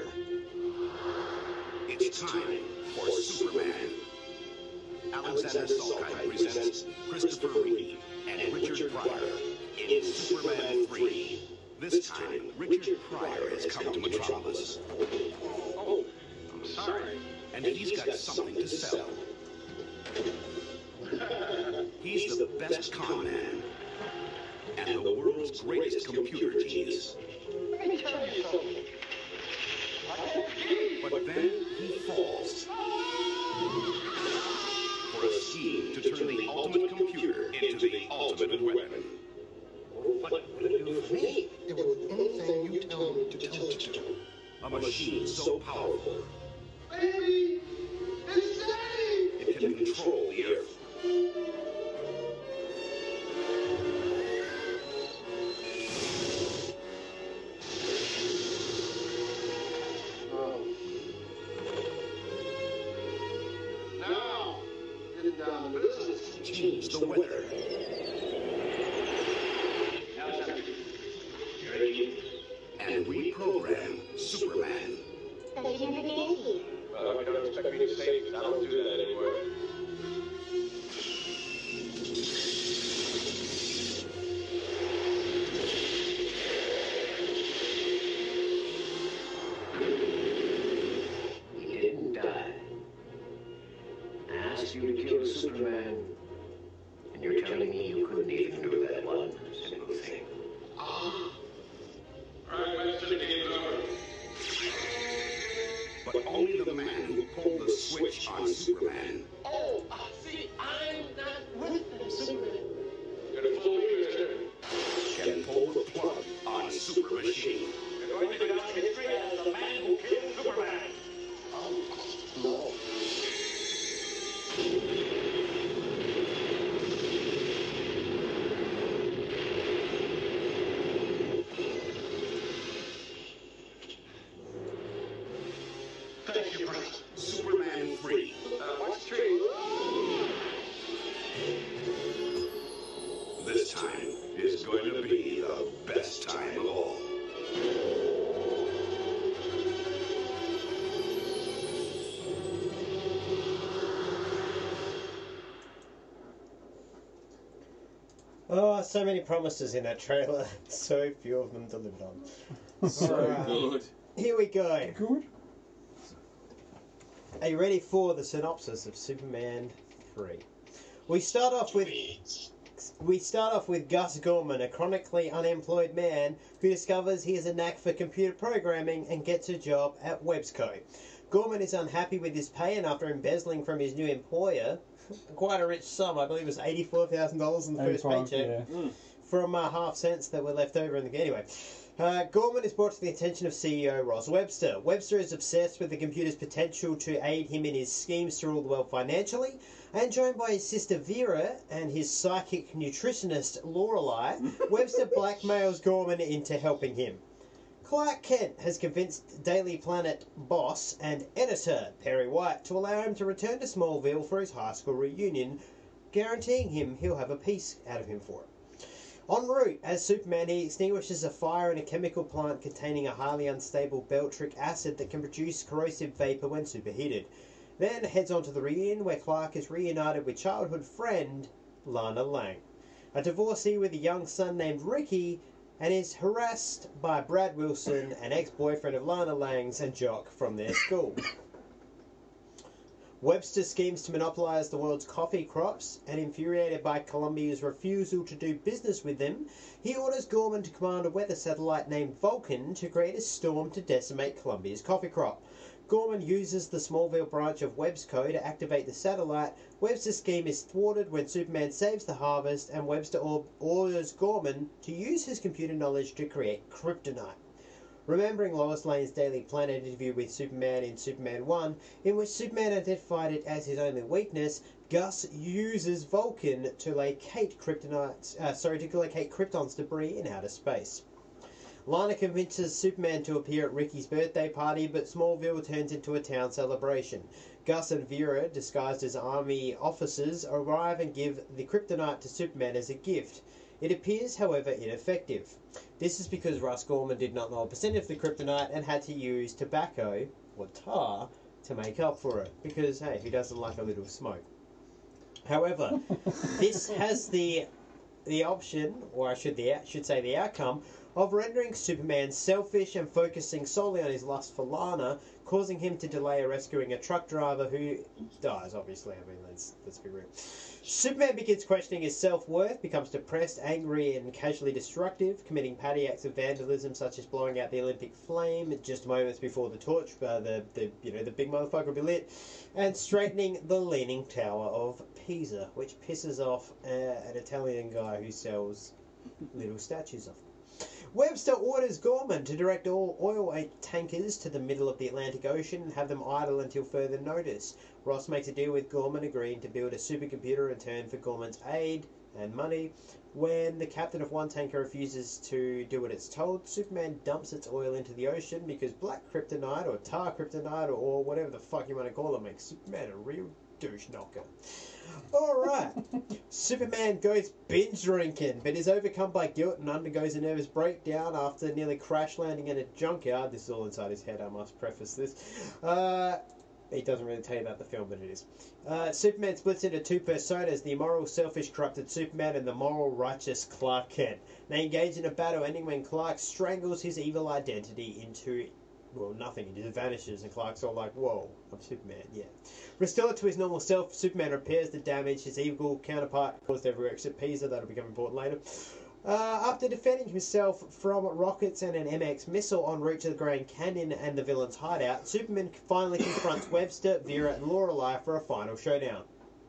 it's time for Superman. Alexander Salkind presents Christopher Reeve and Richard Pryor in Superman three. This time, Richard Pryor has come to Metropolis. Oh, I'm sorry. And he's got something to sell. He's the best con man and the world's greatest computer genius. Let me tell you something. But then he falls for a scheme to turn the ultimate computer into the ultimate weapon. What would it do for me? It would anything you tell me to tell it to do. A machine so powerful Baby! It's Daddy! it can control the Earth. Now, get down to business. Change the weather. And reprogram Superman. Agent Yankee. Well, you don't expect me to say because I don't do that anymore. He didn't die. I asked you to kill Superman, and you're telling me you couldn't even do that one simple thing. Ah, Alright, Master, the game's over. But only the man who pulled the switch on Superman oh, uh, see, I'm not with them, Superman. You're to fool me, mister. can pull the plug on Super Machine. You're going to go down in history as the man who killed Superman. Oh, no. Thank you, Frank. Superman three. Uh, what's true? Oh, so many promises in that trailer. So few of them delivered on. So Alright. good. Here we go. Good. Are you ready for the synopsis of Superman three? We start off with we start off with Gus Gorman, a chronically unemployed man who discovers he has a knack for computer programming and gets a job at Websco. Gorman is unhappy with his pay, and after embezzling from his new employer, quite a rich sum, I believe it was eighty-four thousand dollars in the first eighty-five, paycheck, yeah. from uh, half cents that were left over in the anyway. Uh, Gorman is brought to the attention of C E O Ross Webster. Webster is obsessed with the computer's potential to aid him in his schemes to rule the world financially, and joined by his sister Vera and his psychic nutritionist Lorelei, Webster blackmails Gorman into helping him. Clark Kent has convinced Daily Planet boss and editor Perry White to allow him to return to Smallville for his high school reunion, guaranteeing him he'll have a piece out of him for it. En route, as Superman, he extinguishes a fire in a chemical plant containing a highly unstable Beltric acid that can produce corrosive vapor when superheated. Then heads on to the reunion, where Clark is reunited with childhood friend Lana Lang, a divorcee with a young son named Ricky, and is harassed by Brad Wilson, an ex-boyfriend of Lana Lang's and jock from their school. Webster schemes to monopolise the world's coffee crops, and infuriated by Columbia's refusal to do business with them, he orders Gorman to command a weather satellite named Vulcan to create a storm to decimate Columbia's coffee crop. Gorman uses the Smallville branch of Websco to activate the satellite. Webster's scheme is thwarted when Superman saves the harvest, and Webster or- orders Gorman to use his computer knowledge to create kryptonite. Remembering Lois Lane's Daily Planet interview with Superman in Superman one, in which Superman identified it as his only weakness, Gus uses Vulcan to locate kryptonite, uh, sorry, to locate Krypton's debris in outer space. Lana convinces Superman to appear at Ricky's birthday party, but Smallville turns into a town celebration. Gus and Vera, disguised as army officers, arrive and give the kryptonite to Superman as a gift. It appears, however, ineffective. This is because Russ Gorman did not know a percent of the kryptonite and had to use tobacco, or tar, to make up for it. Because, hey, who doesn't like a little smoke? However, this has the the option, or I should, the, should say the outcome, of rendering Superman selfish and focusing solely on his lust for Lana, causing him to delay rescuing a truck driver who dies, obviously. I mean, let's, let's be real. Superman begins questioning his self-worth, becomes depressed, angry, and casually destructive, committing petty acts of vandalism such as blowing out the Olympic flame just moments before the torch, uh, the, the you know the big motherfucker will be lit, and straightening the Leaning Tower of Pisa, which pisses off uh, an Italian guy who sells little statues of them. Webster orders Gorman to direct all oil tankers to the middle of the Atlantic Ocean and have them idle until further notice. Ross makes a deal with Gorman, agreeing to build a supercomputer in return for Gorman's aid and money. When the captain of one tanker refuses to do what it's told, Superman dumps its oil into the ocean because black kryptonite or tar kryptonite or whatever the fuck you want to call it makes Superman a real douche knocker. Alright, Superman goes binge drinking, but is overcome by guilt and undergoes a nervous breakdown after nearly crash landing in a junkyard. This is all inside his head, I must preface this. Uh, it doesn't really tell you about the film, but it is. Uh, Superman splits into two personas, the immoral, selfish, corrupted Superman and the moral, righteous Clark Kent. They engage in a battle ending when Clark strangles his evil identity into... well, nothing. It just vanishes, and Clark's all like, whoa, I'm Superman, yeah. Restored to his normal self, Superman repairs the damage his evil counterpart caused everywhere except Pisa. That'll become important later. Uh, after defending himself from rockets and an M X missile en route to the Grand Canyon and the villain's hideout, Superman finally confronts Webster, Vera, and Lorelei for a final showdown.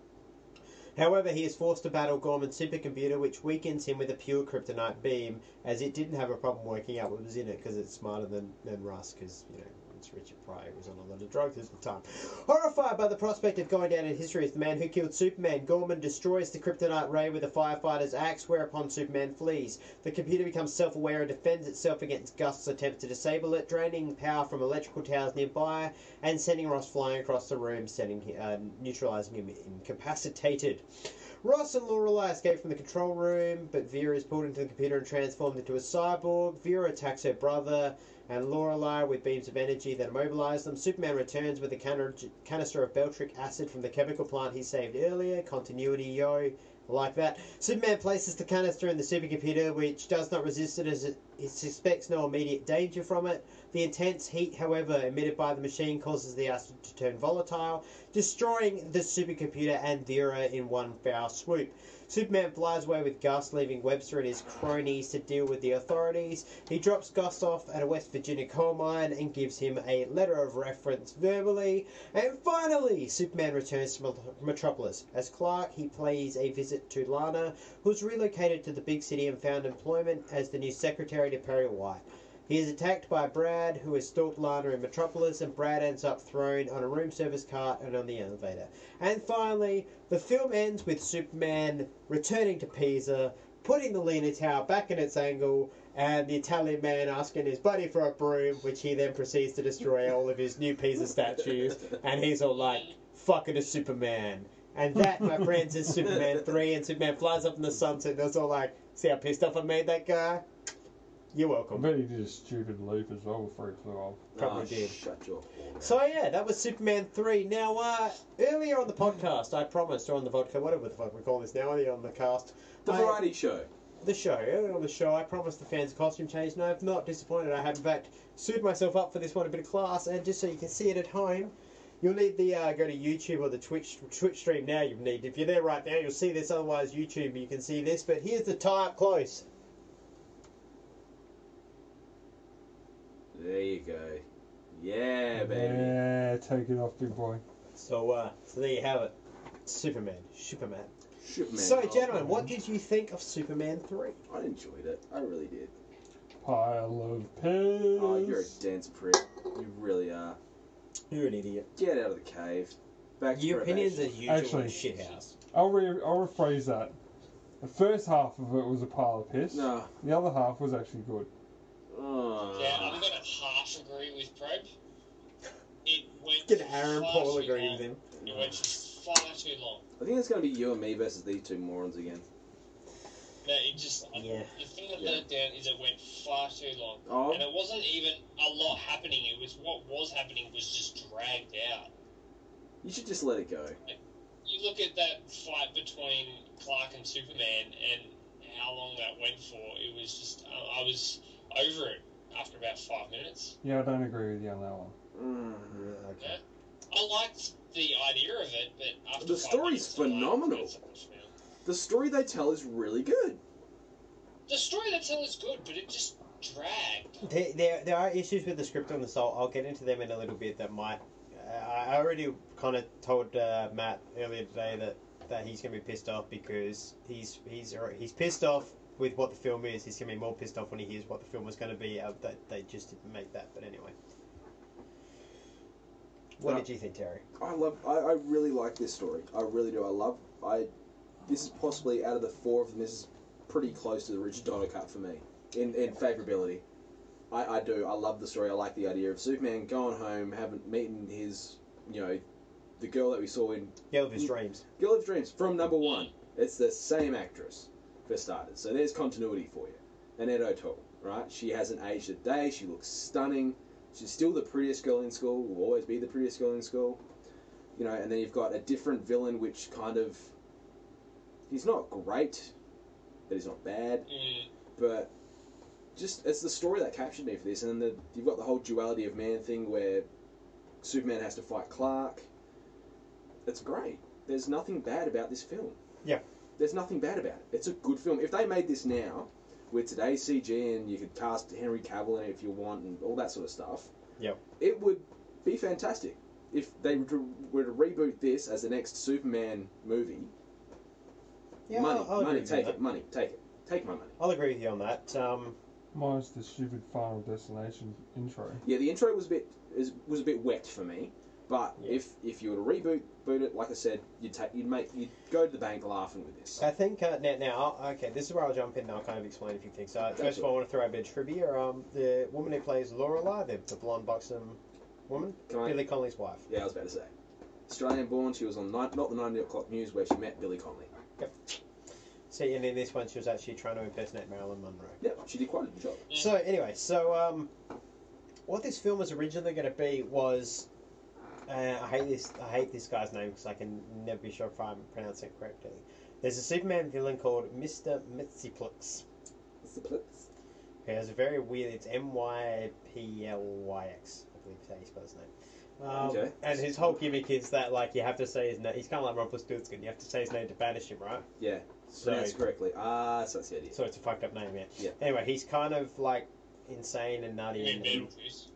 However, he is forced to battle Gorman's supercomputer, which weakens him with a pure kryptonite beam, as it didn't have a problem working out what was in it, because it's smarter than, than Russ, because, you know, it's Richard Pryor, who was on a lot of drugs at the time. Horrified by the prospect of going down in history as the man who killed Superman, Gorman destroys the kryptonite ray with a firefighter's axe, whereupon Superman flees. The computer becomes self-aware and defends itself against Gus's attempt to disable it, draining power from electrical towers nearby, and sending Ross flying across the room, sending uh, neutralizing him incapacitated. Ross and Lorelei escape from the control room, but Vera is pulled into the computer and transformed into a cyborg. Vera attacks her brother and Lorelei with beams of energy that immobilize them. Superman returns with a can- canister of Beltric acid from the chemical plant he saved earlier. Continuity, yo. Like that. Superman places the canister in the supercomputer, which does not resist it as it, it suspects no immediate danger from it. The intense heat, however, emitted by the machine causes the acid to turn volatile, destroying the supercomputer and Vera in one foul swoop. Superman flies away with Gus, leaving Webster and his cronies to deal with the authorities. He drops Gus off at a West Virginia coal mine and gives him a letter of reference verbally. And finally, Superman returns to Metropolis. As Clark, he pays a visit to Lana, who's relocated to the big city and found employment as the new secretary to Perry White. He is attacked by Brad, who has stalked Lana in Metropolis, and Brad ends up thrown on a room service cart and on the elevator. And finally, the film ends with Superman returning to Pisa, putting the Leaning Tower back in its angle, and the Italian man asking his buddy for a broom, which he then proceeds to destroy all of his new Pisa statues, and he's all like, fuck it, a Superman. And that, my friends, is Superman three, and Superman flies up in the sunset, and it's all like, see how pissed off I made that guy? You're I welcome. bet he did a stupid loop as well before he flew off. Probably Oh, did. Shut your hole. So yeah, that was Superman three. Now, uh, earlier on the podcast, I promised, or on the vodka, whatever the fuck we call this now, on the cast, The I- variety show. the show, earlier on the show, I promised the fans a costume change, and I'm not disappointed. I have, in fact, suited myself up for this one a bit of class, and just so you can see it at home, you'll need the, uh, go to YouTube or the Twitch Twitch stream now, you need. If you're there right now, you'll see this, otherwise YouTube, you can see this, but here's the tie up close. There you go. Yeah, baby. Yeah, take it off, big boy. So, uh, so there you have it. Superman. Superman. Superman. So, Oh, gentlemen, what did you think of Superman three? I enjoyed it. I really did. Pile of piss. Oh, you're a dense prick. You really are. You're an idiot. Get out of the cave. Back to Your opinions probation. as usual Actually- in shithouse. I'll, re- I'll rephrase that. The first half of it was a pile of piss. No. The other half was actually good. Oh. Yeah, I'm gonna half agree with Probe. It went Get Aaron far Paul too agree long. with him. It went far too long. I think it's going to be you and me versus these two morons again. No, it just Yeah. the thing that Yeah. let it down is it went far too long, Oh. and it wasn't even a lot happening. It was what was happening was just dragged out. You should just let it go. You look at that fight between Clark and Superman, and how long that went for. It was just I, I was over it after about five minutes. Yeah, I don't agree with you on that one. Mm. Okay. I liked the idea of it, but after The five story's minutes, I'm like, phenomenal. "That's something now." The story they tell is really good. The story they tell is good, but it just dragged. There, there, there are issues with the script on the soul. I'll get into them in a little bit. That might. Uh, I already kind of told uh, Matt earlier today that, that he's going to be pissed off because he's he's he's pissed off with what the film is. He's going to be more pissed off when he hears what the film was going to be. Uh, that they just didn't make that. But anyway, what Uh, did you think, Terry? I love. I, I really like this story. I really do. I love. I. This is possibly out of the four of them. This is pretty close to the Richard Donner cut for me in in favourability. I, I do. I love the story. I like the idea of Superman going home, having meeting his, you know, the girl that we saw in Girl of His Dreams. Girl of Dreams from number one. It's the same actress for starters. So there's continuity for you. Annette O'Toole, right? She hasn't aged a day. She looks stunning. She's still the prettiest girl in school. Will always be the prettiest girl in school. You know, and then you've got a different villain, which kind of he's not great, but he's not bad. Mm. But just it's the story that captured me for this, and then the, you've got the whole duality of man thing where Superman has to fight Clark. It's great. There's nothing bad about this film. Yeah. There's nothing bad about it. It's a good film. If they made this now, with today's C G, and you could cast Henry Cavill in it if you want, and all that sort of stuff, Yep. it would be fantastic. If they were to, were to reboot this as the next Superman movie, Yeah, money, I'll, I'll agree money, with take you it, money, take it, take my money. I'll agree with you on that. Um, Minus the stupid Final Destination intro. Yeah, the intro was a bit is, was a bit wet for me, but Yeah. if if you were to reboot boot it, like I said, you'd take you'd make you'd go to the bank laughing with this. I think uh, now, now, okay, this is where I'll jump in and I'll kind of explain a few things. So, That's first of all, I all. want to throw a bit of trivia. Um, the woman who plays Lorelai, the, the blonde buxom woman, Can I- Billy Connolly's wife. Yeah, I was about to say, Australian born. She was on ni- not the nine o'clock news where she met Billy Connolly. See, and in this one, she was actually trying to impersonate Marilyn Monroe. Yeah, she did quite a good job. So, anyway, so um, what this film was originally going to be was Uh, I hate this. I hate this guy's name because I can never be sure if I'm pronouncing it correctly. There's a Superman villain called Mister Mxyzptlk. He has a very weird. It's M Y P L Y X. I believe is how you spell his name. Um, Okay. And his whole gimmick is that like you have to say his name. He's kind of like Rumpelstiltskin. You have to say his name to banish him, right? Yeah, So, pronounced correctly. Ah, so that's the idea. so it's a fucked up name, yeah. Yeah. Anyway, he's kind of like insane and nutty You mean and, Beetle and Juice?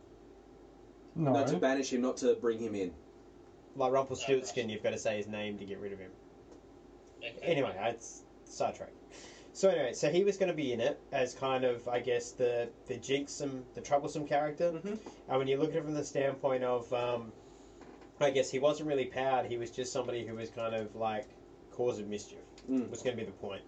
No. Not to banish him, not to bring him in. like Rumpelstiltskin. You've got to say his name to get rid of him. Okay. Anyway, it's Star Trek. So anyway, so he was going to be in it as kind of, I guess, the the jinxsome, the troublesome character. Mhm. And when you look at it from the standpoint of, um, I guess he wasn't really powered. He was just somebody who was kind of like causing mischief. Mm. Was going to be the point.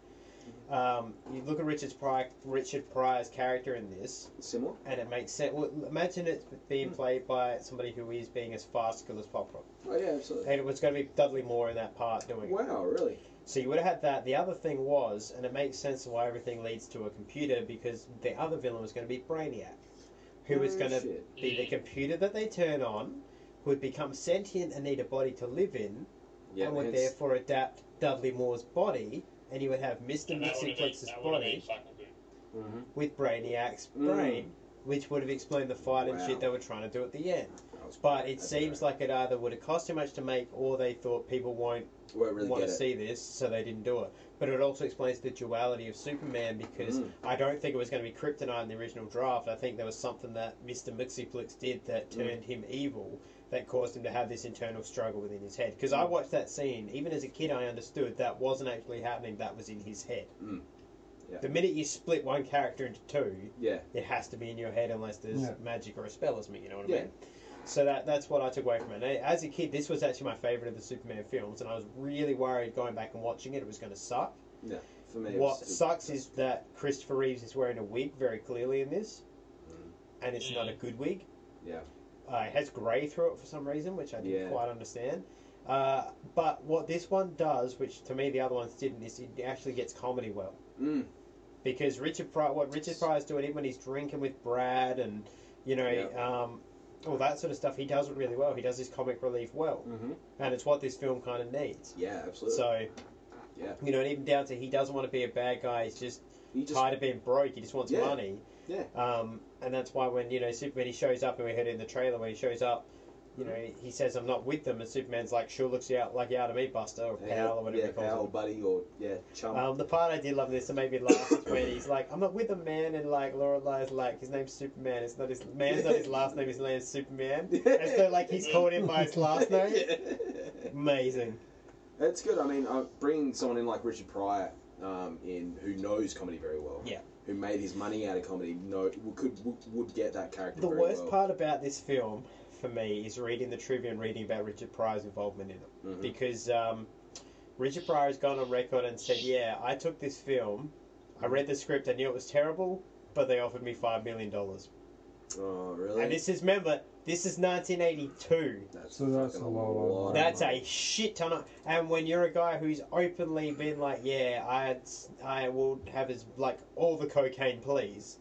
Um, you look at Richard Pryor, Richard Pryor's character in this, Similar? and it makes sense. Well, imagine it being played by somebody who is being as farcical as Pop Rock. Oh, yeah, absolutely. And it was going to be Dudley Moore in that part doing it. Wow, really? So you would have had that. The other thing was, and it makes sense of why everything leads to a computer, because the other villain was going to be Brainiac, who was Oh, going to shit. be the computer that they turn on, who would become sentient and need a body to live in, Yeah, and would hence- therefore adapt Dudley Moore's body, and you would have Mister And that would've been- Mxyzptlk's that would've been body fucking good. Mhm. with Brainiac's Mm. brain, which would have explained the fight and Wow. shit they were trying to do at the end. That was- But it that's seems great. like it either would have cost too much to make, or they thought people won't Won't really want get to it. see this, so they didn't do it. But it also explains the duality of Superman, because Mm. I don't think it was going to be Kryptonite in the original draft. I think there was something that Mister Mxyzptlk did that Mm. turned him evil, that caused him to have this internal struggle within his head. Because I Mm. watched that scene, even as a kid I understood that wasn't actually happening, that was in his head. Mm. Yeah. The minute you split one character into two, Yeah. it has to be in your head unless there's Yeah. magic or a spell or something, you know what I Yeah. mean? So that that's what I took away from it. And as a kid, this was actually my favourite of the Superman films, and I was really worried going back and watching it, it was going to suck. Yeah. For me, it What was- sucks is that Christopher Reeves is wearing a wig very clearly in this, Mm. and it's not a good wig. Yeah. Uh, it has grey through it for some reason, which I didn't Yeah. quite understand. Uh, but what this one does, which to me the other ones didn't, is it actually gets comedy well. Mm. Because Richard Pryor, what Richard Pryor's doing, even when he's drinking with Brad and, you know, Yeah. um, all that sort of stuff, he does it really well. He does his comic relief well. Mm-hmm. And it's what this film kind of needs. Yeah, absolutely. So, Yeah. you know, and even down to he doesn't want to be a bad guy, he's just, He just tired of being broke, he just wants Yeah. money. Yeah. Um, and that's why when, you know, Superman, he shows up, and we heard it in the trailer, when he shows up, you know, he says, I'm not with them, and Superman's like, sure looks you out like you out of me, Buster, or pal, or whatever yeah, he calls pal, him. buddy, or yeah, chum. Um, the part I did love this, and made me laugh, is when he's like, I'm not with a man, and like, Lorelai's like, his name's Superman, it's not his, man's not his last name, his name's Superman. And so, like, he's called him by his last name. Yeah. Amazing. It's good. I mean, uh, bringing someone in like Richard Pryor um, in who knows comedy very well. Yeah. Who made his money out of comedy? Know could would, would get that character. The very worst well. part about this film, for me, is reading the trivia and reading about Richard Pryor's involvement in it. Mhm. Because um, Richard Pryor has gone on record and said, yeah, I took this film, I read the script, I knew it was terrible, but they offered me five million dollars. Oh, really? And this is, remember, this is nineteen eighty-two. That's So that's fucking a lot of money. That's money. a shit ton of... And when you're a guy who's openly been like, yeah, I I will have as, like, all the cocaine, please.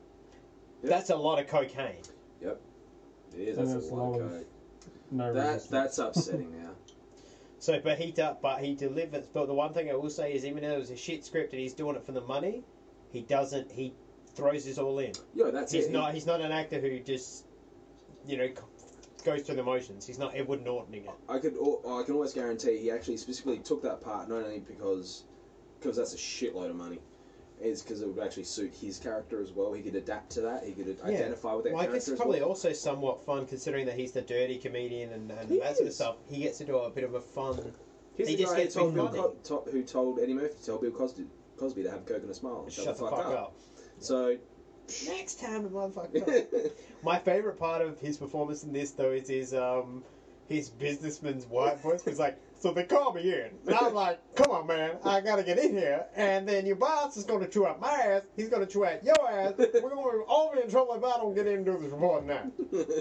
Yep. That's a lot of cocaine. It is. And That's that's a a lot lot of of- coke. No That resistance. that's upsetting now. So, but he, do, but he delivers. But the one thing I will say is, even though it was a shit script and he's doing it for the money, he doesn't. He throws this all in. Yo, that's He's it. not. He's not an actor who just, you know, goes through the motions. He's not Edward Nortoning it. I could. al- I can almost guarantee he actually specifically took that part not only because because that's a shitload of money. It's because it would actually suit his character as well. He could adapt to that. He could Yeah. identify with that Well, I character guess it's as probably well. also somewhat fun considering that he's the dirty comedian and, and He that sort of is. stuff. He gets to do a bit of a fun. He's he the just guy who gets told me Bill funny. Co- to- who told Eddie Murphy to tell Bill Cosby, Cosby to have coke and a smile. and Shut, the fuck, up. So. Next time, the motherfucker. My favourite part of his performance in this, though, is his um, his businessman's white voice. He's like, so they call me in. And I'm like, come on, man, I gotta get in here. And then your boss is gonna chew out my ass. He's gonna chew out your ass. We're gonna all be in trouble if I don't get in and do this report now.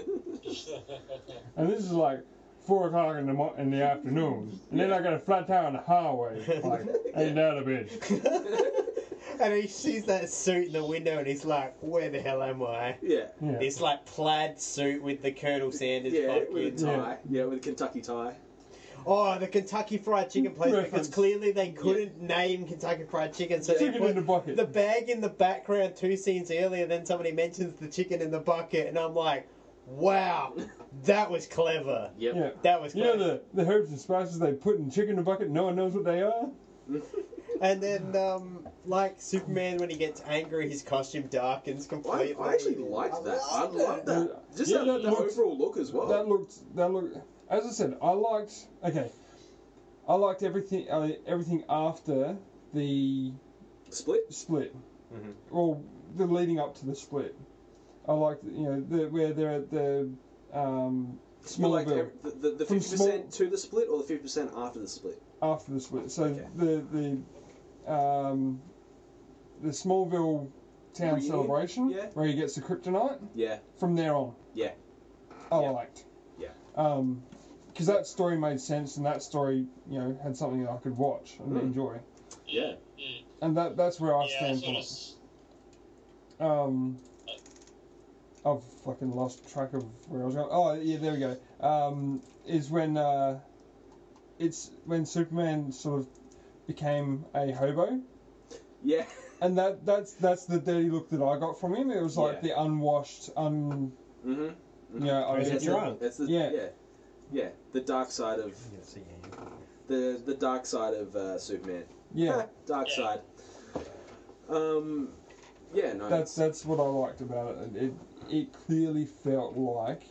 And this is like four o'clock in the mo- in the afternoon, and then I got a flat tire on the highway. Like, ain't that a bitch? And he sees that suit in the window and he's like, where the hell am I? Yeah. Yeah. This like plaid suit with the Colonel Sanders Yeah, fucking... with a tie. Yeah, with a Kentucky tie. Oh, the Kentucky Fried Chicken place, because Reference. clearly they couldn't name Kentucky Fried Chicken, so they Chicken put in the bucket. the bag in the background two scenes earlier, then somebody mentions the chicken in the bucket, and I'm like, wow, that was clever. Yep. Yeah. That was You know clever. the, the herbs and spices they put in chicken in a bucket, no one knows what they are? And then, um, like Superman, when he gets angry, his costume darkens I, completely. I actually liked that. I loved loved it. that. Just Yeah, the, that the looks- overall look as well. That looked, that looked, as I said, I liked, okay, I liked everything, uh, everything after the Split? split. Mhm. Well, the leading up to the split. I liked, you know, the, where they're at the, um, You like Smallville. every- the, the, the From fifty percent to the split or the fifty percent after the split? After the split. So Okay. the the um, the Smallville town Reunion? celebration, Yeah. where he gets the kryptonite. Yeah. From there on, Yeah. I Yeah. liked. Yeah. Um, because that story made sense, and that story, you know, had something that I could watch and Mm. enjoy, Yeah. Mm. and that that's where I Yeah, stand that's from what it. it's... Um, I've fucking lost track of where I was going. Oh yeah, there we go. Um, is when uh, it's when Superman sort of became a hobo. Yeah. And that that's that's the dirty look that I got from him. It was like Yeah. the unwashed, un Mm-hmm. you know, I Crazy guess- drunk. That's the Yeah. yeah. yeah. The dark side of the the dark side of uh, Superman. yeah. dark Yeah. side. Um, yeah, no. That's that's what I liked about it. It it clearly felt like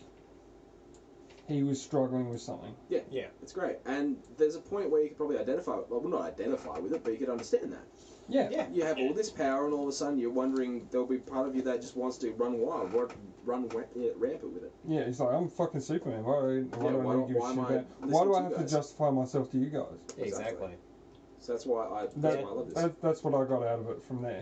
he was struggling with something. yeah, Yeah. it's great. And there's a point where you could probably identify, well, not identify with it, but you could understand that. Yeah. Yeah. You have all this power, and all of a sudden you're wondering there'll be part of you that just wants to run wild, run, run wa- yeah, rampant with it. Yeah, he's like, I'm fucking Superman. Why, why Yeah, do I why need to don't- give a why shit am I about? Why listening do I to have you to guys? justify myself to you guys? Exactly. So that's why I, that's That, why I love this. that, that's what I got out of it from there.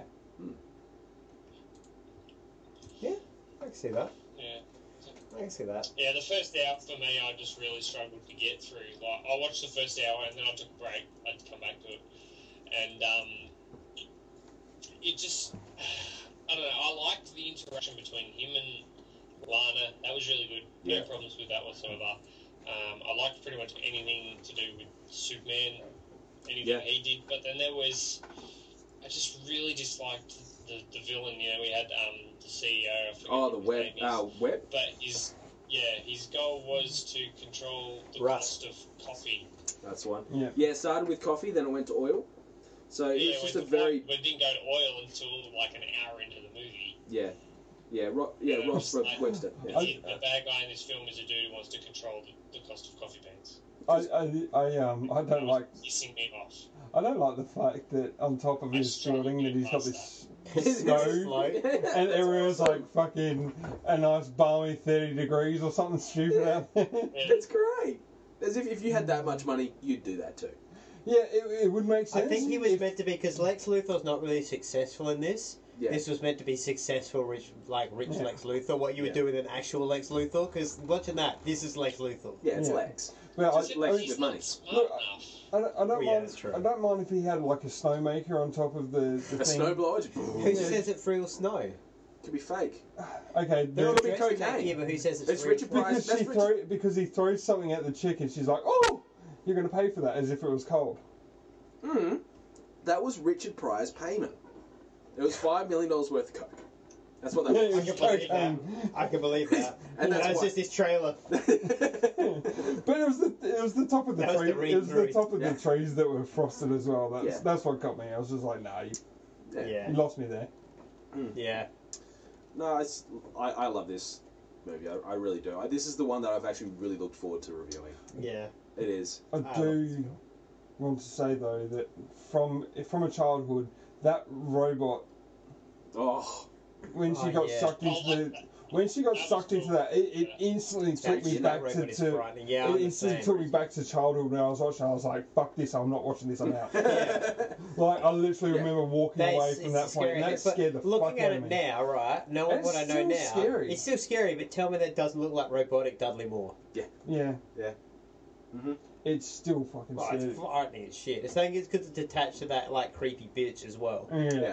I can see that. Yeah. I can see that. Yeah, the first hour for me, I just really struggled to get through. Like, I watched the first hour and then I took a break. I had to come back to it, and um, it just, I don't know. I liked the interaction between him and Lana. That was really good. No Yeah. problems with that whatsoever. Um, I liked pretty much anything to do with Superman, anything Yeah. he did. But then there was, I just really disliked the, the villain. You know, we had um, the C E O. I forget Oh, what the his web, name is. uh, web. But his yeah, his goal was to control the Rust. cost of coffee. That's one. Yeah. Yeah, it started with coffee, then it went to oil. So yeah, it's just we a did- very we didn't go to oil until like an hour into the movie. yeah, yeah, Ro- yeah, Yeah, Ross it's like- Webster. The, Yeah. the bad guy in this film is a dude who wants to control the, the cost of coffee beans. I, I, I um I don't like Pissing me off. I don't like the fact that on top of I his struggle building that to he's got pass this It's snow, slow. and everyone's like fucking a nice balmy thirty degrees or something stupid out there. Yeah. That's great. As if if you had that much money, you'd do that too. Yeah, it, it would make I sense. think he was if- meant to be, because Lex Luthor's not really successful in this. Yeah. This was meant to be successful, rich, like rich Yeah. Lex Luthor. What you would Yeah. do with an actual Lex Luthor? Because watching that, this is Lex Luthor. Yeah, it's Yeah. Lex. Well, I, Just I, Lex mean, with money. Not smart Look, enough. I, don't- I don't Oh, yeah, mind. that's true. I don't mind if he had like a snowmaker on top of the, the A thing. snowblower just- Who Yeah. says it's real snow? could be fake. Okay, They're the- all Could be dressed in that cocaine. gear, but who says it's, It's real Richard snow? Pryor. because That's she Richard- throw, because he throws something at the chick and she's like, "Oh, you're going to pay for that," as if it was cold. Mm. That was Richard Pryor's payment. It was five million dollars worth of coke. That's what that Yeah, I it was. can was believe that. cocaine. I can believe that. And that's that was why- just his trailer. But it was the it was the top of the That was tree. the It was the read-through. top of Yeah. the trees that were frosted as well. That's Yeah. that's what got me. I was just like, nah, you, Yeah. you lost me there. Yeah. No, it's, I, I love this movie. I, I really do. I, this is the one that I've actually really looked forward to reviewing. Yeah. It is. I I do want to say though that from from a childhood, that robot Oh, when she Oh, got yeah. sucked into I like the that. when she got That was sucked into cool. that, it, it Yeah. instantly That took me shit, back that to, robot is to frightening. Yeah, it I'm the instantly same. took me back to childhood when I was watching. I was like, "Fuck this! I'm not watching this. I'm out." Yeah. Like I literally Yeah. remember walking That's- away from it's that point, scary. and that But scared the looking fuck at out it of me. now, right? Knowing It's what I know still now, scary. it's still scary. But tell me that doesn't look like robotic Dudley Moore. Yeah, yeah. hmm it's still fucking Well, scary. it's frightening as shit. It's saying it's because it's attached to that like creepy bitch as well. Yeah. Yeah.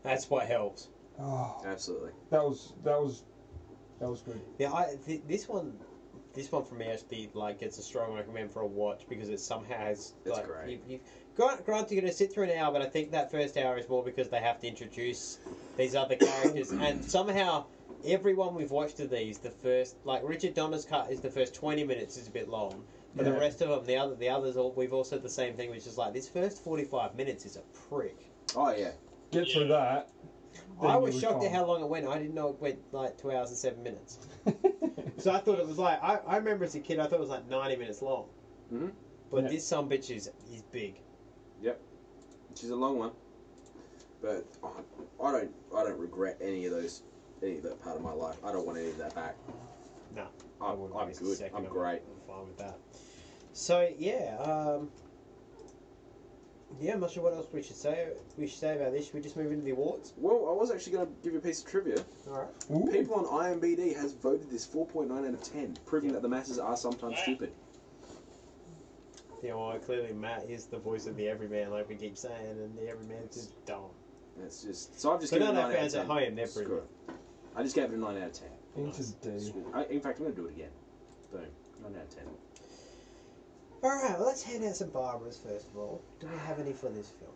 That's what helps. Oh, Absolutely. that was that was that was good. Yeah, I th- this one, this one for me actually like gets a strong recommend for a watch because it somehow has It's like great. You, you, grant, granted, you're going to sit through an hour, but I think that first hour is more because they have to introduce these other characters, and somehow everyone we've watched of these, the first like Richard Donner's cut is the first twenty minutes is a bit long, but Yeah. the rest of them, the other the others, all we've all said the same thing, which is like this first forty-five minutes is a prick. Oh yeah. Get through that. then I you'll was be shocked at fine. how long it went. I didn't know it went like two hours and seven minutes. So I thought it was like I, I remember as a kid I thought it was like ninety minutes long. Mhm. But Yeah. this son bitch is is big. She's a long one, but oh, I don't. I don't regret any of those. Any of that part of my life. I don't want any of that back. No, I I'm, wouldn't I'm waste a good. second I'm of it. great. I'm fine with that. So yeah, um, yeah. I'm not sure what else we should say. We should say about this. Should we just move into the awards? Well, I was actually going to give you a piece of trivia. All right. Ooh. People on I M B D has voted this four point nine out of ten, proving that the masses are sometimes stupid. Yeah, well, clearly Matt is the voice of the everyman, like we keep saying, and the everyman's just dumb. It's just so I've just So given none it of a our nine fans out at of ten. home, they're Screw brilliant. it. I just gave it a nine out of ten. Into D. Screw it. I, in fact, I'm going to do it again. Boom, nine out of ten. All right, well, let's hand out some Barbaras first of all. Do we have any for this film?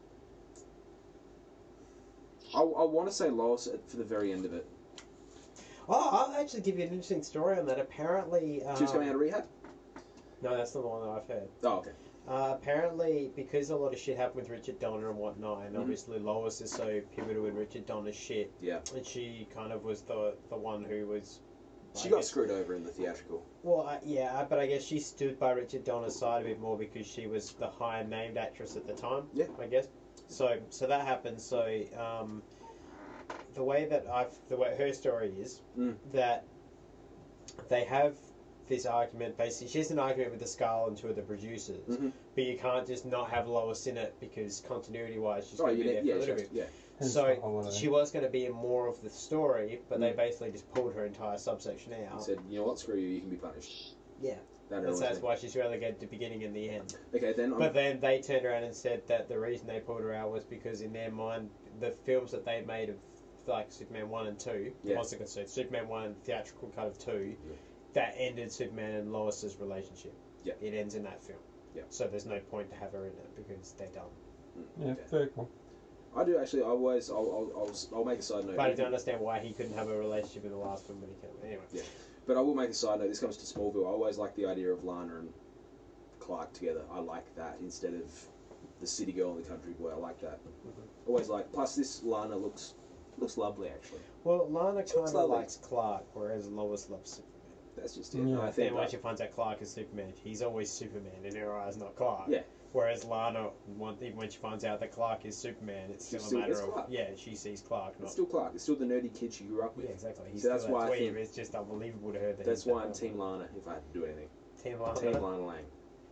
I, I want to say Lois at, for the very end of it. Oh, I'll actually give you an interesting story on that. Apparently, um, She was coming out of rehab. no, that's not the one that I've heard. Oh, okay. Uh, apparently, because a lot of shit happened with Richard Donner and whatnot, and Mhm. obviously Lois is so pivotal in Richard Donner's shit, Yeah. and she kind of was the the one who was. She I got guess- screwed over in the theatrical. Well, uh, yeah, uh, but I guess she stood by Richard Donner's side a bit more because she was the higher named actress at the time. Yeah. I guess. So, so that happened. So, um, the way that I've, the way her story is Mm. that they have this argument. Basically, she has an argument with the Scarl and two of the producers, Mhm. but you can't just not have Lois in it because continuity-wise, she's Oh, going to you be there need, for yeah, a little sure, bit. yeah. Hence So the holiday. she was going to be in more of the story, but they Mm. basically just pulled her entire subsection He out. said, you know what, screw you, you can be punished. Yeah. That And always so that's did. why she's relegated to beginning and the end. Okay, then I'm, But then they turned around and said that the reason they pulled her out was because in their mind, the films that they made of like Superman one and two, Yeah. what's it considered? Superman one theatrical cut of two, Yeah. that ended Superman and Lois's relationship. Yeah. It ends in that film. Yeah. So there's no point to have her in it because they're done. Yeah, okay. very cool. I do actually. I always. I'll. I'll. I'll, I'll make a side note. But I don't understand why he couldn't have a relationship in the last film, but he can. Anyway. Yeah. But I will make a side note. This comes to Smallville. I always like the idea of Lana and Clark together. I like that instead of the city girl and the country boy. I like that. Mhm. Always like. Plus, this Lana looks looks lovely actually. Well, Lana She kind looks of lovely. likes Clark, whereas Lois loves Superman. That's just it. Yeah. And I And think then when that- she finds out Clark is Superman, he's always Superman in her eyes, not Clark. Yeah. Whereas Lana, one, even when she finds out that Clark is Superman, it's She still a still matter is of Clark. yeah, she sees Clark, not it's still Clark. It's still the nerdy kid she grew up with. yeah, exactly. He's So that's still why I that dweeb. think- It's just unbelievable to her that That's he's why that I'm way. Team Lana. If I had to do anything, Team Lana. Team Lana Lang.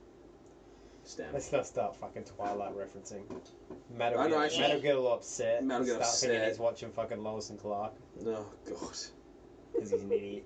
Stand. Let's not start fucking Twilight referencing. Matt will, I know, get, actually- Matt will get all upset. Matt will get start thinking upset. he's watching fucking Lois and Clark Oh God. because he's an idiot.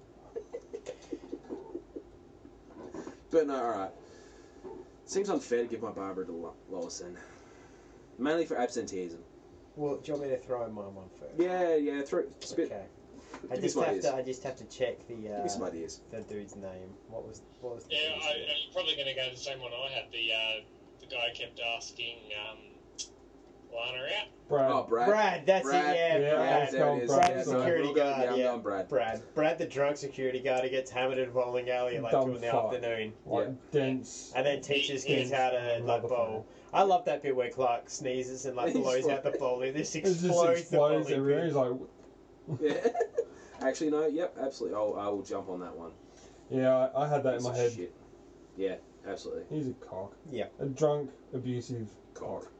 But no, alright. Seems unfair to give my Barbara to Lo- Lois then. Mainly for absenteeism. Well, do you want me to throw in my one first? Yeah, yeah, throw spit. Okay. I Give me just some have ideas. to. I just have to check the. Uh, Give me some ideas. The dude's name. What was? What was? The Yeah, dude's I, name? I'm probably going to go the same one I had. The uh, the guy kept asking um, Lana out. Brad. Oh, Brad. Brad, that's Brad. it, yeah, Yeah, Brad. let's there go it is. Brad. Brad, Yeah, the so security we'll go- guard, Yeah, I'm yeah. going Brad. Brad. Brad, the drunk security guard who gets hammered in a bowling alley at like Dumb two in the fuck. afternoon. Like Yeah. dense. And then teaches kids how to like bowl. I love that bit where Clark sneezes and like He's blows out the fine. bowl. It just It just explodes, explodes the everywhere. bowling He's pin. like, Yeah. Actually, no. Yep, absolutely. I'll, I will jump on that one. yeah, I, I had that in Piece my of head. Shit. Yeah, absolutely. He's a cock. Yeah. A drunk, abusive Cock. cock.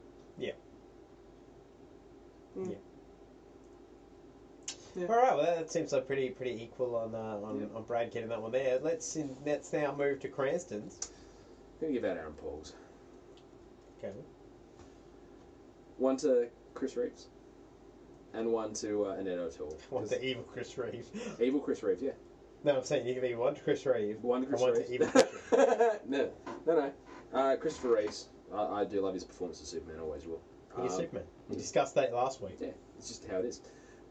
All right, well that seems like pretty pretty equal on uh, on, Yeah. on Brad getting that one there. Let's in, let's now move to Cranston's. I'm going to give out Aaron Paul's. Okay. One to Chris Reeves. And one to uh, Annette O'Toole. One to evil Chris Reeve. Evil Chris Reeves, yeah. No, I'm saying you can be one to Chris Reeve. One to Chris and one Reeves. to evil Chris Reeve. no, no, no. Uh, Christopher Reeves. I, I do love his performance as Superman, always will. He's Um, Superman. We discussed that last week. Yeah, it's just how it is.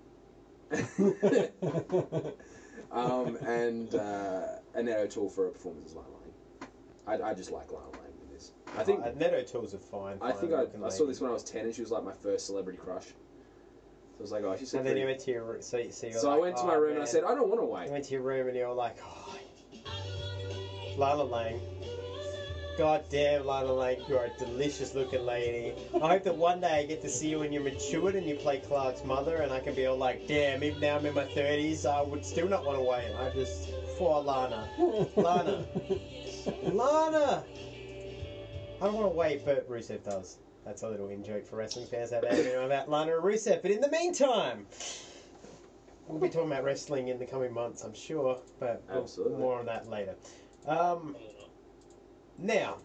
um, and uh, Annette O'Toole for a performance as Lana Lang. I, I just like Lana Lang in this. I think uh, Ned O'Toole's a fine. I fine think I, looking I saw lady. this when I was ten, and she was like my first celebrity crush. So I was like, oh, she's so And then you pretty. went to your so, so, you're So I like, went to oh, my room man. and I said, I don't want to You wait. went to your room and you were like, oh, Lana Lang. God damn, Lana Lang, you're a delicious looking lady. I hope that one day I get to see you when you're matured and you play Clark's mother, and I can be all like, damn, even now I'm in my thirties, I would still not want to wait. I just, for Lana. Lana. Lana! I don't want to wait, but Rusev does. That's a little in joke for wrestling fans out there who know about Lana and Rusev. But in the meantime, we'll be talking about wrestling in the coming months, I'm sure. But we'll- Absolutely. more on that later. Um, now,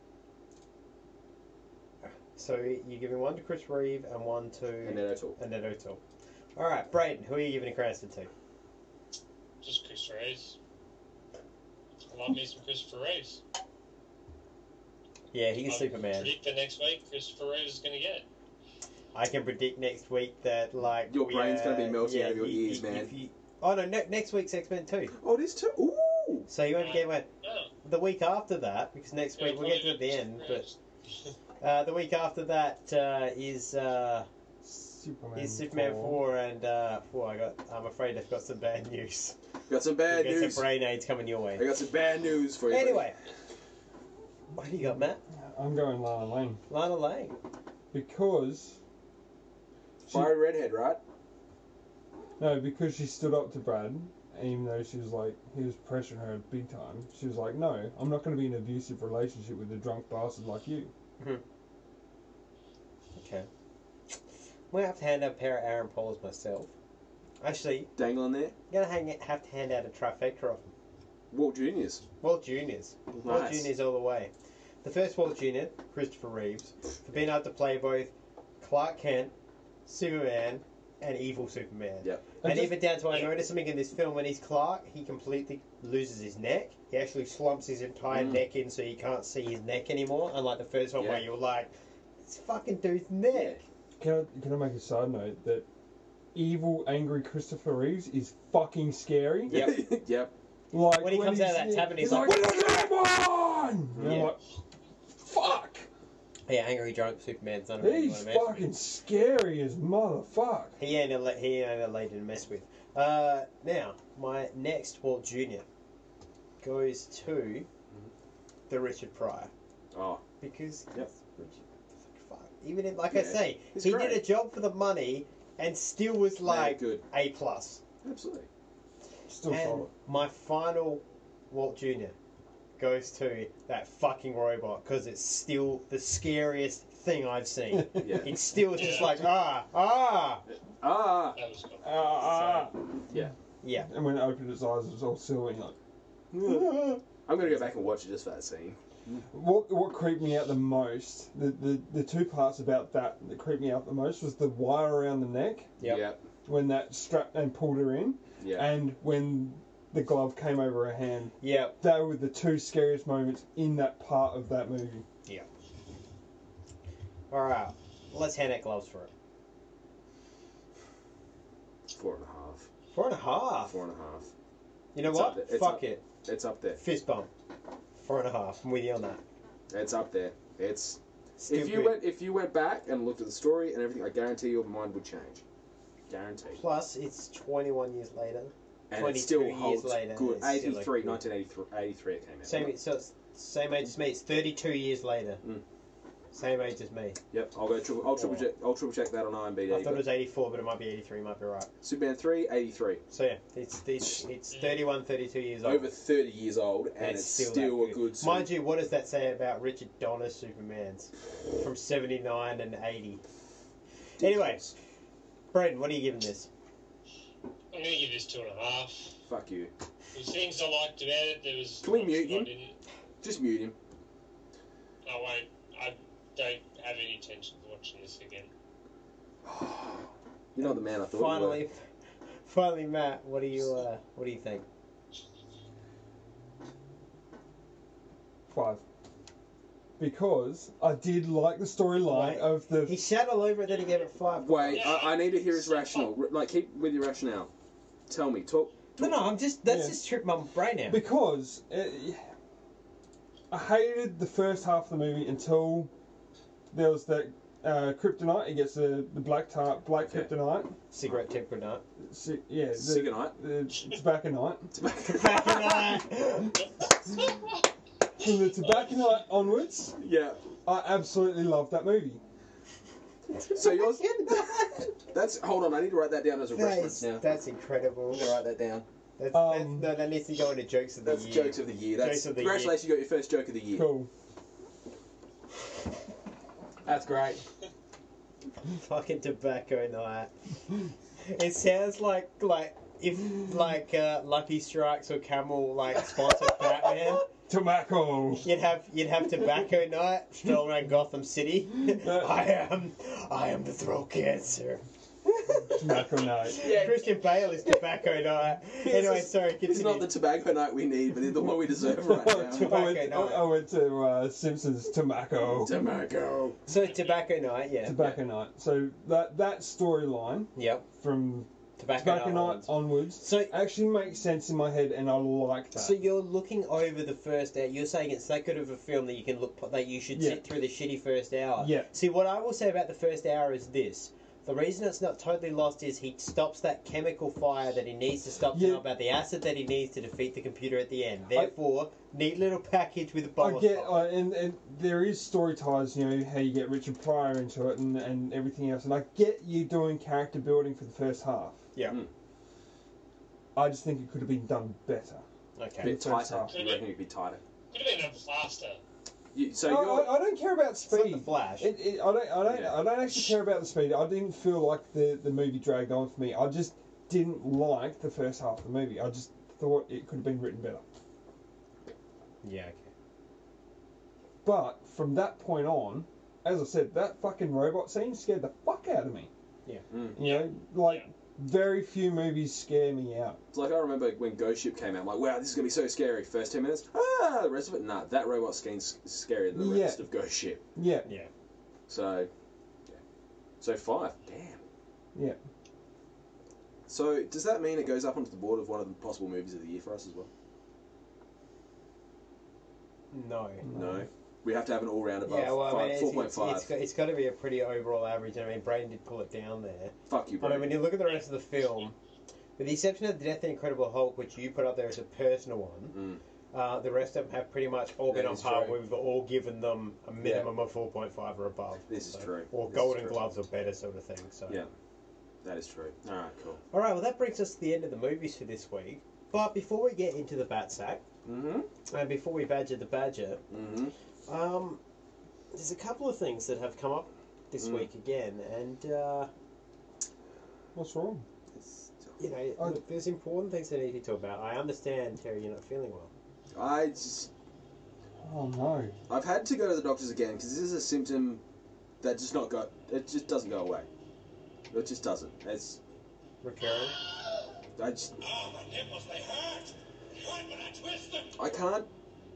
so you're giving one to Chris Reeve and one to Annette O'Toole. Annette O'Toole. All right, Braden, who are you giving a Cranston to? Just Chris Reeves. I love me some Christopher Reeves. Yeah, he's I Superman. predict that next week Christopher Reeves is going to get it. I can predict next week that like Your we, brain's gonna be uh, melting yeah, out of your if- ears, if- man. if you- oh no, ne- next week's X Men two. Oh, it is too. Ooh. So you won't get one Oh, the week after that because next yeah, week we'll get to it at the probably end. But Reeves. uh, the week after that uh, is uh, Superman. is Superman four, and uh, oh, I got. I'm afraid I've got some bad news. Got some bad You got news. some brain aids coming your way. I got some bad news for you. buddy. Anyway, what do you got, Matt? I'm going Lana Lang Lana Lang. because she, Fiery redhead, right? no, because she stood up to Brad, even though she was like he was pressuring her big time. She was like, "No, I'm not going to be in an abusive relationship with a drunk bastard like you." Okay. I'm gonna have to hand out a pair of Aaron Pauls myself. Actually, Dangling there. I'm gonna hang, have to hand out a trifecta of them. Walt Juniors. Walt Juniors. Walt Nice. Juniors all the way. The first Walt Junior, Christopher Reeves, for being able to play both Clark Kent, Superman, and evil Superman. Yep. And And just- even down to I noticed something in this film when he's Clark, he completely loses his neck. He actually slumps his entire Mm. neck in so you can't see his neck anymore. Unlike the first one Yeah. where you're like, it's fucking dude's neck. Can I, can I make a side note that evil, angry Christopher Reeves is fucking scary? Yep. Yep. Like When he comes out of that he's- tavern, he's he's like, "What are you doing?" And I'm Yeah. like, "Fuck!" Yeah, angry drunk Superman's not a really He's one to mess with. fucking scary as motherfuck. He ain't a la- he ain't a lady to mess with. Uh, now my next Walt Junior goes to the Richard Pryor Oh. because Yep. Richard, fuck, even in, like I Yeah, say, he's he great. did a job for the money and still was like good. A plus. Absolutely. Still And solid. my final Walt Junior goes to that fucking robot because it's still the scariest thing I've seen. Yeah. It's still just like ah ah Ah. That was cool. Ah, ah. yeah. And when it opened its eyes, it was all silly. Like, I'm gonna go back and watch it just for that scene. what what creeped me out the most, the, the the two parts about that that creeped me out the most was the wire around the neck Yep. Yep. when that strapped and pulled her in, Yeah. and when the glove came over her hand. Yeah. They were the two scariest moments in that part of that movie. All right. Let's hand out gloves for it. Four and a half. Four and a half. Four and a half. You know It's what? up there. It's Fuck up- it. It's up there. Fist bump. Four and a half. I'm with you on that. It's up there. It's Still if you good. went if you went back and looked at the story and everything, I guarantee your mind would change. Guaranteed. Plus, it's twenty-one years later. And it twenty-two still years holds later, good. it's still, like, eighty-three, good. nineteen eighty-three, eighty-three it came out. Same. So it's same age as me. It's thirty-two years later. Mm. Same age as me. Yep, I'll go triple. I'll triple check. I'll triple check that on I M D B. I thought it was eighty-four, but it might be eighty-three. Might be right. Superman three, eighty-three. So yeah, it's it's, it's thirty-one, thirty-two years old. Over thirty years old, and, And it's still still, that a good. suit. Mind you, what does that say about Richard Donner's Supermans from seventy-nine and eighty? Anyway, Braden, what are you giving this? I'm going to give this two and a half. Fuck you. There's things I liked about it. There was. Can we mute I him? didn't. Just mute him. I won't. I don't have any intention of watching this again. You're not the man I thought. Finally, finally, Matt, what do you uh, what do you think? Five. because I did like the storyline Right. of the. He shat all over it, then he gave it five. Wait, I, I need to hear his rationale. R- Like, keep with your rationale. Tell me, talk. No, no, I'm just that's Yeah. just tripped my brain out. Because it, I hated the first half of the movie until there was that uh, kryptonite. He gets the, the black tar black Okay. kryptonite. Cigarette temper nut. Si- yeah, the, Cigarette. the tobacconite. Tobacco From the tobacconite onwards, Yeah. I absolutely loved that movie. So yours. That's. Hold on, I need to write that down as a That reference is, now. that's incredible. I'm gonna write that down. That's, Um, that's, no, that needs to go into jokes of the That's year. jokes of the year. That's Jokes of the congratulations, you got your first joke of the year. Cool. That's great. Fucking tobacco night. It sounds like like if like uh, Lucky Strikes or Camel like sponsored Batman. Tobacco. You'd have you'd have tobacco night stroll around Gotham City. I am I am the throat cancer. Tobacco night. Yeah. Christian Bale is tobacco night. Anyway, sorry, continue. It's not the tobacco night we need, but it's the one we deserve right I now. went, Tobacco I night. went to uh, Simpsons Tobacco. Tobacco. So tobacco night, yeah. Tobacco night. So that that storyline Yep. from Tobacco, Tobacco night. night onwards. onwards So actually makes sense in my head, and I like that. So you're looking over the first hour. You're saying it's that good of a film that you can look that you should Yeah. sit through the shitty first hour. Yeah. See, what I will say about the first hour is this: the reason it's not totally lost is he stops that chemical fire that he needs to stop. To Yeah. know about the acid that he needs to defeat the computer at the end. Therefore, neat little package with a bowl I get, of uh, and, and there is story ties, you know, how you get Richard Pryor into it and, and everything else, and I get you doing character building for the first half. Yeah. Mm. I just think it could have been done better. A Okay. bit First tighter. half. You reckon it'd be tighter? Could have been a faster. You, so I, you're. I, I don't care about It's not the speed. Flash. It, it, I don't. I don't. Yeah. I don't actually care about the speed. I didn't feel like the, the movie dragged on for me. I just didn't like the first half of the movie. I just thought it could have been written better. Yeah. Okay. But from that point on, as I said, that fucking robot scene scared the fuck out of me. Yeah. Mm. You know, like very few movies scare me out. It's like I remember when Ghost Ship came out. I'm like, wow, this is gonna be so scary. First ten minutes, ah, the rest of it, nah. That robot scene's scarier than the Yeah. rest of Ghost Ship. Yeah. Yeah. So, yeah. So five. Damn. Yeah. So does that mean it goes up onto the board of one of the possible movies of the year for us as well? No. No. We have to have an all-round above Yeah, well, I mean, five, it's, four point it's, five. it's, got, it's got to be a pretty overall average. I mean, Braden did pull it down there. Fuck you, I bro. mean, when you look at the rest of the film, with the exception of the Death of the Incredible Hulk, which you put up there as a personal one, Mm. uh, the rest of them have pretty much all been That on is par. true. We've all given them a minimum of four point five or above. This is So- true. Or This is Golden true. Gloves or better sort of thing. So. Yeah. That is true. All right, cool. All right, well, that brings us to the end of the movies for this week. But before we get into the Bat Sack, Mm-hmm. and before we badger the Badger, Mm-hmm. um, there's a couple of things that have come up this Mm. week again, and uh, What's wrong? you know, I- look, there's important things that I need to talk about. I understand, Terry, you're not feeling well. I just, Oh no. I've had to go to the doctors again because this is a symptom that just not got. It just doesn't go away. It just doesn't. It's. Recurring. I just. Oh, my nipples, they hurt. They hurt when I twist them. I can't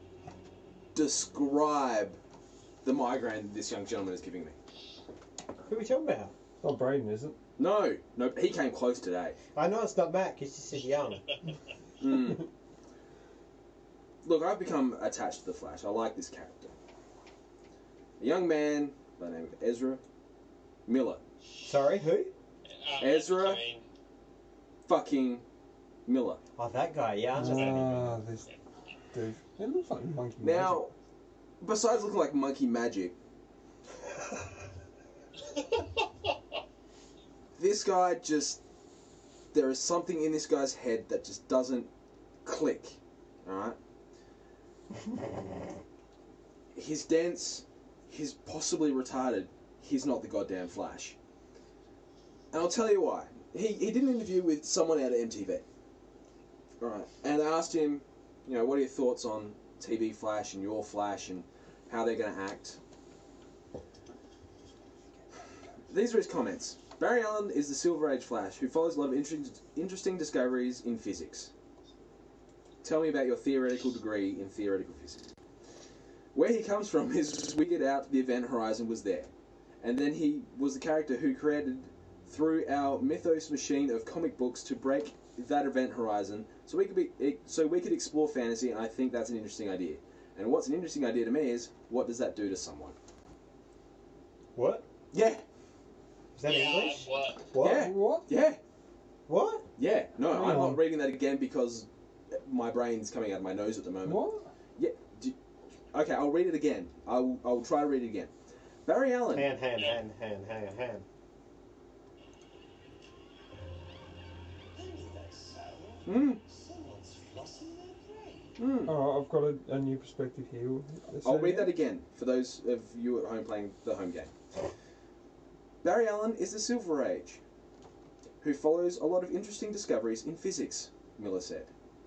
describe the migraine this young gentleman is giving me. Who are we talking about? It's not Braden, is it? No, no, he came close today. I know it's not Matt, because she said young. Mm. Look, I've become attached to the Flash. I like this character. A young man by the name of Ezra Miller. Sorry, who? Uh, Ezra? I mean, Fucking Miller. Oh, that guy, yeah. I'm just Ah, this dude. It looks like Monkey Now, besides looking like monkey magic, this guy just. There is something in this guy's head that just doesn't click. Alright? He's dense, he's possibly retarded, he's not the goddamn Flash. And I'll tell you why. He, he did an interview with someone out of M T V. Alright. And they asked him, you know, what are your thoughts on T V Flash and your Flash and how they're going to act? These are his comments. Barry Allen is the Silver Age Flash who follows a lot of inter- interesting discoveries in physics. Tell me about your theoretical degree in theoretical physics. Where he comes from is we get out the Event Horizon was there. And then he was the character who created through our mythos machine of comic books to break that Event Horizon so we could be so we could explore fantasy, and I think that's an interesting idea. And what's an interesting idea to me is, what does that do to someone? What? Yeah. Is that yeah, English? What? What? Yeah. What? Yeah. What? Yeah. No, Hang I'm on. not reading that again because my brain's coming out of my nose at the moment. What? Yeah. Do, okay, I'll read it again. I'll I'll try to read it again. Barry Allen. Hand, hand, hand, hand, hand, hand. Mm. Someone's flossing their brain. Mm. Oh, I've got a, a new perspective here. Let's I'll say read that again for those of you at home playing the home game. Barry Allen is the Silver Age, who follows a lot of interesting discoveries in physics, Miller said.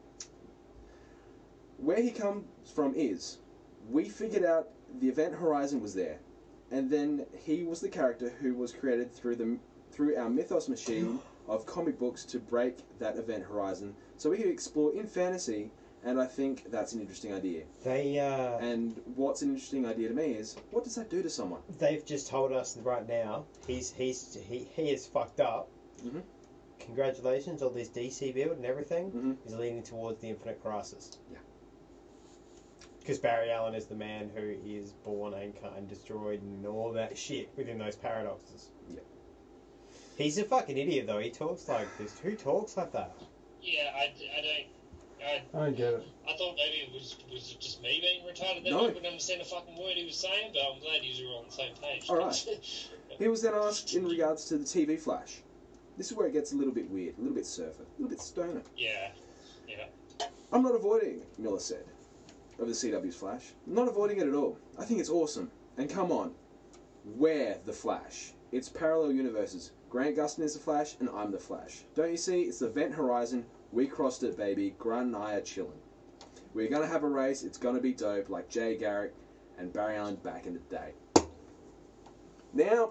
Where he comes from is, we figured out the Event Horizon was there, and then he was the character who was created through the through our mythos machine of comic books to break that Event Horizon, so we could explore in fantasy. And I think that's an interesting idea. They, uh... And what's an interesting idea to me is, what does that do to someone? They've just told us right now, he's, he's, he, he is fucked up. Mhm. Congratulations, all this D C build and everything Mhm. is leading towards the Infinite Crisis. Yeah. Because Barry Allen is the man who is born and cut and destroyed and all that shit within those paradoxes. Yeah. He's a fucking idiot though, he talks like this. Who talks like that? Yeah, I, I don't. I, I get it. I thought maybe it was was it just me being retarded that No. I couldn't understand a fucking word he was saying, but I'm glad you were on the same page. All right. He was then asked in regards to the T V Flash. This is where it gets a little bit weird, a little bit surfer, a little bit stoner. yeah, yeah. I'm not avoiding, Miller said, of the C W's Flash. I'm not avoiding it at all. I think it's awesome. And come on, we're the Flash. It's parallel universes. Grant Gustin is the Flash, and I'm the Flash. Don't you see? It's the Event Horizon. We crossed it, baby. Grant and I are chilling. We're gonna have a race. It's gonna be dope, like Jay Garrick and Barry Allen back in the day. Now,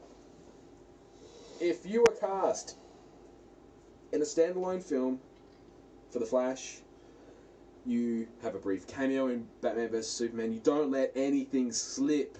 if you were cast in a standalone film for the Flash, you have a brief cameo in Batman versus Superman. You don't let anything slip.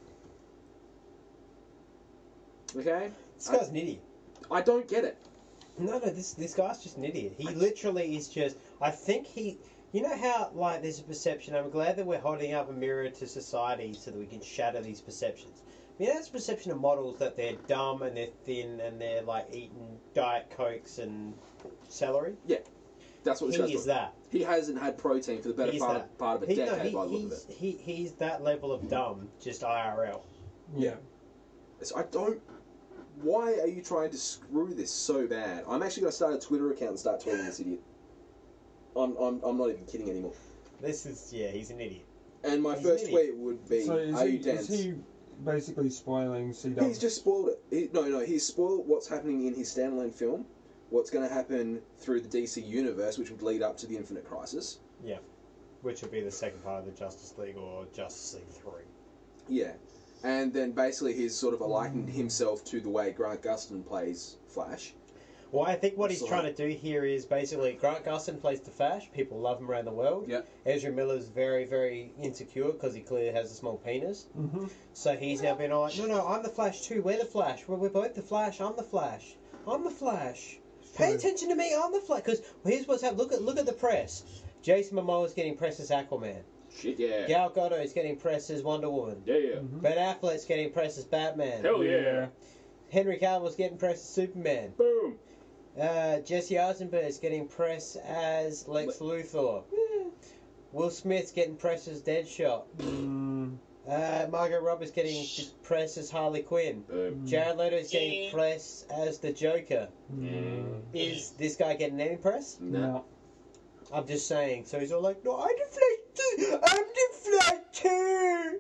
Okay? This guy's an idiot. I don't get it. No, no, this this guy's just an idiot. He literally is just. I think he. You know how, like, there's a perception. I'm glad that we're holding up a mirror to society so that we can shatter these perceptions. You know, there's a perception of models that they're dumb and they're thin and they're, like, eating Diet Cokes and celery? That's what this He guy's is doing. that. He hasn't had protein for the better He's part that. of, part of a He, no, decade he, by the look of he's, it. he, he's that level of dumb, just I R L. Yeah. So I don't... Why are you trying to screw this so bad? I'm actually going to start a Twitter account and start tweeting this idiot. I'm, I'm, I'm not even kidding anymore. This is, yeah, he's an idiot. And my He's an first idiot. tweet would be, So is are he, you dense? is he basically spoiling C W? He's just spoiled it. He, no, no, he's spoiled what's happening in his standalone film, what's going to happen through the D C universe, which would lead up to the Infinite Crisis. Which would be the second part of the Justice League or Justice League three. Yeah. And then basically he's sort of likened himself to the way Grant Gustin plays Flash. Well, I think what he's So- trying to do here is basically Grant Gustin plays the Flash. People love him around the world. Yeah. Ezra Miller's very, very insecure because he clearly has a small penis. Mm-hmm. So he's now been all like, no, no, I'm the Flash too. We're the Flash. Well, we're both the Flash. I'm the Flash. I'm the Flash. Pay attention to me. I'm the Flash. Because here's what's happening. Look at look at the press. Jason Momoa's getting pressed as Aquaman. Shit, yeah. Gal Gadot's getting pressed as Wonder Woman. Yeah, yeah. Mm-hmm. Ben Affleck's getting pressed as Batman. Hell yeah. Henry Cavill's getting pressed as Superman. Boom. Uh, Jesse Eisenberg's getting pressed as Lex Luthor. Will Smith's getting pressed as Deadshot. Mm, Uh, Margot Robbie's getting pressed as Harley Quinn. Boom. Jared Leto's getting Yeah. pressed as the Joker. mm, Is this guy getting any press? No. no. I'm just saying. So he's all like, no, I'm the Flash too. I'm the Flash too.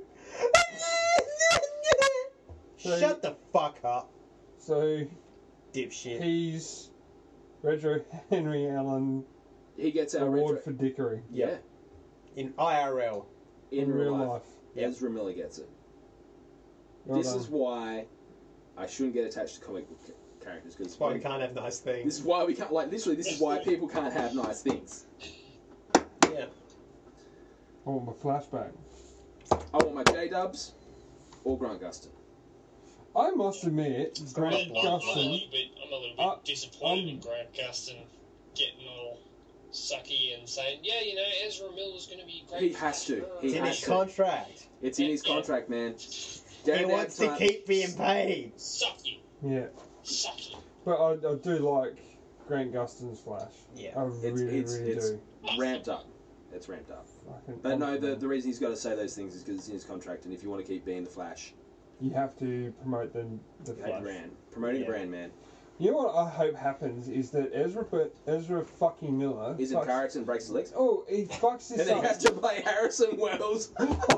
So- Shut the fuck up, So dipshit. he's Retro Henry Allen He gets our award retro... for dickery Yeah. In I R L. In, real life. Yep. Ezra Miller gets it. Well this done. is why I shouldn't get attached to comic book ca- characters, because That's why we can't have nice things. this is why we can't, like, literally, this is why people can't have nice things. Yeah. Oh, my flashback. I want my J-Dubs or Grant Gustin. I must admit, Grant I'm, I'm, I'm a Gustin. little bit, I'm a little bit Uh, disappointed um, in Grant Gustin getting all sucky and saying, yeah, you know, Ezra Miller's going to be great. He has to. He It's in has his to. contract. It's in his contract, man. He Down, wants down to keep being paid. Sucky. Yeah. Sucky. But I, I do like Grant Gustin's Flash. Yeah. I It's, really, it's, really it's do. ramped up. It's ramped up. Fucking But no, the, awesome. the reason he's got to say those things is because it's in his contract, and if you want to keep being the Flash, You have to promote the, the you have Flash. the brand. Promoting Yeah. the brand, man. You know what I hope happens is that Ezra, but Ezra fucking Miller. Is in fucks- Paris and breaks his legs? Oh, he fucks And this then he up. has to play Harrison Wells.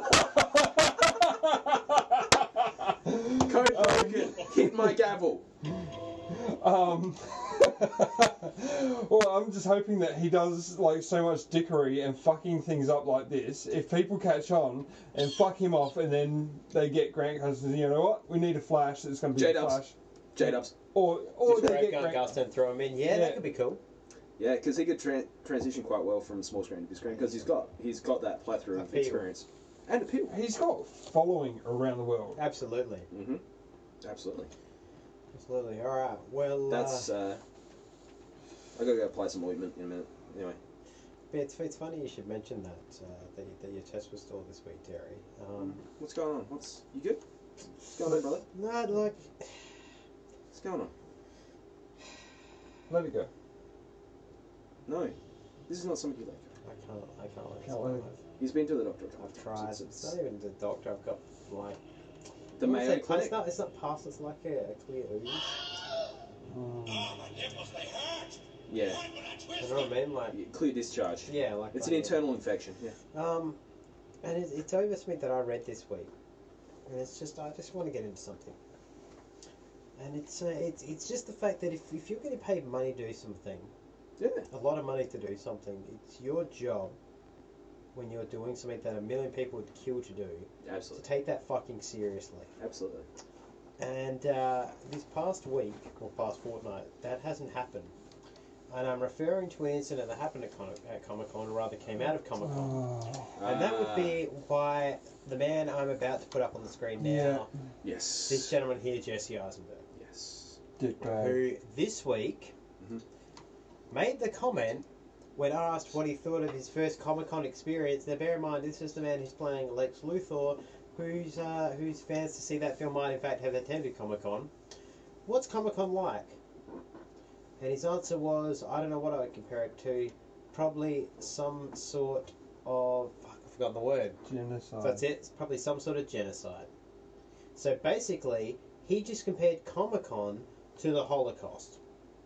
Code broken. Hit my gavel. Um, well, I'm just hoping that he does like so much dickery and fucking things up like this. If people catch on and fuck him off, and then they get Grant Gustin, you know what? We need a Flash that's going to be a J-Dubs. Flash. J-Dubs. Or or Just they Grant get Grant. Gustin and throw him in. Yeah, Yeah. that could be cool. Yeah, because he could tra- transition quite well from small screen to big screen because he's got he's got that plethora of Appeal. experience and appeal. He's got following around the world. Absolutely. Mm-hmm. Absolutely. Absolutely. All right. Well, That's. uh, Uh, I gotta go apply some ointment in a minute. Anyway. it's, it's funny you should mention that, uh, that, that your test was stalled this week, Terry. Um, What's going on? What's you good? What's going on, brother? no, like, What's going on? Let it go. No, this is not something you like. I can't, I can't let it Can't let it- survive. He's been to the doctor. a couple I've of tried. times. It's, It's, not even the doctor. I've got, like... the I wouldn't Mayo say- Clinic. It's not, it's not pus, it's like a, a clear ooze. Um, Oh, my nipples, they hurt. Yeah, Why would I twist You know what I mean? Like, Yeah, clear discharge. yeah, like... It's an like- internal infection. Yeah. Um, and it's, it's over something that I read this week, and it's just I just want to get into something, and it's uh, it's it's just the fact that if if you're getting paid money to do something, Yeah. a lot of money to do something, it's your job when you're doing something that a million people would kill to do to Absolutely. take that fucking seriously. Absolutely. And uh, this past week or past fortnight, that hasn't happened. And I'm referring to an incident that happened at, Con- at Comic Con, or rather came out of Comic Con. oh, And that would Ah, be by the man I'm about to put up on the screen now. Yeah. Yes. This gentleman here, Jesse Eisenberg, Yes. dickbag. who this week Mhm. made the comment when asked what he thought of his first Comic Con experience. Now, bear in mind, this is the man who's playing Lex Luthor, who's uh, whose fans to see that film might in fact have attended Comic Con. What's Comic Con like? And his answer was, I don't know what I would compare it to. Probably some sort of fuck, I've forgotten the word. Genocide. That's it. It's probably some sort of genocide. So basically, he just compared Comic Con to the Holocaust.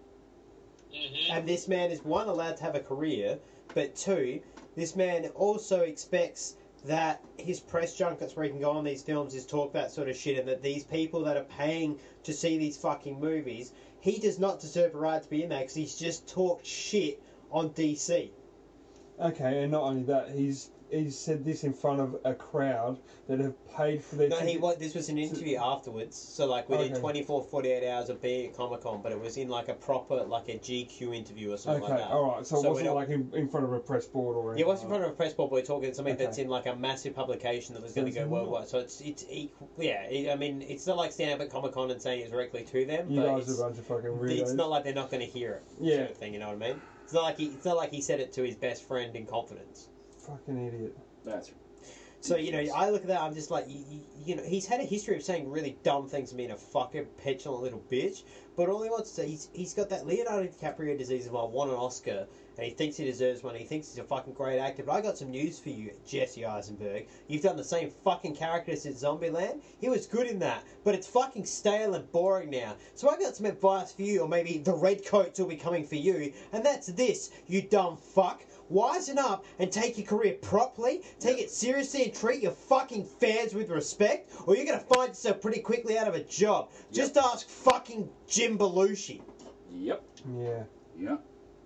Mm-hmm. And this man is, one, allowed to have a career, but two, this man also expects that his press junkets where he can go on these films is talk that sort of shit, and that these people that are paying to see these fucking movies, he does not deserve a right to be in there because he's just talked shit on D C. Okay, and not only that, he's he's said this in front of a crowd that have paid for their No, he ticket- what? This was an interview afterwards. So like within Okay. twenty-four, forty-eight hours of being at Comic Con, but it was in like a proper like a G Q interview or something Okay, like that. alright, so it So wasn't we're not- like in, in front of a press board or Yeah, anything. it wasn't in front of a press board, but we're talking something Okay. that's in like a massive publication that was going to So go it's worldwide. So it's it's equal. Yeah, it, I mean, it's not like standing up at Comic Con and saying it directly to them. You but guys it's, are a bunch of fucking weirdos. it's not like they're not going to hear it. Yeah. Sort of thing, you know what I mean? It's not like he. It's not like he said it to his best friend in confidence. Fucking idiot. That's right. So, you know, I look at that, I'm just like, you, you, you know, he's had a history of saying really dumb things and being a fucking petulant little bitch, but all he wants to say, he's, he's got that Leonardo DiCaprio disease of, I want an Oscar, and he thinks he deserves one, he thinks he's a fucking great actor, but I got some news for you, Jesse Eisenberg. You've done the same fucking character since Zombieland. He was good in that, but it's fucking stale and boring now. So I got some advice for you, or maybe the Redcoats will be coming for you, and that's this, you dumb fuck. Wisen up and take your career properly, take it seriously and treat your fucking fans with respect, or you're going to find yourself pretty quickly out of a job. Just ask fucking Jim Belushi. Yep. Yeah. Yeah.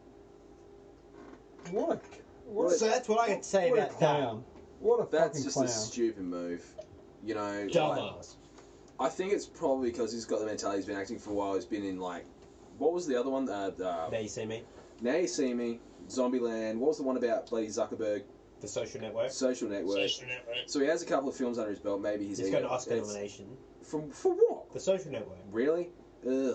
What a... What a So that's what I can say what a about that. clown. What a That's fucking just clown. a stupid move. You know, like, Dumbass. I think it's probably because he's got the mentality. He's been acting for a while. He's been in like, what was the other one? Uh, uh, There you see me. Now You See Me, Zombieland. What was the one about bloody Zuckerberg? The Social Network. Social Network. Social Network. So he has a couple of films under his belt. Maybe he's, He's either- got an Oscar it's- nomination. From for what? The Social Network. Really? Ugh.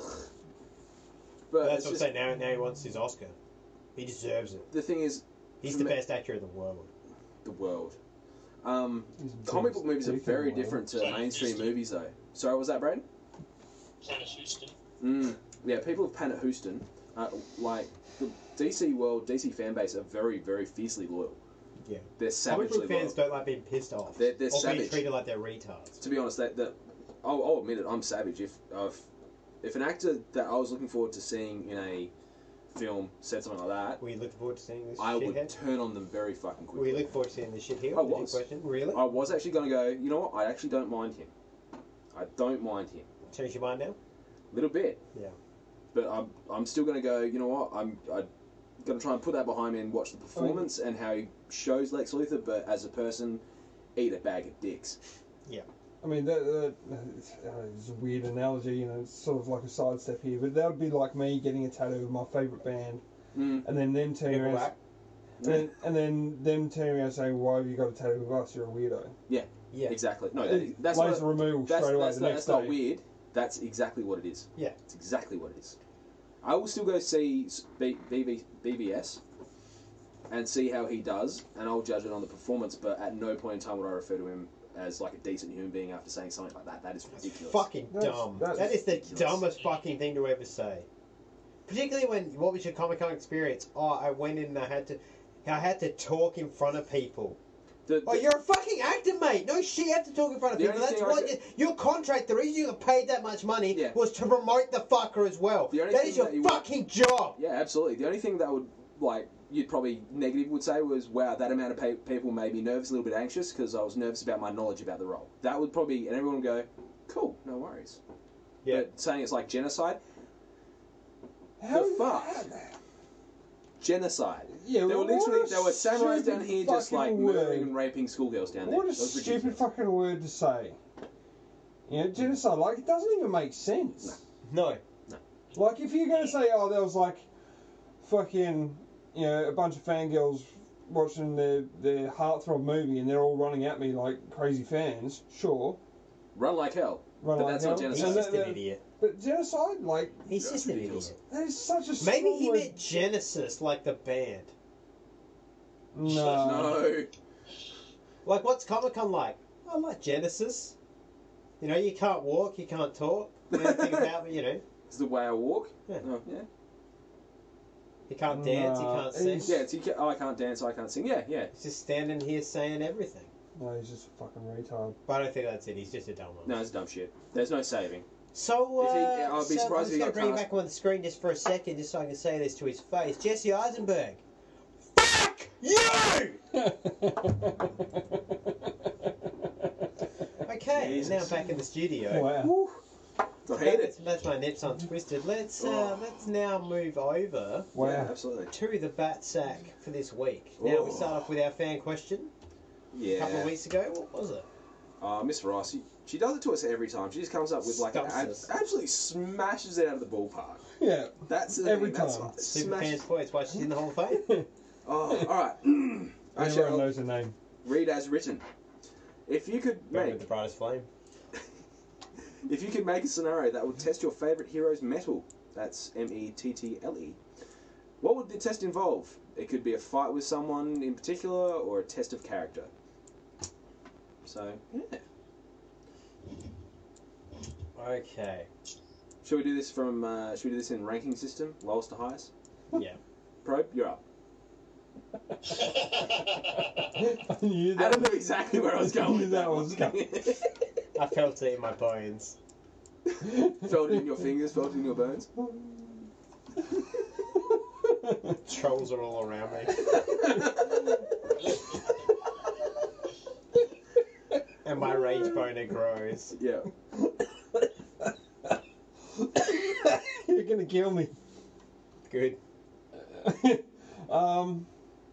But But that's it's what I'm just, saying. Now, now he wants his Oscar. He deserves it. the thing is, He's for the me- best actor in the world. the world. Um, He's comic big- book movies are big very in the world. different to Planet mainstream Houston. movies, though. Sorry, what was that, Braden? Planet Houston. Mm. Yeah, people of Planet Houston, uh, like the D C world, D C fan base are very, very fiercely loyal. Yeah. They're Comic savagely book fans loyal. don't like being pissed off. They're- they're or being savage. treated like they're retards. To be honest, that that I'll, I'll admit it. I'm savage. If uh, if if an actor that I was looking forward to seeing in a film said something like that, Were you looking forward to seeing this I would shithead? turn on them very fucking Were you quickly. looking forward to seeing this shit here? I Did you was. question? Really? I was actually going to go. You know what? I actually don't mind him. I don't mind him. Change your mind now? A little bit. Yeah. But I'm I'm still going to go. You know what? I'm I. Going to try and put that behind me and watch the performance and how he shows Lex Luthor, but as a person, eat a bag of dicks. I mean, that, that, uh, it's a weird analogy, you know, it's sort of like a sidestep here, but that would be like me getting a tattoo of my favourite band, Mm. and then them turning around, Nickelback. and then, and then them turning around saying, "Why have you got a tattoo of us? You're a weirdo." Yeah. Exactly. No, Uh, that, that's laser what, removal that's, straight away that's, the not, next that's not day. weird. That's exactly what it is. Yeah. It's exactly what it is. I will still go see B, BV, B V S and see how he does, and I'll judge it on the performance, but at no point in time would I refer to him as like a decent human being after saying something like that. That is ridiculous. Fucking That's- dumb. that's That is the ridiculous. dumbest fucking thing to ever say. Particularly when, what was your Comic Con experience? Oh, I went in and I had to, I had to talk in front of people. The, Oh, the- you're a fucking actor, mate. No shit, you have to talk in front of The people. only That's thing I what could- you, your contract. The reason you got paid that much money Yeah. was to promote the fucker as well. The only That thing is your that you would- fucking job. Yeah, absolutely. The only thing that would, like, you'd probably negative would say was, wow, that amount of pe- people made me nervous, a little bit anxious, because I was nervous about my knowledge about the role. That would probably, and everyone would go, cool, no worries. Yeah. But saying it's like genocide, How The fuck? genocide. Yeah, There were what literally, a there were samurais down stupid here just like fucking murdering word. and raping schoolgirls down there. What a It was stupid ridiculous. fucking word to say. You know, genocide, like, it doesn't even make sense. No. Like, if you're going to say, oh, there was, like, fucking, you know, a bunch of fangirls watching their, their heartthrob movie and they're all running at me like crazy fans, sure. Run like hell. Run But like that's hell. not He's genocide. And just that- an idiot. But genocide, like, He's That's just an ridiculous. idiot. that is such a Maybe strong he word. meant Genesis, like the band. No. No. Like, what's Comic Con like? I like Genesis. You know, you can't walk, you can't talk. You know, think about me, you know. It's the way I walk. Yeah. Oh, yeah. You can't dance, you No, can't sing. he's- Yeah, it's, you can, oh, I can't dance, I can't sing. Yeah, yeah. He's just standing here saying everything. No, he's just a fucking retard. But I don't think that's it. He's just a dumb one. No, it's dumb shit. There's no saving. So, uh, If he- I'll be so surprised I'm if he just going to got bring you cast. back on the screen just for a second, just so I can say this to his face. Jesse Eisenberg. Fuck you! Okay, Jesus. now back in the studio. Wow. I hate That's, it. that's my nips on twisted. Let's uh, Oh. let's now move over Wow. Yeah, absolutely. to the bat sack for this week. Now we Oh. start off with our fan question. A couple of Yeah. weeks ago, what was it? Uh, Miss Ross, she, she does it to us every time. She just comes up with like an Stumps ab- us. absolutely smashes it out of the ballpark. Yeah. That's the Every thing, that's time. like, Super smashes- fans points. Why she's in the Hall of Fame? Oh, all right. Actually, Everyone I'll knows her name. read as written. If you could Burn make with the brightest flame. If you could make a scenario that would test your favourite hero's metal, that's M E T T L E, what would the test involve? It could be a fight with someone in particular or a test of character. So, yeah. Okay. Should we do this from, uh, should we do this in ranking system, lowest to highest? Yeah. Probe, you're up. I knew that. Adam knew exactly where I was going I knew with that that was coming. I felt it in my bones. Felt it in your fingers, felt it in your bones. Trolls are all around me. And my rage boner grows. Yeah. You're gonna kill me. Good. um,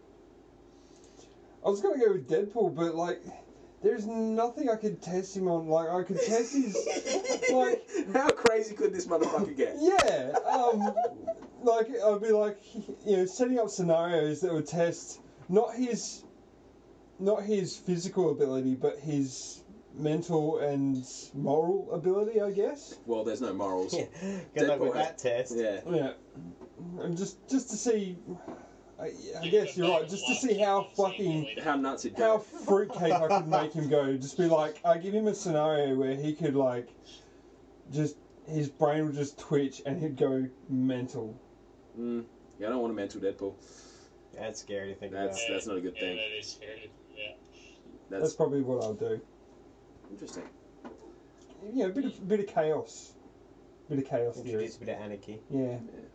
I was gonna go with Deadpool, but like, there's nothing I could test him on. Like, I could test his, like, How crazy could this motherfucker get? yeah. Um, like, I'd be like, you know, setting up scenarios that would test not his not his physical ability, but his mental and moral ability, I guess. Well, there's no morals. Yeah. Good luck Deadpool with has- that test. Yeah. Yeah, and just just to see, I, I guess you're right. Just to see how fucking How nuts it how goes. fruitcake I could make him go. Just be like, I give him a scenario where he could like, just his brain would just twitch and he'd go mental. Mm. Yeah, I don't want a mental Deadpool. That's scary to think That's Yeah. that's not a good Yeah, thing. that is scary. Yeah. That's, That's probably what I'll do. interesting. You know, a bit of bit of chaos, bit of chaos about. theory. Introduce a bit of anarchy. Yeah.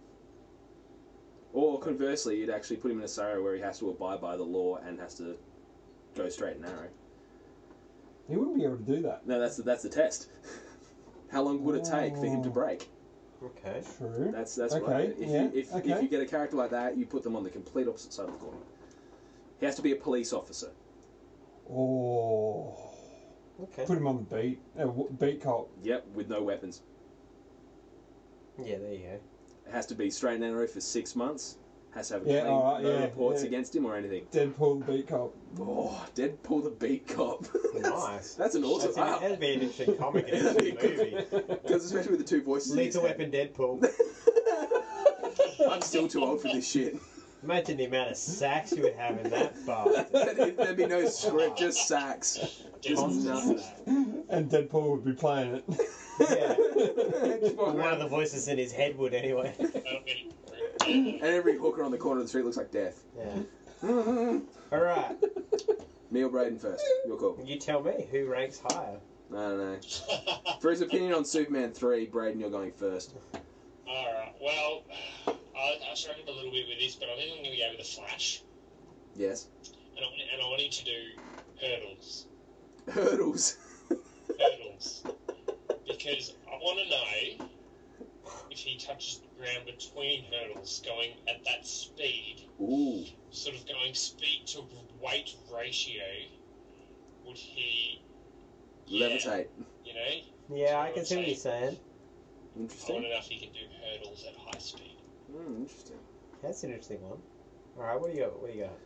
Or conversely, you'd actually put him in a scenario where he has to abide by the law and has to go straight and narrow. He wouldn't be able to do that. No, that's the, that's the test. How long would it take for him to Oh. break? Okay. True. That's that's Okay, right. If yeah, you if, okay. if you get a character like that, you put them on the complete opposite side of the coin. He has to be a police officer. Oh. Okay. Put him on the beat. Uh, w- beat cop. Yep, with no weapons. Yeah, there you go. It has to be straight and narrow for six months. Has to have a Yeah, clean, alright, no yeah, reports yeah. against him or anything. Deadpool the beat cop. Oh, Deadpool the beat cop. Nice. That's an awesome. That's an, that'd be an interesting comic and That'd be interesting movie. Because especially with the two voices. in his Lethal head. Weapon Deadpool. I'm still too old for this shit. Imagine the amount of sacks you would have in that bar. There'd, there'd be no script, just sacks. Just Constant. nothing. And Deadpool would be playing it. Yeah. One of the voices in his head would anyway. That'll be And every hooker on the corner of the street looks like death. Yeah. Alright. Me or Braden first? You're cool. You tell me who ranks higher. I don't know. For his opinion on Superman three, Braden, you're going first. Alright, well, I, I struggled a little bit with this, but I think I'm going to go with the Flash. Yes. And I, want- and I want him to do hurdles. Hurdles. Hurdles. Because I want to know if he touches the ground between hurdles, going at that speed, Ooh. sort of going speed to weight ratio, would he, yeah, Levitate. you know? Yeah, I can see what you're saying. I want to Interesting. know if he can do hurdles at high speed. Mm, interesting. That's an interesting one. Alright, what do you got? What do you got?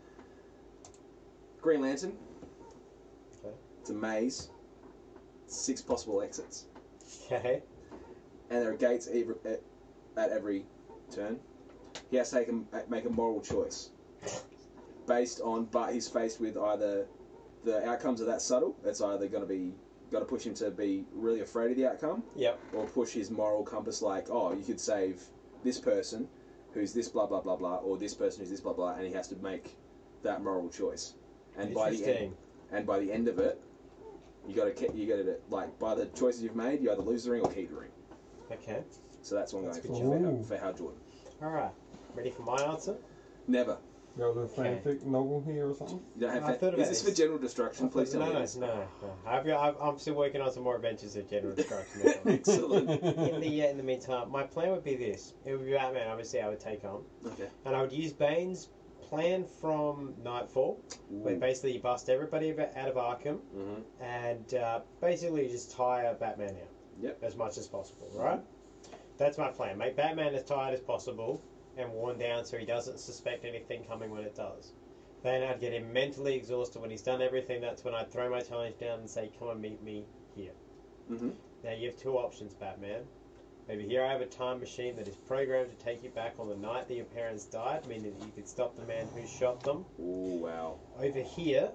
Green Lantern. Okay. It's a maze. Six possible exits. Okay. And there are gates every, at, at every turn. He has to take a, make a moral choice based on, but he's faced with either the outcomes are that subtle. It's either going to be got to push him to be really afraid of the outcome, Yep. or push his moral compass like, oh, you could save this person who's this blah blah blah blah, or this person who's this blah blah, and he has to make that moral choice. And by the end, Interesting. and by the end of it, you got to you got to like by the choices you've made, you either lose the ring or keep the ring. Okay. So that's what I'm That's going good for, job. for, for Hal Jordan. Alright. Ready for my answer? Never. Got a Okay. fanfic novel here or something? You don't have I fa- thought Is about this this. for general destruction? Please tell no, me. no, this. no, no. I've, I've, I'm still working on some more adventures of General Destruction. or something. Excellent. in the uh, in the meantime, my plan would be this: it would be Batman. Obviously, I would take on, Okay. and I would use Bane's plan from Nightfall, where basically you bust everybody ab- out of Arkham, Mm-hmm. and uh, basically you just tire Batman out. Yep. As much as possible, right? That's my plan. Make Batman as tired as possible and worn down so he doesn't suspect anything coming when it does. Then I'd get him mentally exhausted when he's done everything. That's when I'd throw my challenge down and say, come and meet me here. Mm-hmm. Now you have two options, Batman. Maybe here I have a time machine that is programmed to take you back on the night that your parents died, meaning that you could stop the man who shot them. Oh wow. Over here,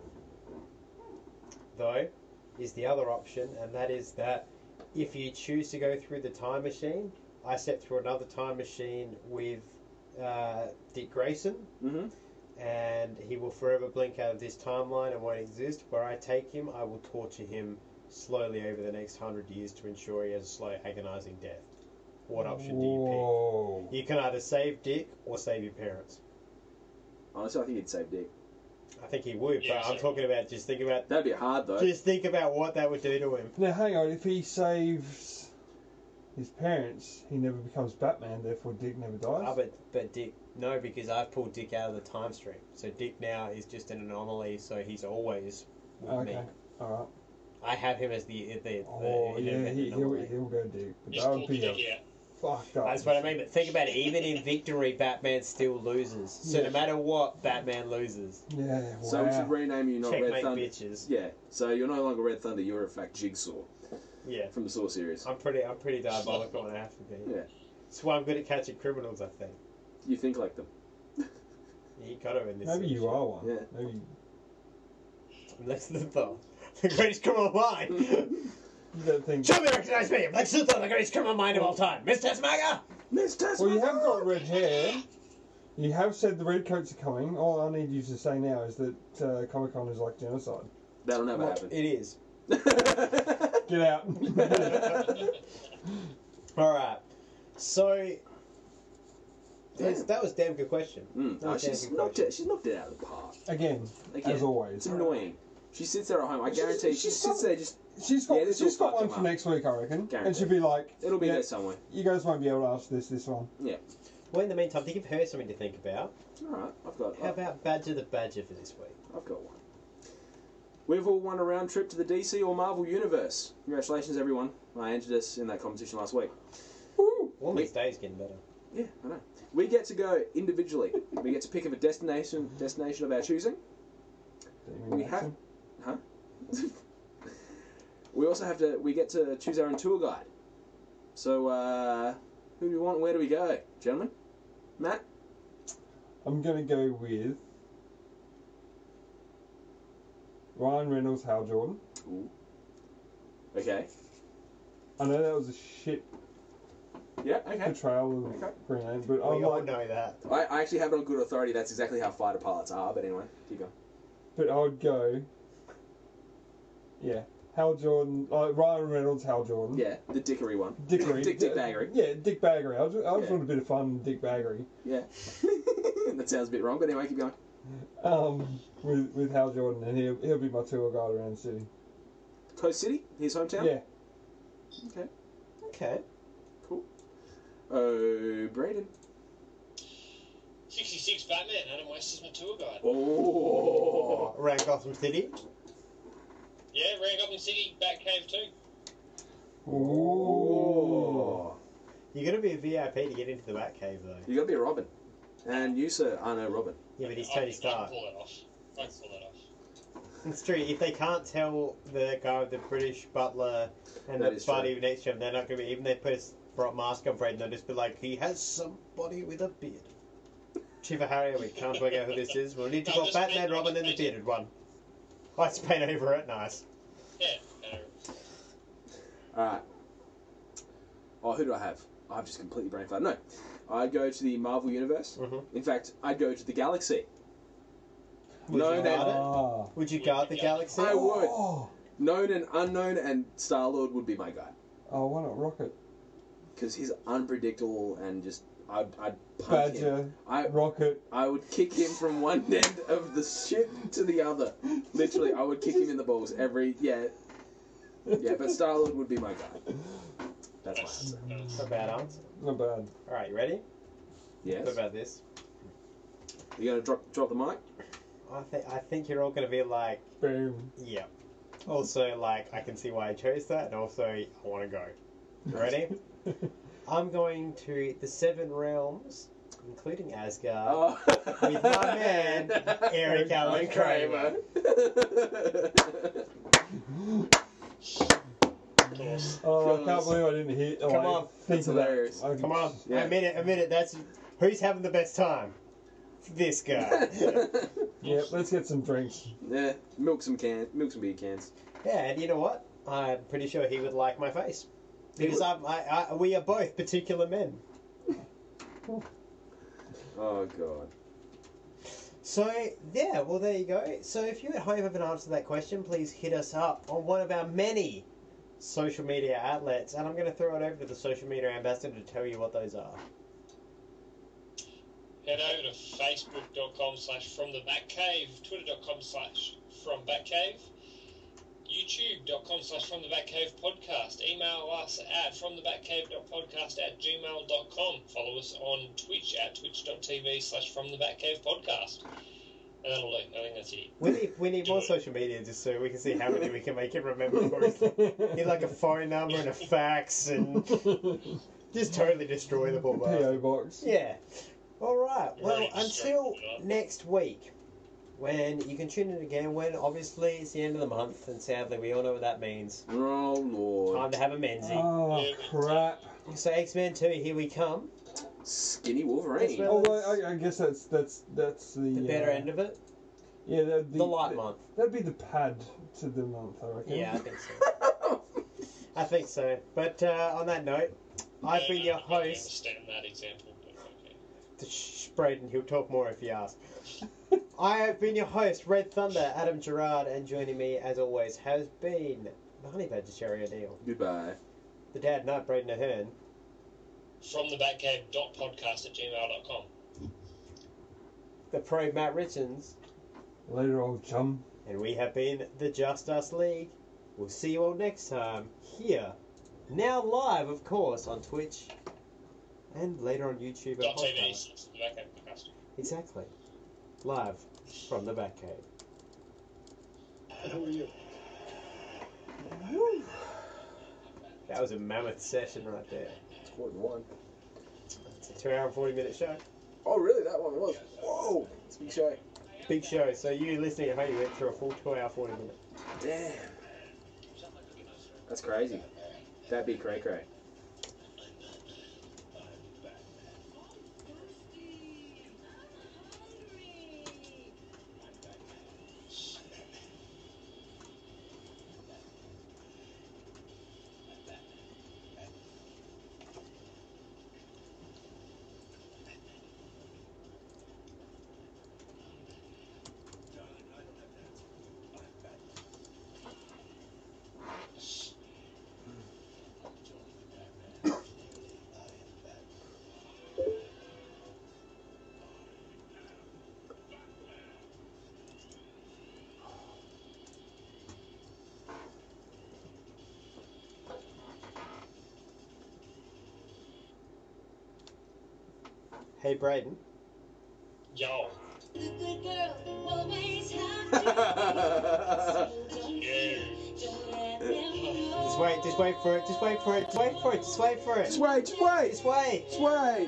though, is the other option, and that is that if you choose to go through the time machine, I step through another time machine with uh, Dick Grayson, Mm-hmm. and he will forever blink out of this timeline and won't exist. Where I take him, I will torture him slowly over the next hundred years to ensure he has a slow, agonizing death. What option do you Whoa. pick? You can either save Dick or save your parents. Honestly, I think he'd save Dick. I think he would, Yeah, but I'm sure. talking about just think about That'd be hard though. just think about what that would do to him. Now hang on, if he saves his parents, he never becomes Batman, therefore Dick never dies? Ah, but but Dick, no, because I've pulled Dick out of the time stream. So Dick now is just an anomaly. So he's always with okay, me. alright. I have him as the the, the Oh yeah, independent he, he'll, anomaly. he'll go Dick. But Just that pull would the be a dick out. fucked up. That's what I mean. But think about it. Even in victory, Batman still loses. So Yeah. no matter what, Batman loses. Yeah, wow. So we should rename you not Red Checkmate, Thunder. bitches. Yeah. So you're no longer Red Thunder. You're in fact Jigsaw Yeah. from the Saw series. I'm pretty. I'm pretty diabolical when I have to be. Yeah. That's why I'm good at catching criminals. I think. You think like them. You got to in this. Maybe you section. are one. Yeah. Maybe. I'm Lex Luthor, the greatest criminal mind. You don't think. Show me, recognize me. I'm Lex Luthor, the greatest criminal mind of all time. Mister Tasmaga. Miss Tasmaga! Well, you have got red hair. You have said the red coats are coming. All I need you to say now is that uh, Comic Con is like genocide. That'll never Well, happen. it is. Get out. All right. So. That's- Damn. that was a damn good question. Mm. That No, was a damn she's good knocked question. it. She's knocked it out of the park. Again, Again, as always. It's annoying. She sits there at home. I She's- guarantee she she's sits got- there just. She's got Yeah, this she's will got fuck one them for up. next week, I reckon. And Guaranteed. she'll be like, It'll be yeah, there somewhere. you guys won't be able to answer this this one. Yeah. Well, in the meantime, to give her something to think about, All right. I've got. how about Badger the Badger for this week? I've got one. We've all won a round trip to the D C or Marvel universe. Congratulations, everyone. I entered us in that competition last week. One of these days getting better. Yeah, I know. We get to go individually. We get to pick of a destination destination of our choosing. We have, huh? We also have to. We get to choose our own tour guide. So, uh, who do we want? Where do we go, gentlemen? Matt. I'm going to go with Ryan Reynolds, Hal Jordan. Ooh. Okay. I know that was a shit Yeah. Okay. portrayal of Okay. Green Lantern, but We I'm all like, know that. I, I actually have it on good authority. That's exactly how fighter pilots are. But anyway, keep going. but I would go, yeah, Hal Jordan, uh, Ryan Reynolds, Hal Jordan. Yeah, the dickery one. Dickery. Dick Dick Baggery. Yeah, Dick Baggery. I just, I just Yeah. want a bit of fun, Dick Baggery. Yeah. That sounds a bit wrong, but anyway, keep going. Um, with with Hal Jordan, and he'll he'll be my tour guide around the city. Coast City, his hometown. Yeah. Okay. Okay. Cool. Oh, Braden. sixty-six Batman, Adam West is my tour guide. Oh. Around Gotham City. Yeah, around Gotham City, Batcave too. Oh. You're gonna be a V I P to get into the Batcave, though. You gotta be a Robin. And you, sir, are no Robin. Yeah, but he's I Tony can- I Stark. can pull that off. I can pull that off. It's true. If they can't tell the guy with the British butler and That the is buddy true. next to him, they're not gonna be. Even if they put a s- brought mask on Braden, they'll just be like, he has somebody with a beard. Chief of Harrier, we can't work out who this is. We'll need to No, call just Batman, paint- Robin, and the just paint bearded one. Let's paint over it. Nice. Yeah. Uh, Alright. Oh, who do I have? I've just completely brain farted. No. I go to the Marvel Universe. Mhm. In fact, I'd go to the galaxy. Would No, you then- guard it? Ah. Would you guard the galaxy? I would. Oh, Known and unknown, and Star Lord would be my guy. oh, why not Rocket? Because he's unpredictable and just. I'd, I'd punch him. Badger, I, Rocket. I would kick him from one end of the ship to the other. Literally, I would kick him in the balls every. Yeah. Yeah, but Star Lord would be my guy. That's my answer. Not a bad answer. Not bad. Alright, you ready? Yes. What about this? You gonna drop drop the mic? I, th- I think you're all going to be like, Boom. yeah. Also, like, I can see why I chose that, and also, I want to go. You ready? I'm going to the Seven Realms, including Asgard, Oh. with my man, Eric Allen Kramer. of course. Oh, I can't believe I didn't hit. Oh, Come I on. think That's of that. hilarious. I- Come on, Yeah. a minute, a minute. That's who's having the best time. This guy. Yeah, let's get some drinks. Yeah, milk some can, milk some beer cans. Yeah, and you know what? I'm pretty sure he would like my face because I'm, I, I, we are both particular men. Oh god. So, yeah, well, there you go. So, if you at home have an answer to that question, please hit us up on one of our many social media outlets, and I'm going to throw it over to the social media ambassador to tell you what those are. Head over to facebook.com slash from the Batcave, twitter.com slash from Batcave, youtube.com slash from the Batcave podcast. Email us at fromthebatcave.podcast at gmail.com. Follow us on Twitch at twitch.tv slash from the Batcave podcast. And that'll do. I think that's it. We need, we need more social media just so we can see how many we can make it remember. For us. Need like a phone number and a fax and Just totally destroy the poor P bastard. O box. Yeah. All right. Well, Right, until straight up. next week, when you can tune in again, when obviously it's the end of the month, and sadly we all know what that means. Oh lord. Time to have a menzie. Oh crap! So X-Men two, here we come. Skinny Wolverine. Well, Although I, I guess that's that's that's the, The better uh, end of it, Yeah, that'd be the light that- month. That'd be the pad to the month, I reckon. Yeah, I think so. I think so. But uh, on that note, I've been your I don't host. understand that example, but okay. Shh, Braden, he'll talk more if you ask. I have been your host, Red Thunder, Adam Gerard, and joining me, as always, has been the Honey Badger, Sherry O'Neill, Goodbye. the Dad Nut, Braden Ahern, From the Batcave dot podcast at gmail dot com. the Pro Matt Richards, Later, old chum. and we have been the Just Us League. We'll see you all next time, here, now live, of course, on Twitch, and later on YouTube and Dot T V, podcast. it's the Batcave podcast. Exactly. Live from the Batcave. Who are you? That was a mammoth session right there. It's more than one. It's a two hour and forty minute show. Oh really? That one was. Whoa. It's a big show. Big show. So you listening at home, you went through a full two hour, forty minute. Damn. That's crazy. That'd be cray cray. Hey, Braden. Yo. The good girl always Yeah. Just wait, just wait for it, just wait for it, just wait for it, just wait for it. Just wait, just wait, Just wait. just wait.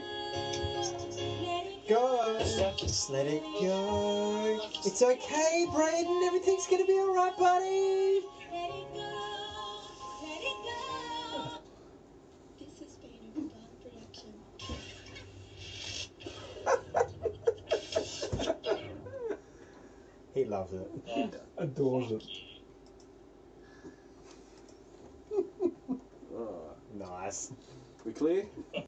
Go. Just let it go. It's okay, Braden. Everything's gonna be alright, buddy. Let it go, let it go. This has been a Bond production. He loves it. Adores it. Oh. Nice. We clear?